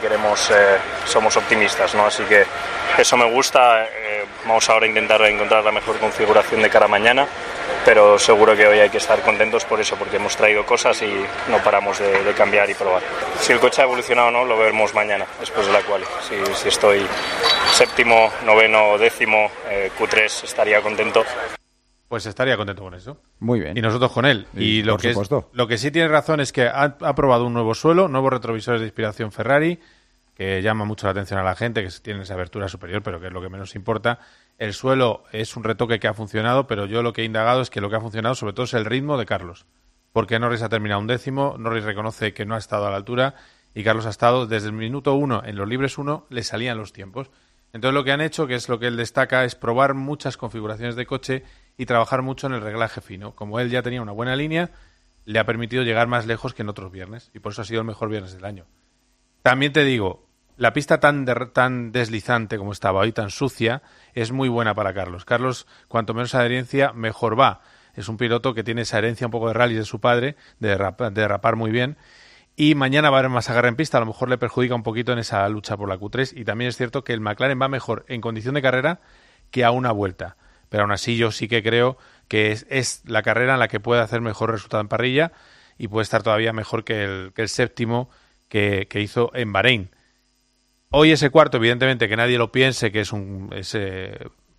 y somos optimistas, ¿no? Así que eso me gusta. Vamos ahora a intentar encontrar la mejor configuración de cara a mañana, pero seguro que hoy hay que estar contentos por eso, porque hemos traído cosas y no paramos de cambiar y probar. Si el coche ha evolucionado o no, lo veremos mañana, después de la quali. Si estoy séptimo, noveno, décimo, Q3, estaría contento. Pues estaría contento con eso. Muy bien. Y nosotros con él. Y lo que sí tiene razón es que ha probado un nuevo suelo, nuevos retrovisores de inspiración Ferrari, que llama mucho la atención a la gente, que tiene esa abertura superior, pero que es lo que menos importa. El suelo es un retoque que ha funcionado, pero yo lo que he indagado es que lo que ha funcionado sobre todo es el ritmo de Carlos. Porque Norris ha terminado un décimo, Norris reconoce que no ha estado a la altura y Carlos ha estado desde el minuto 1 en los libres 1, le salían los tiempos. Entonces lo que han hecho, que es lo que él destaca, es probar muchas configuraciones de coche y trabajar mucho en el reglaje fino. Como él ya tenía una buena línea, le ha permitido llegar más lejos que en otros viernes y por eso ha sido el mejor viernes del año. También te digo, la pista tan deslizante como estaba hoy, tan sucia, es muy buena para Carlos. Carlos, cuanto menos adherencia, mejor va. Es un piloto que tiene esa herencia un poco de rally de su padre, de derrapar muy bien. Y mañana va a haber más agarre en pista, a lo mejor le perjudica un poquito en esa lucha por la Q3. Y también es cierto que el McLaren va mejor en condición de carrera que a una vuelta. Pero aún así yo sí que creo que es la carrera en la que puede hacer mejor resultado en parrilla y puede estar todavía mejor que el séptimo que hizo en Bahrein. Hoy ese cuarto, evidentemente, que nadie lo piense, que es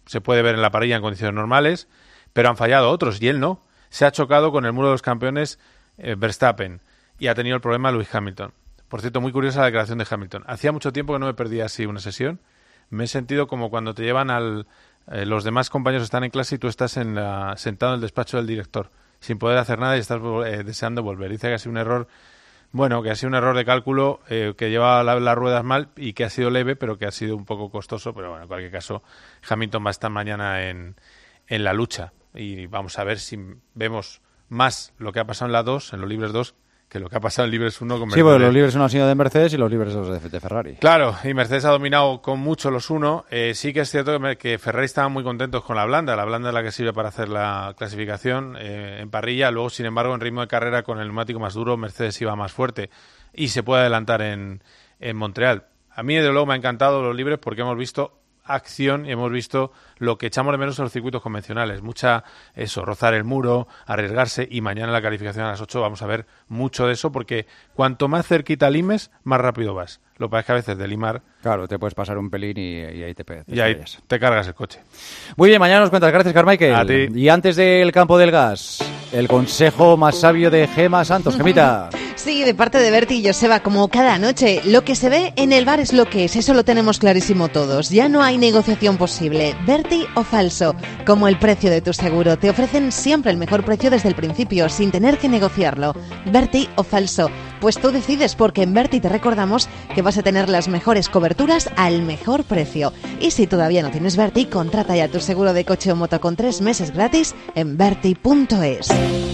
se puede ver en la parrilla en condiciones normales, pero han fallado otros y él no. Se ha chocado con el muro de los campeones Verstappen y ha tenido el problema Lewis Hamilton. Por cierto, muy curiosa la declaración de Hamilton. Hacía mucho tiempo que no me perdía así una sesión. Me he sentido como cuando te llevan los demás compañeros están en clase y tú estás sentado en el despacho del director, sin poder hacer nada y estás deseando volver. Dice que ha sido un error, que ha sido un error de cálculo, que lleva las ruedas mal y que ha sido leve, pero que ha sido un poco costoso. Pero bueno, en cualquier caso, Hamilton va a estar mañana en la lucha. Y vamos a ver si vemos más lo que ha pasado en la 2, en los libres 2, que lo que ha pasado en libres 1 con Mercedes. Sí, porque los libres 1 han sido de Mercedes y los libres 2 de Ferrari. Claro, y Mercedes ha dominado con mucho los 1. Sí que es cierto que Ferrari estaban muy contentos con la blanda. La blanda es la que sirve para hacer la clasificación en parrilla. Luego, sin embargo, en ritmo de carrera con el neumático más duro, Mercedes iba más fuerte y se puede adelantar en Montreal. A mí, desde luego, me ha encantado los libres porque hemos visto acción y hemos visto lo que echamos de menos en los circuitos convencionales, rozar el muro, arriesgarse, y mañana en la calificación a las 8 vamos a ver mucho de eso, porque cuanto más cerquita limes, más rápido vas. Lo que pasa es que a veces de limar... Claro, te puedes pasar un pelín y ahí te cargas el coche. Muy bien, mañana nos cuentas. Gracias, Carmichael. A ti. Y antes del campo del gas, el consejo más sabio de Gema Santos. Gemita. Sí, de parte de Berti y Joseba, como cada noche. Lo que se ve en el bar es lo que es, eso lo tenemos clarísimo todos. Ya no hay negociación posible. Berti o falso, como el precio de tu seguro. Te ofrecen siempre el mejor precio desde el principio, sin tener que negociarlo. Berti o falso. Pues tú decides, porque en Berti te recordamos que vas a tener las mejores coberturas al mejor precio. Y si todavía no tienes Berti, contrata ya tu seguro de coche o moto con 3 meses gratis en berti.es.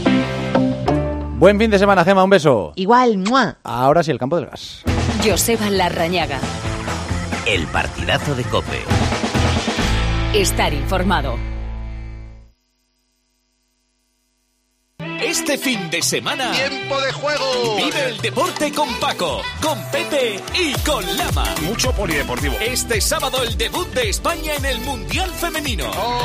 Buen fin de semana, Gema, un beso. Igual, ¡mua! Ahora sí, el campo del gas. Joseba Larrañaga. El partidazo de COPE. Estar informado. Este fin de semana... ¡Tiempo de juego! Vive el deporte con Paco, con Pepe y con Lama. Mucho polideportivo. Este sábado el debut de España en el Mundial Femenino.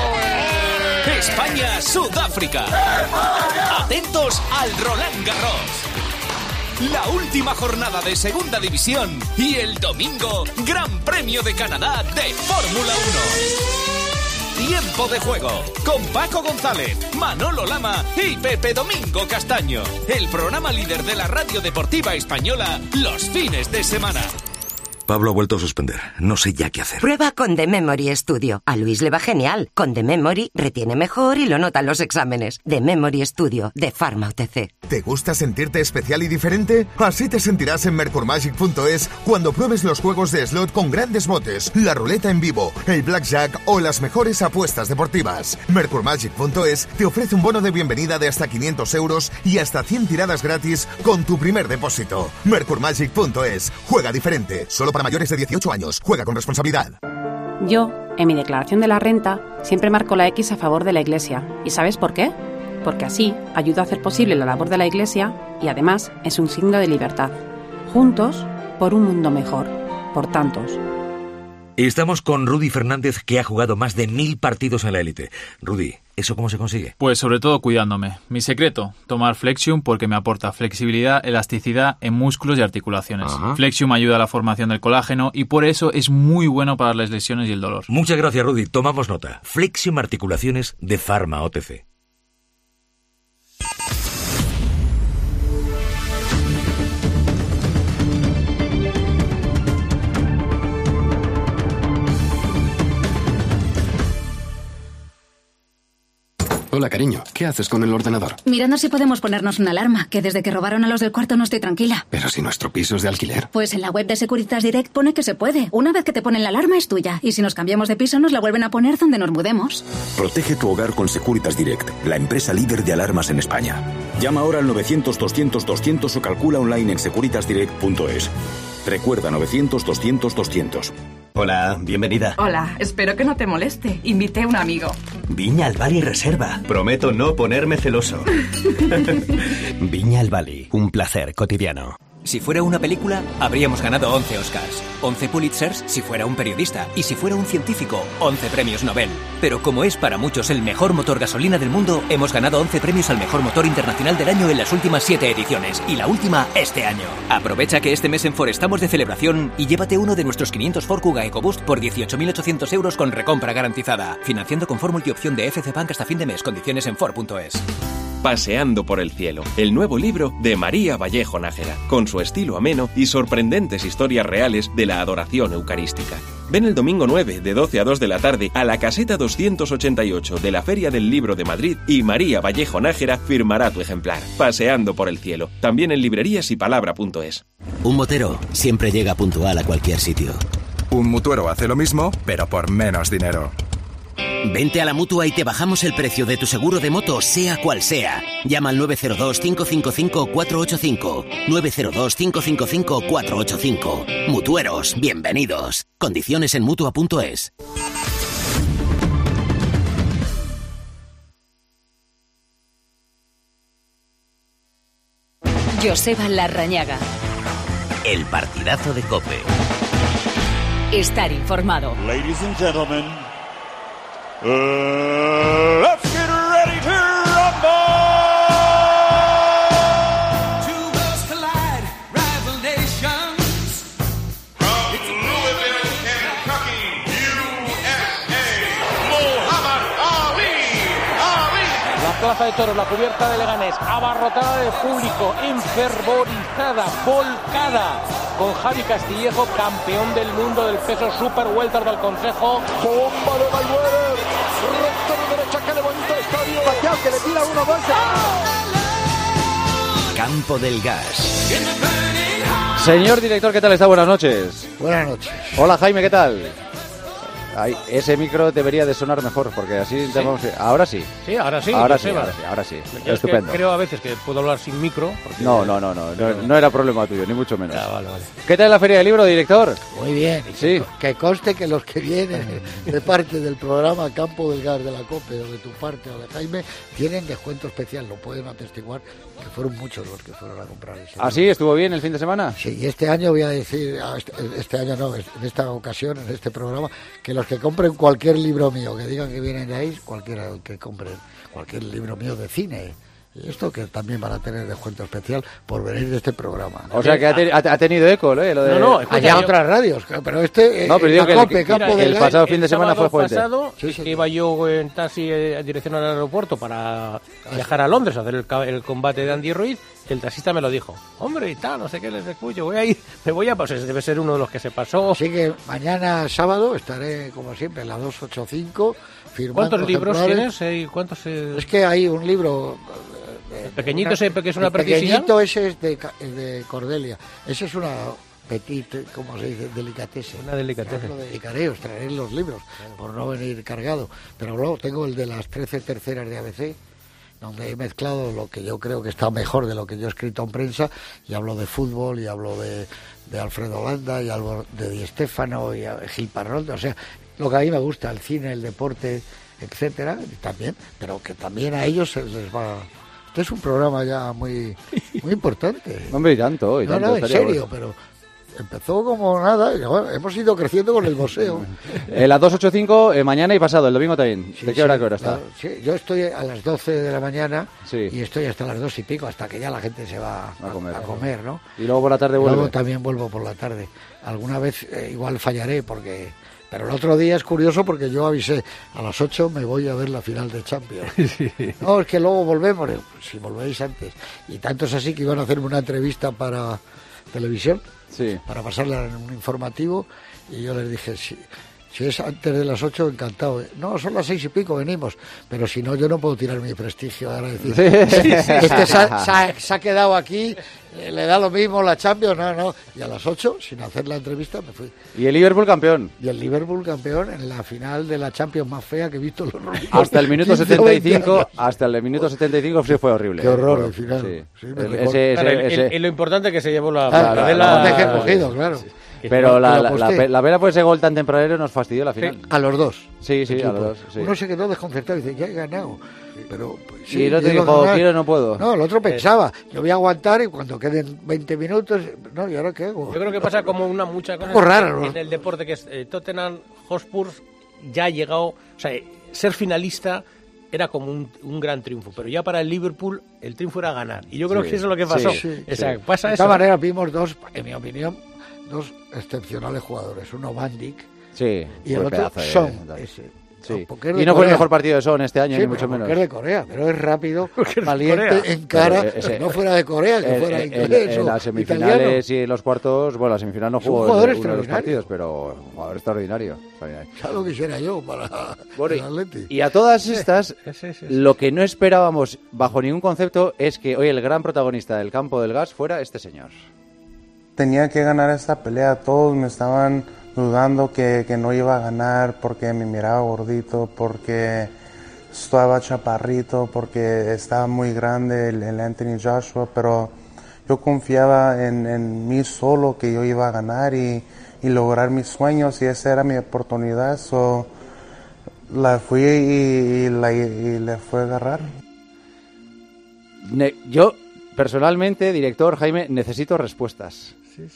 España-Sudáfrica. Atentos al Roland Garros. La última jornada de Segunda División. Y el domingo, Gran Premio de Canadá de Fórmula 1. Tiempo de juego, con Paco González, Manolo Lama y Pepe Domingo Castaño. El programa líder de la radio deportiva española los fines de semana. Pablo ha vuelto a suspender. No sé ya qué hacer. Prueba con The Memory Studio. A Luis le va genial. Con The Memory retiene mejor y lo nota en los exámenes. The Memory Studio, de Pharma OTC. ¿Te gusta sentirte especial y diferente? Así te sentirás en mercurmagic.es cuando pruebes los juegos de slot con grandes botes, la ruleta en vivo, el blackjack o las mejores apuestas deportivas. Mercurmagic.es te ofrece un bono de bienvenida de hasta 500 euros y hasta 100 tiradas gratis con tu primer depósito. Mercurmagic.es. Juega diferente. Solo para mayores de 18 años. Juega con responsabilidad. Yo, en mi declaración de la renta, siempre marco la X a favor de la Iglesia. ¿Y sabes por qué? Porque así ayuda a hacer posible la labor de la Iglesia y además es un signo de libertad. Juntos, por un mundo mejor. Por tantos. Estamos con Rudy Fernández, que ha jugado más de 1000 partidos en la élite. Rudy, ¿eso cómo se consigue? Pues sobre todo cuidándome. Mi secreto, tomar Flexium porque me aporta flexibilidad, elasticidad en músculos y articulaciones. Ajá. Flexium ayuda a la formación del colágeno y por eso es muy bueno para las lesiones y el dolor. Muchas gracias, Rudy. Tomamos nota. Flexium Articulaciones de Pharma OTC. Hola, cariño. ¿Qué haces con el ordenador? Mirando si podemos ponernos una alarma, que desde que robaron a los del cuarto no estoy tranquila. Pero si nuestro piso es de alquiler. Pues en la web de Securitas Direct pone que se puede. Una vez que te ponen la alarma es tuya. Y si nos cambiamos de piso nos la vuelven a poner donde nos mudemos. Protege tu hogar con Securitas Direct, la empresa líder de alarmas en España. Llama ahora al 900-200-200 o calcula online en securitasdirect.es. Recuerda, 900-200-200. Hola, bienvenida. Hola, espero que no te moleste. Invité a un amigo. Viña al Bali Reserva. Prometo no ponerme celoso. Viña al Bali, un placer cotidiano. Si fuera una película, habríamos ganado 11 Oscars, 11 Pulitzers si fuera un periodista, y si fuera un científico, 11 premios Nobel. Pero como es para muchos el mejor motor gasolina del mundo, hemos ganado 11 premios al mejor motor internacional del año en las últimas 7 ediciones, y la última este año. Aprovecha que este mes en Ford estamos de celebración y llévate uno de nuestros 500 Ford Kuga EcoBoost por 18.800 euros con recompra garantizada. Financiando con Ford Multiopción de FC Bank hasta fin de mes. Condiciones en Ford.es. Paseando por el cielo, el nuevo libro de María Vallejo Nájera, con su estilo ameno y sorprendentes historias reales de la adoración eucarística. Ven el domingo 9, de 12 a 2 de la tarde, a la caseta 288 de la Feria del Libro de Madrid y María Vallejo Nájera firmará tu ejemplar. Paseando por el cielo, también en librerías y palabra.es. Un motero siempre llega puntual a cualquier sitio. Un mutuero hace lo mismo, pero por menos dinero. Vente a la Mutua y te bajamos el precio de tu seguro de moto, sea cual sea. Llama al 902-555-485. 902-555-485. Mutueros, bienvenidos. Condiciones en Mutua.es. Joseba Larrañaga. El partidazo de COPE. Estar informado. Ladies and gentlemen, let's get ready to rumble. Two worlds collide, rival nations. From Louisville, Kentucky, USA, Muhammad Ali. La plaza de toros, la cubierta de Leganés, abarrotada de público, enfervorizada, volcada, con Javi Castillejo, campeón del mundo del peso super welter del Consejo. Bomba de Mayweather, recta de derecha que levanta el estadio. Pacquiao que le tira 1-2. Campo del Gas. Señor director, ¿qué tal está? Buenas noches. Buenas noches. Hola Jaime, ¿qué tal? Ay, ese micro debería de sonar mejor, porque así ¿Sí? Ahora sí. Sí, ahora sí. Ahora sí. Estupendo. Creo a veces que puedo hablar sin micro. No era problema tuyo, ni mucho menos. Vale. ¿Qué tal la Feria del Libro, director? Muy bien. Sí. Que conste que los que vienen de parte del programa Campo del Gas de la COPE, o de tu parte o de Jaime, tienen descuento especial. Lo pueden atestiguar, que fueron muchos los que fueron a comprar ese ¿Ah, sí? ¿Estuvo bien el fin de semana? Sí, y este año voy a decir, este año no, en esta ocasión, en este programa, que los que compren cualquier libro mío, que digan que vienen de ahí, cualquiera que compren cualquier libro mío de cine, y esto que también van a tener descuento especial por venir de este programa. O sea que ha tenido eco, ¿eh? Lo de... No, allá otras radios, pero este... No, pero digo que el pasado fin de semana fue fuerte. Sí, iba yo en taxi en dirección al aeropuerto para viajar a Londres a hacer el combate de Andy Ruiz. El taxista me lo dijo. Hombre, y tal, no sé qué les escucho. Me voy a... Pues debe ser uno de los que se pasó. Así que mañana sábado estaré, como siempre, en la 285, firmando. ¿Cuántos libros tienes? ¿Cuántos? Es que hay un libro... pequeñito, que es una precisión. Pequeñito ese es de Cordelia. Ese es una petite, ¿cómo se dice? Delicatessen. Una delicatessen. Lo dedicaré, os traeré los libros, por no venir cargado. Pero luego tengo el de las 13 terceras de ABC, donde he mezclado lo que yo creo que está mejor de lo que yo he escrito en prensa, y hablo de fútbol, y hablo de Alfredo Landa, y hablo de Di Stéfano, y Gil Parralda, o sea, lo que a mí me gusta, el cine, el deporte, etcétera, y también, pero que también a ellos se les va... Este es un programa ya muy importante. Hombre, y tanto. No, en serio, pero... Empezó como nada, y bueno, hemos ido creciendo con el boxeo. La 285 mañana y pasado, el domingo también. ¿De qué hora está? Sí, yo estoy a las 12 de la mañana y estoy hasta las 2 y pico, hasta que ya la gente se va a comer, ¿no? Y luego por la tarde vuelve. Luego también vuelvo por la tarde. Alguna vez igual fallaré porque... Pero el otro día es curioso porque yo avisé, a las 8 me voy a ver la final de Champions. Sí. No, es que luego volvemos, si volvéis antes. Y tanto es así que iban a hacerme una entrevista para televisión. Sí. Para pasarla en un informativo, y yo les dije, si es antes de las 8, encantado. No, son las 6 y pico, venimos, pero si no, yo no puedo tirar mi prestigio ahora decir, se ha quedado aquí, le da lo mismo la Champions, no, y a las 8, sin hacer la entrevista, me fui. ¿Y el Liverpool campeón? Y el Liverpool campeón en la final de la Champions más fea que he visto en los últimos hasta el minuto 75, hasta el minuto 75 sí fue horrible. Qué horror el final. Sí. Y lo importante es que se llevó la cadena. Claro. Pero la pena fue ese gol tan tempranero nos fastidió la final. A los dos. Sí, a los dos. Sí. Uno se quedó desconcertado y dice, ya he ganado. Pero pues, sí, y el otro dijo, quiero, no puedo. No, el otro pensaba, yo voy a aguantar y cuando queden 20 minutos, no, ¿y ahora qué hago? Yo creo que pasa como muchas cosas raro, en el deporte, que es Tottenham Hotspur ya ha llegado, o sea, ser finalista era como un gran triunfo, pero ya para el Liverpool el triunfo era ganar. Y yo creo que eso es lo que pasó. Pasa de eso. esta manera vimos dos, en mi opinión, dos excepcionales jugadores. Uno Van Dijk y el otro Son. Sí. Y no fue el mejor partido de Son este año, ni mucho menos. Porque es de Corea, pero es rápido, valiente, en cara, no fuera de Corea, que fuera inglés en las semifinales italiano. Y en los cuartos, bueno, la semifinal no jugó uno de los partidos, pero un jugador extraordinario. Ya lo quisiera yo para el Atleti. Y a todas estas, lo que no esperábamos bajo ningún concepto es que hoy el gran protagonista del campo del gas fuera este señor. Tenía que ganar esta pelea, todos me estaban dudando que no iba a ganar porque me miraba gordito, porque estaba chaparrito, porque estaba muy grande el Anthony Joshua, pero yo confiaba en mí solo que yo iba a ganar y lograr mis sueños, y esa era mi oportunidad, la fui y le fue a agarrar. Yo, personalmente, director Jaime, necesito respuestas. Sí.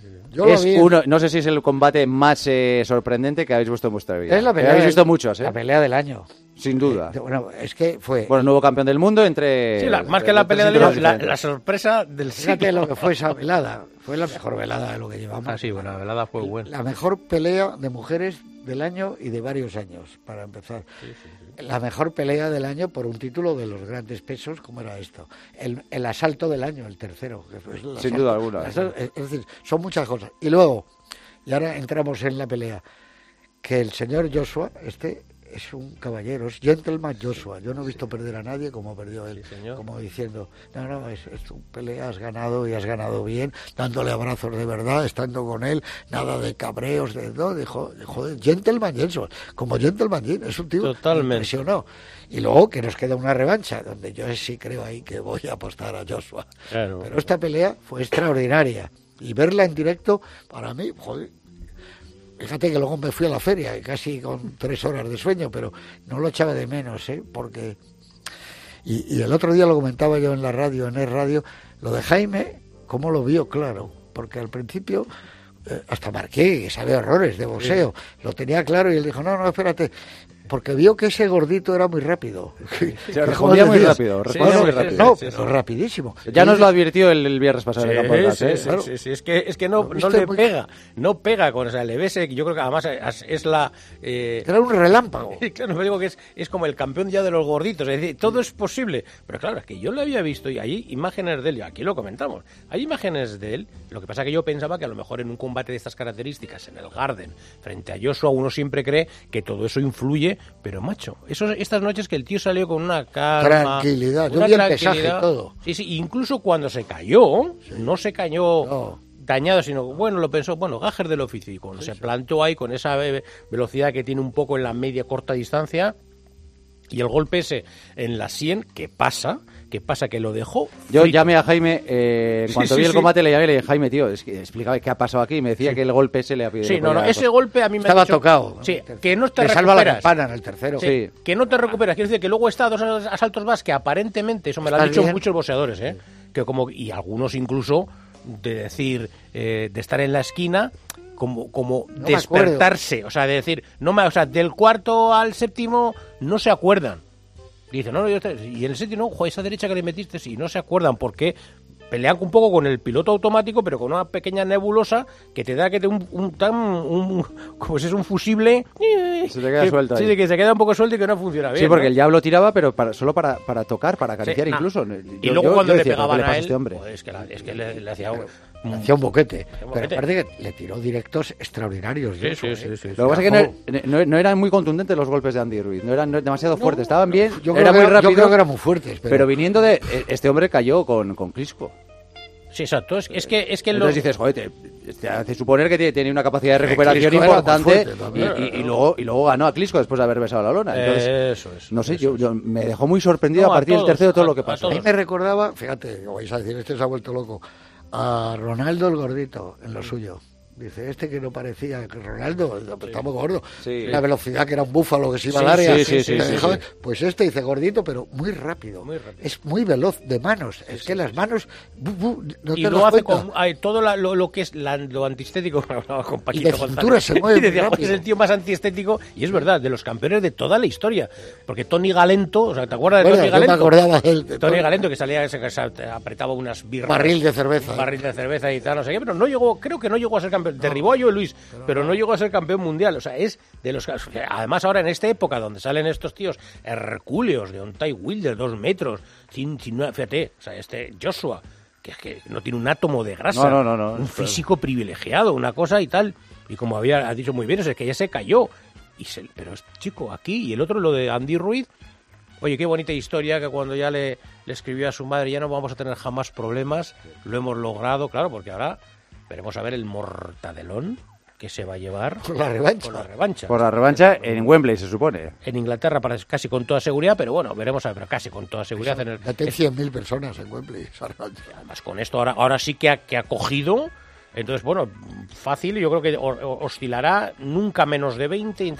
No sé si es el combate más sorprendente que habéis visto en vuestra vida. Es la pelea habéis visto muchos, la pelea del año. Sin duda. Bueno, es que fue... Bueno, nuevo campeón del mundo entre... Sí, más que la pelea del año, la sorpresa del siglo. Fíjate lo que fue esa velada. Fue la mejor velada de lo que llevamos. Sí, bueno, la velada fue buena. La mejor pelea de mujeres del año y de varios años, para empezar. Sí. La mejor pelea del año por un título de los grandes pesos, como era esto. El asalto del año, el tercero. Que fue sin duda alguna. Es decir, son muchas cosas. Y luego, y ahora entramos en la pelea, que el señor Joshua, es un caballero, es gentleman Joshua. Yo no he visto perder a nadie como perdió él, como diciendo, es tu pelea, has ganado y has ganado bien, dándole abrazos de verdad, estando con él, nada de cabreos, joder, gentleman Joshua, como gentleman, es un tío que me impresionó. Y luego que nos queda una revancha, donde yo sí creo ahí que voy a apostar a Joshua. Claro. Pero esta pelea fue extraordinaria, y verla en directo, para mí, joder. Fíjate que luego me fui a la feria, casi con 3 horas de sueño, pero no lo echaba de menos, porque... Y el otro día lo comentaba yo en la radio, en el radio, lo de Jaime, cómo lo vio claro, porque al principio hasta marqué, que sabe horrores de boxeo, lo tenía claro, y él dijo, no, espérate, porque vio que ese gordito era muy rápido. Se respondía muy rápido. No, pero rapidísimo. Ya nos lo advirtió el viernes pasado en el campo de gas, claro. Sí, es que no le pega. No pega con esa le ves, yo creo que además es la... Era un relámpago. Claro, me digo que es como el campeón ya de los gorditos, es decir, todo es posible. Pero claro, es que yo lo había visto y hay imágenes de él, y aquí lo comentamos, hay imágenes de él, lo que pasa que yo pensaba que a lo mejor en un combate de estas características, en el Garden, frente a Joshua, uno siempre cree que todo eso influye. Pero macho, estas noches que el tío salió con una calma, tranquilidad, yo vi el pesaje y todo. Sí, incluso cuando se cayó, no se cayó dañado, sino bueno, lo pensó, gajes del oficio, y cuando se plantó ahí con esa velocidad que tiene un poco en la media corta distancia, y el golpe ese en la sien, ¿qué pasa? Que lo dejó frito. Yo llamé a Jaime, en cuanto vi el combate le llamé y le dije, Jaime, tío, es que explícame qué ha pasado aquí, y me decía que el golpe ese le ha pedido. Sí, ese golpe a mí me estaba tocado. Sí, que no te recuperas. Salva la campana en el tercero. Sí, que no te recuperas. Quiero decir que luego está 2 asaltos más que aparentemente, eso me lo han dicho muchos boxeadores, que y algunos incluso de decir, de estar en la esquina, como no despertarse, o sea, de decir, del cuarto al séptimo no se acuerdan. Dice, y en el séptimo, esa derecha que le metiste, y no se acuerdan porque pelean un poco con el piloto automático, pero con una pequeña nebulosa que te da como si es un fusible. Se te queda suelto. Sí, que se queda un poco suelto y que no funciona bien. Sí, porque el diablo tiraba, pero solo para tocar, para acariciar incluso. Y luego cuando le decía, pegaban a él, este hombre? Es que le hacía un boquete. Pero aparte que le tiró directos extraordinarios. Sí. Lo que pasa es que no eran muy contundentes los golpes de Andy Ruiz, no eran demasiado fuertes, estaban bien, era muy rápido. Yo creo que eran muy fuertes. Pero viniendo de... Este hombre cayó con Klitschko. Sí, exacto. Es que entonces dices, joder, te hace suponer que tiene una capacidad de recuperación importante y luego ganó a Klitschko después de haber besado la lona. Entonces, no sé, yo me dejó muy sorprendido a partir del tercero todo lo que pasó. A mí me recordaba, fíjate, vais a decir, se ha vuelto loco, a Ronaldo el gordito en lo suyo. Dice, este que no parecía que Ronaldo, está muy gordo. Sí. La velocidad que era un búfalo que se iba al área. Sí. Pues este dice gordito, pero muy rápido. Es muy veloz de manos. Es que las manos no y te lo das hace cuenta. con todo lo que es lo antiestético. Con Y de cintura se mueve y decía, muy "Joder, es el tío más antiestético", y es verdad, de los campeones de toda la historia. Porque Tony Galento, o sea, ¿te acuerdas de Tony Galento? Yo me acordaba de él. Tony Galento, que salía, que se apretaba unas birras. Barril de cerveza. Barril de cerveza y tal, no sé qué, pero no llegó, creo que no llegó a ser campeón. Derribó a Joe Luis, pero no llegó a ser campeón mundial. O sea, es de los casos. Además, ahora en esta época donde salen estos tíos hercúleos de Deontay Wilder, 2 metros, fíjate, o sea, este Joshua, que no tiene un átomo de grasa, No. un físico privilegiado, una cosa y tal. Y como has dicho muy bien, es que ya se cayó. Pero es chico, aquí, y el otro, lo de Andy Ruiz. Oye, qué bonita historia, que cuando ya le escribió a su madre, ya no vamos a tener jamás problemas, lo hemos logrado, claro, porque ahora veremos a ver el mortadelón que se va a llevar Por la revancha. Por la revancha en Wembley, se supone. En Inglaterra, casi con toda seguridad, pero bueno, veremos a ver, pero casi con toda seguridad. Meten 100.000 personas en Wembley. Además, con esto ahora sí que ha cogido. Entonces, bueno, fácil, yo creo que oscilará nunca menos de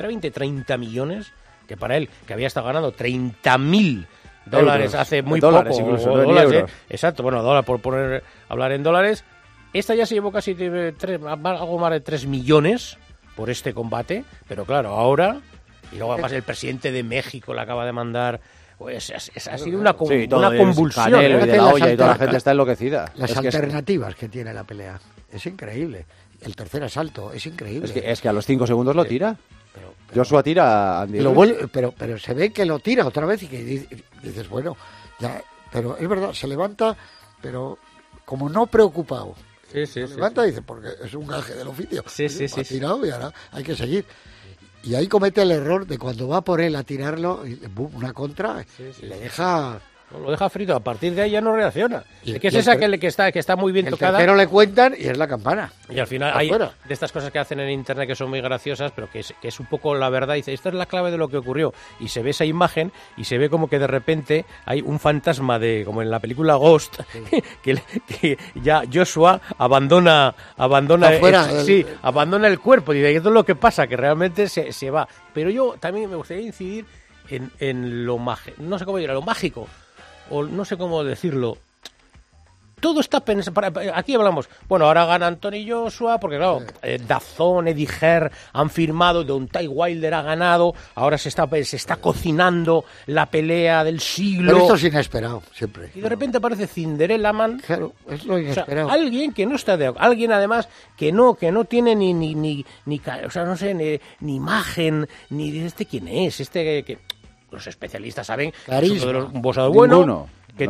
30 millones, que para él, que había estado ganando 30.000 dólares hace muy dólares, poco. Incluso, o no dólares, euros. Exacto, bueno, dólar por hablar en dólares. Esta ya se llevó casi algo más de 3 millones por este combate, pero claro, ahora, y luego además el presidente de México le acaba de mandar. Pues ha sido una convulsión. Canelo y de la olla y toda la gente está enloquecida. Las alternativas que tiene la pelea. Es increíble. El tercer asalto es increíble. Es que a los 5 segundos lo tira. Joshua tira a Andy. Pero se ve que lo tira otra vez y que dices, bueno, ya. Pero es verdad, se levanta, pero como no preocupado. Se levanta y dice, porque es un gaje del oficio. Ha tirado y ahora hay que seguir. Y ahí comete el error de cuando va por él a tirarlo, y boom, una contra, y le deja... Lo deja frito, a partir de ahí ya no reacciona. Es que es esa que está muy bien tocada. El tercero le cuentan y es la campana. Y al final hay de estas cosas que hacen en internet que son muy graciosas, pero que es un poco la verdad. Dice, esta es la clave de lo que ocurrió. Y se ve esa imagen y se ve como que de repente hay un fantasma como en la película Ghost, que ya Joshua abandona el cuerpo. Dice, esto es lo que pasa, que realmente se va. Pero yo también me gustaría incidir en lo no sé cómo dirá, lo mágico, o no sé cómo decirlo. Todo está pensado. Aquí hablamos. Bueno, ahora gana Anthony Joshua, porque claro, DAZN, Eddie Hearn han firmado, Deontay Wilder ha ganado. Ahora se está cocinando la pelea del siglo. Pero esto es inesperado, siempre. Y de repente aparece Cinderella Man. Claro, es lo inesperado. O sea, alguien que no está de acuerdo. Alguien además que no tiene ni o sea, no sé, ni imagen, ni de quién es. Que los especialistas saben que es uno de los, un boxeador bueno. Que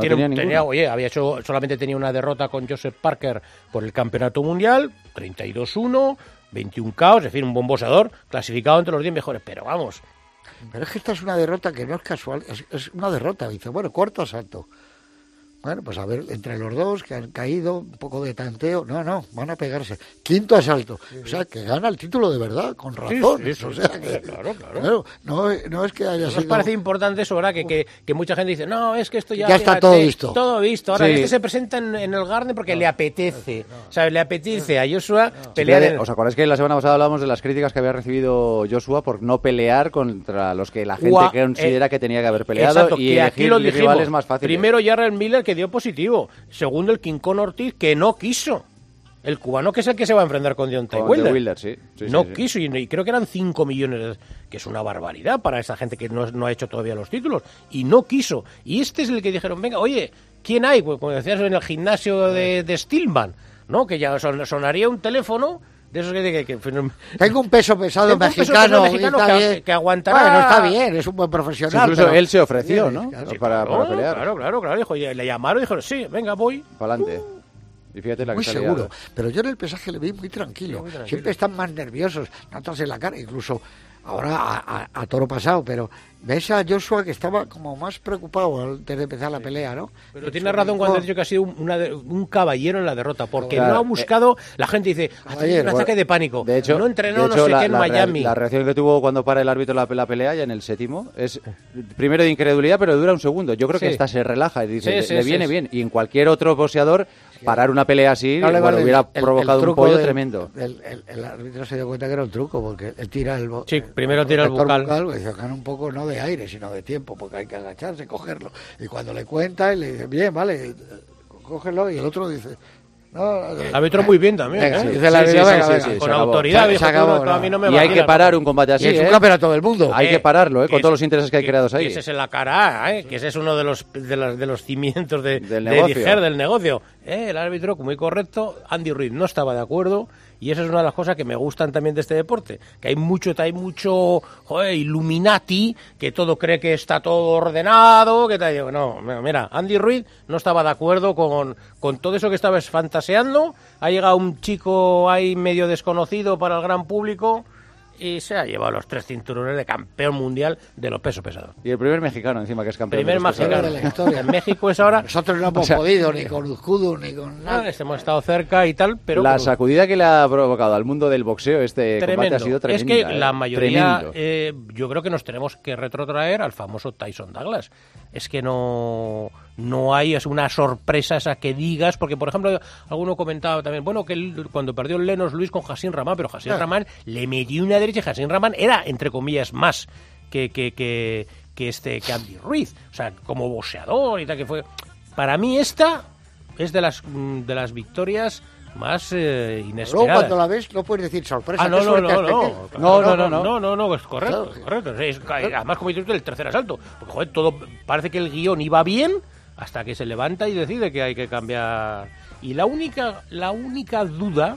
solamente tenía una derrota con Joseph Parker por el campeonato mundial, 32-1, 21 KOs, es decir, un buen boxeador, clasificado entre los 10 mejores, pero vamos. Pero es que esta es una derrota que no es casual, es una derrota, dice, bueno, cuarto asalto. Bueno, pues a ver, entre los dos que han caído, un poco de tanteo, no, van a pegarse. Quinto asalto, o sea, que gana el título de verdad, con razón. O sea, que, claro. No es que haya sido... Nos parece importante eso, ¿verdad? Que mucha gente dice, no, es que esto ya está todo visto. Todo visto. Ahora, este se presenta en el Garden porque le apetece. O sea, le apetece a Joshua pelear. ¿Os acordáis que la semana pasada hablábamos de las críticas que había recibido Joshua por no pelear contra los que la gente considera que tenía que haber peleado? Exacto, y que aquí elegir lo dijimos. rivales más fáciles? Primero, Jarrell Miller, que dio positivo. Segundo, el Quincón Ortiz, que no quiso. El cubano, que es el que se va a enfrentar con Deontay Wilder. Quiso, y creo que eran 5 millones, que es una barbaridad para esa gente que no ha hecho todavía los títulos. Y no quiso. Y este es el que dijeron, venga, oye, ¿quién hay? Pues, como decías, en el gimnasio de Stillman, ¿no? Que ya sonaría un teléfono... De esos Tengo un peso pesado mexicano que aguantará. Bueno, está bien, es un buen profesional. Incluso él se ofreció, ¿no? Para pelear. Claro. Dijo, le llamaron y dijeron, sí, venga, voy. Para adelante. Y fíjate la muy que seguro. Pero yo en el pesaje le vi muy tranquilo. Siempre están más nerviosos, notas en la cara, incluso ahora a toro pasado, pero ves a Joshua que estaba como más preocupado antes de empezar la pelea, ¿no? Pero tiene razón cuando ha dicho que ha sido un caballero en la derrota, porque no ha buscado, la gente dice, ha tenido un ataque de pánico, de hecho, no entrenó no sé qué en Miami. La reacción que tuvo cuando para el árbitro la pelea ya en el séptimo es primero de incredulidad, pero dura un segundo. Yo creo que esta se relaja y dice, le viene bien. Y en cualquier otro boxeador, parar una pelea así, hubiera provocado un pollo tremendo. El árbitro se dio cuenta que era un truco, porque él tira el... Sí, primero tira el bucal. Y se gana un poco no de aire, sino de tiempo, porque hay que agacharse, cogerlo. Y cuando le cuenta, él le dice, bien, vale, cógelo, y el otro dice... No, el árbitro muy bien también, venga, ¿eh? Dice la venga, con autoridad. Se acabó, a mí no me y hay que parar un combate así, es un campeonato del mundo. Hay que pararlo, con todos los intereses que hay creados ahí. Que ese es en la cara A, que ese es uno de los cimientos del negocio. El árbitro, muy correcto, Andy Ruiz no estaba de acuerdo, y esa es una de las cosas que me gustan también de este deporte, que hay mucho Illuminati, que todo cree que está todo ordenado, que tal. No, mira, Andy Ruiz no estaba de acuerdo con todo eso que estabas fantaseando. Ha llegado un chico ahí medio desconocido para el gran público y se ha llevado los 3 cinturones de campeón mundial de los pesos pesados. Y el primer mexicano encima que es campeón. Primer mexicano de la historia. En México es ahora... Nosotros no hemos podido ni con escudo ni con nada. Hemos estado cerca y tal, pero... La sacudida que le ha provocado al mundo del boxeo combate ha sido tremenda. Es que la mayoría, yo creo que nos tenemos que retrotraer al famoso Tyson Douglas. Es que no hay una sorpresa esa que digas, porque por ejemplo alguno comentaba también, bueno, que cuando perdió el Lennox Lewis con Hasim Rahman, pero Hasim Rahman le metió una derecha y Hasim Rahman era, entre comillas, más que Andy Ruiz, o sea, como boxeador y tal, que fue. Para mí esta es de las victorias más inesperadas. Luego cuando la ves no puedes decir sorpresa. No, es correcto. Claro. Correcto. Además, como dices tú, el tercer asalto, porque joder, todo parece que el guión iba bien hasta que se levanta y decide que hay que cambiar. Y la única duda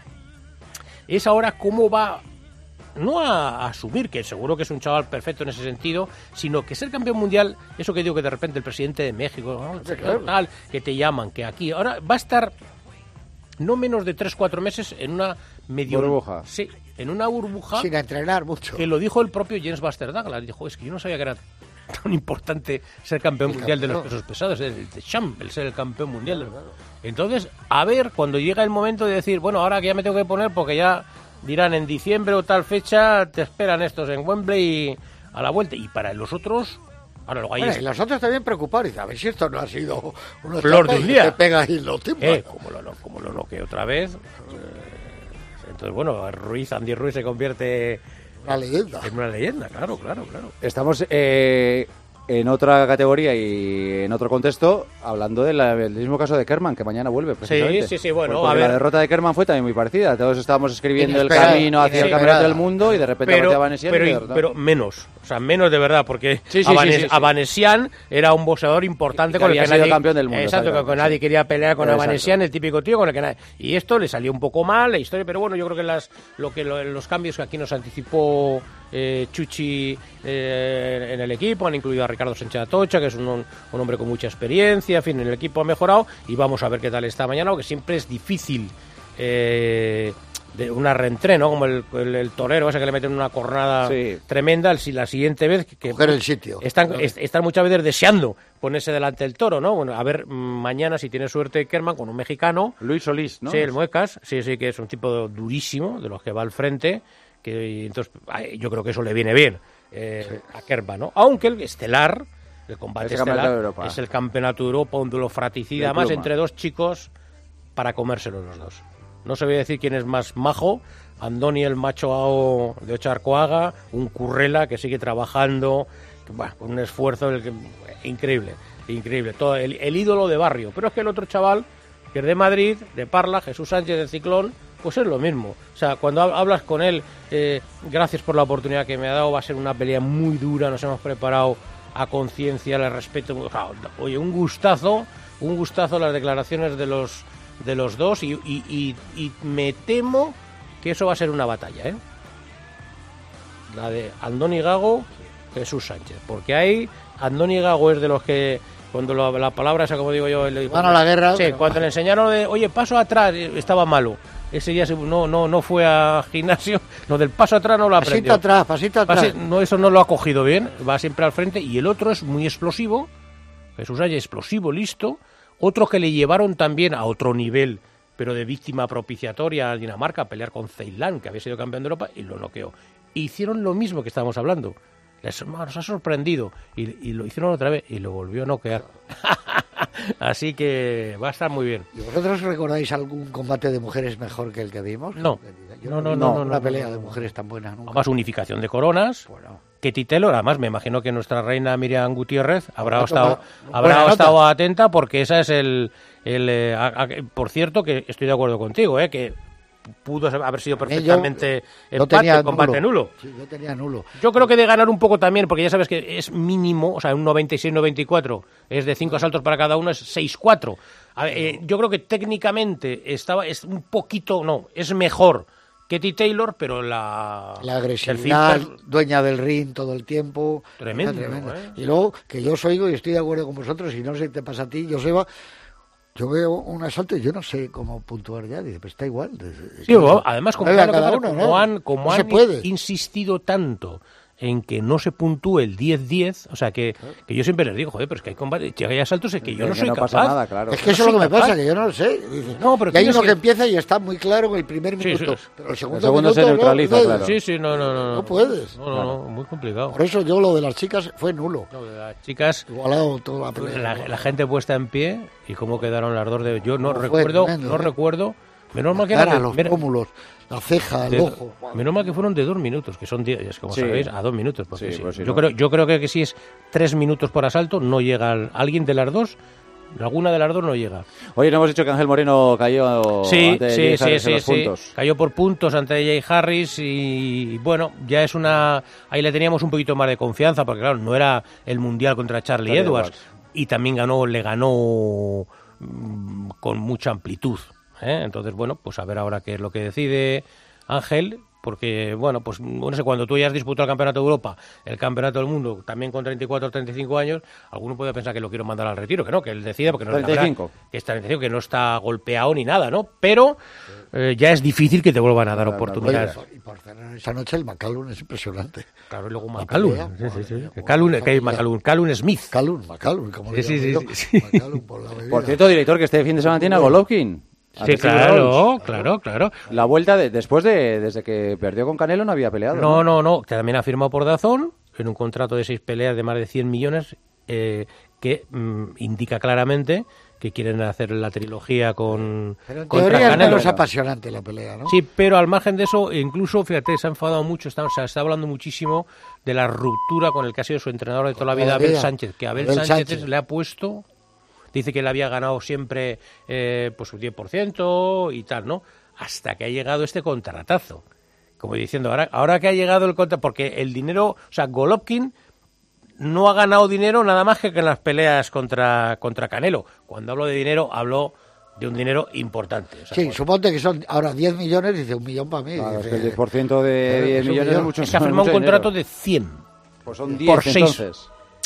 es ahora cómo va, no a asumir, que seguro que es un chaval perfecto en ese sentido, sino que ser campeón mundial, eso que digo que de repente el presidente de México, tal, que te llaman, que aquí, ahora va a estar no menos de 3-4 meses en una burbuja. Sí, en una burbuja. Sin entrenar mucho. Que lo dijo el propio James Buster Douglas. Dijo, es que yo no sabía que era tan importante ser campeón mundial de los pesos pesados, el champ, el ser el campeón mundial. Entonces, a ver, cuando llega el momento de decir, bueno, ahora que ya me tengo que poner, porque ya dirán en diciembre o tal fecha, te esperan estos en Wembley a la vuelta. Y para los otros, ahora luego y los otros también preocupados, y a ver si esto no ha sido una flor de un día. Que pega ahí los tiempos. Como lo noqueé otra vez. Entonces, bueno, Andy Ruiz se convierte en una leyenda, claro. Estamos en otra categoría y en otro contexto, hablando del mismo caso de Kerman, que mañana vuelve, precisamente. Sí, bueno, porque a ver. La derrota de Kerman fue también muy parecida. Todos estábamos escribiendo el camino hacia el campeonato del mundo y de repente aparece Avanesian. Pero menos, o sea, menos de verdad, porque Avanesian era un boxeador importante con el que nadie... campeón del mundo. Exacto, que nadie quería pelear con Avanesian, el típico tío con el que nadie... Y esto le salió un poco mal, la historia, pero bueno, yo creo que los cambios que aquí nos anticipó Chuchi en el equipo, han incluido a Ricardo Sánchez Atocha, que es un hombre con mucha experiencia, en fin, en el equipo ha mejorado y vamos a ver qué tal está mañana, porque siempre es difícil de una reentreno, como el torero ese que le meten una cornada tremenda, la siguiente vez que coger el sitio. Están muchas veces deseando ponerse delante del toro, ¿no? Bueno, a ver mañana si tiene suerte Kerman con un mexicano, Luis Solís, ¿no? Sí, el Muecas, sí, que es un tipo durísimo, de los que va al frente, que entonces yo creo que eso le viene bien a Kerman, ¿no? Aunque el estelar, el combate estelar es el campeonato de Europa, un duelo fratricida, además entre dos chicos para comérselos los dos. No se voy a decir quién es más majo, Andoni el macho AO de Ocharcoaga, un Currela que sigue trabajando, con un esfuerzo increíble, todo el ídolo de barrio. Pero es que el otro chaval, que es de Madrid, de Parla, Jesús Sánchez del Ciclón, pues es lo mismo. O sea, cuando hablas con él, gracias por la oportunidad que me ha dado, va a ser una pelea muy dura, nos hemos preparado a conciencia, le respeto. Oye, un gustazo las declaraciones de los dos y me temo que eso va a ser una batalla, la de Andoni Gago, Jesús Sánchez, porque ahí Andoni Gago es de los que cuando la palabra esa, como digo yo, van a la guerra, sí, cuando le enseñaron oye, paso atrás, estaba malo. ese día no fue a gimnasio. Lo del paso atrás no lo aprendió. Pasito atrás. No, eso no lo ha cogido bien, va siempre al frente. Y el otro es muy explosivo, Jesús Haya, explosivo, listo. Otro que le llevaron también a otro nivel, pero de víctima propiciatoria a Dinamarca, a pelear con Ceilán, que había sido campeón de Europa, y lo noqueó. Hicieron lo mismo que estábamos hablando. Nos ha sorprendido y lo hicieron otra vez y lo volvió a noquear. Así que va a estar muy bien. ¿Y vosotros recordáis algún combate de mujeres mejor que el que vimos? No. Una pelea de mujeres tan buena nunca. Además, unificación de coronas. Katie Taylor, además, me imagino que nuestra reina Miriam Gutiérrez habrá estado atenta, porque esa es por cierto, que estoy de acuerdo contigo, que pudo haber sido perfectamente combate nulo. Sí, yo tenía nulo. Yo creo que de ganar un poco también, porque ya sabes que es mínimo, o sea, un 96-94 es de 5 asaltos para cada uno, es 6-4. Yo creo que técnicamente es un poquito, es mejor Katie Taylor, pero la agresividad, dueña del ring todo el tiempo. Tremendo. Y luego, que yo os oigo y estoy de acuerdo con vosotros, y no sé qué te pasa a ti, Joseba. Yo veo un asalto y yo no sé cómo puntuar ya. Dice, pues está igual. Sí, además, como han insistido tanto en que no se puntúe el 10-10, o sea, que yo siempre les digo, pero es que hay combate, hay asaltos en que yo no soy capaz. Pasa nada, claro. Es que eso es lo que me pasa, que yo no lo sé. Dice, pero hay uno que empieza y está muy claro en el primer minuto, pero el segundo minuto se neutraliza, claro. Sí, no puedes. No, muy complicado. Por eso yo lo de las chicas fue nulo. Lo de las chicas, igualado toda la pelea. La gente puesta en pie y cómo quedaron las dos yo no recuerdo. Menos mal que los pómulos, la ceja, el ojo. Menos mal que fueron de 2 minutos, que son 10, como sabéis, a 2 minutos. Porque pues sí, yo creo que si es 3 minutos por asalto, no llega alguien de las dos. Alguna de las dos no llega. Oye, no hemos dicho que Ángel Moreno cayó ante Jay Harris en los puntos. Cayó por puntos ante Jay Harris y bueno, ya es ahí le teníamos un poquito más de confianza, porque claro, no era el mundial contra Charlie Edwards. Y también le ganó con mucha amplitud. Entonces, bueno, pues a ver ahora qué es lo que decide Ángel, porque, bueno, pues no sé, cuando tú ya has disputado el Campeonato de Europa, el Campeonato del Mundo, también con 34 o 35 años, alguno puede pensar que lo quiero mandar al retiro, que no, que él decida, porque no 35. Que no está golpeado ni nada, ¿no? Pero ya es difícil que te vuelvan a dar oportunidades. Y por cerrar esa noche el McCallum es impresionante. Claro, y luego McCallum. Callum Smith. McCallum, como le llamo yo. McCallum por la bebida. Por cierto, director, que este fin de semana tiene a Golovkin. Sí, claro. La vuelta después desde que perdió con Canelo no había peleado. No. También ha firmado por DAZN en un contrato de 6 peleas de más de 100 millones que indica claramente que quieren hacer la trilogía contra teoría Canelo. Es apasionante la pelea, ¿no? Sí, pero al margen de eso, incluso, fíjate, se ha enfadado mucho, se está hablando muchísimo de la ruptura con el que ha sido su entrenador de toda la vida, Abel Sánchez, que Abel Sánchez le ha puesto... Dice que le había ganado siempre pues su 10% y tal, ¿no? Hasta que ha llegado este contratazo. Como diciendo, ahora que ha llegado el contrato, porque el dinero, o sea, Golovkin no ha ganado dinero nada más que en las peleas contra Canelo. Cuando hablo de dinero, hablo de un dinero importante. O sea, sí, suponte que son ahora 10 millones, dice 1 millón para mí. Claro, dice, es que el 10% de 10 millones es mucho. Es que ha firmado un contrato de 100. Pues son 10 por 6. Entonces.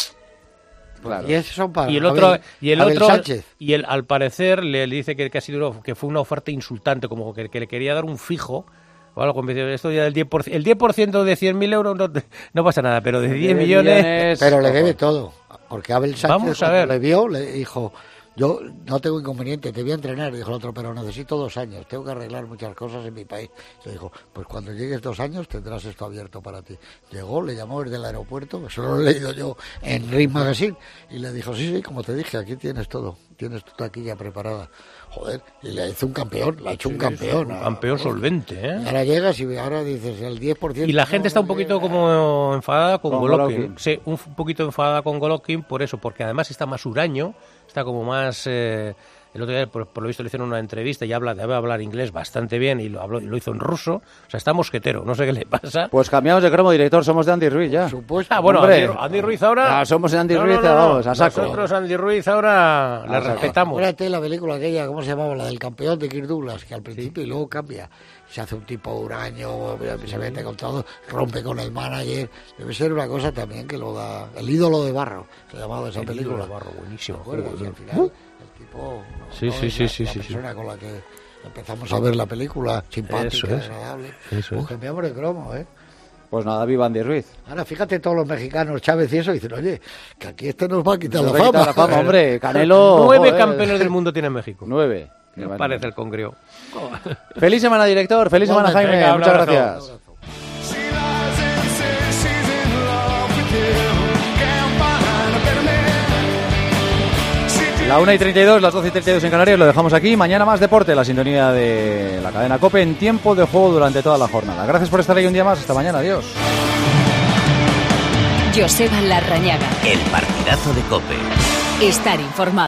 Claro. Y esos son para Abel Sánchez. Y él, al parecer, le dice que fue una oferta insultante, como que le quería dar un fijo o algo. Esto ya del 10%, el 10% de 100.000 euros no pasa nada, pero de 10 millones... Pero le debe todo, porque Abel Sánchez, vamos a ver, le vio, le dijo... Yo no tengo inconveniente, te voy a entrenar, dijo el otro, pero necesito 2 años, tengo que arreglar muchas cosas en mi país. Le dijo, pues cuando llegues 2 años tendrás esto abierto para ti. Llegó, le llamó desde el aeropuerto, eso lo he leído yo en Ring Magazine, y le dijo, sí, como te dije, aquí tienes todo, tienes tu taquilla preparada. Joder, y le hizo un campeón, le ha hecho un campeón. Un campeón solvente, ¿eh? Y ahora llegas y ahora dices el 10%. Y la gente está un poquito como enfadada con Golovkin. Sí, un poquito enfadada con Golovkin por eso, porque además está más huraño, está como más... el otro día, por lo visto, le hicieron una entrevista y debe hablar inglés bastante bien y lo hizo en ruso. O sea, está mosquetero, no sé qué le pasa. Pues cambiamos de cromo, director, somos de Andy Ruiz ya. Supuesto. Bueno, Andy Ruiz ahora... somos de Andy Ruiz, vamos, a saco. Nosotros Andy Ruiz ahora le respetamos. Fíjate la película aquella, ¿cómo se llamaba? La del campeón de Kirk Douglas, que al principio y luego cambia. Se hace un tipo huraño, se mete con todo, rompe con el manager. Debe ser una cosa también que lo da... El ídolo de barro, se llamaba esa película. El ídolo de barro, buenísimo. Y al final... El tipo, sí. persona con la que Empezamos a ver la película simpática, Eso es. agradable. Eso Pues es. cambiamos de cromo, ¿eh? Pues nada, viva Andy Ruiz. Ahora, fíjate todos los mexicanos, Chávez y eso, dicen, oye, que aquí nos va a quitar Nos la va a fama. quitar la fama, hombre. Canelo... 9 joder. campeones del mundo tiene México. 9. Me parece el congrio. Feliz semana, director. Feliz semana, Igualmente, Jaime. venga, un Muchas abrazo. gracias. La 1:32, las 12:32 en Canarias, lo dejamos aquí. Mañana más deporte, la sintonía de la cadena COPE en tiempo de juego durante toda la jornada. Gracias por estar ahí un día más. Hasta mañana. Adiós. Joseba Larrañaga. El partidazo de COPE. Estar informado.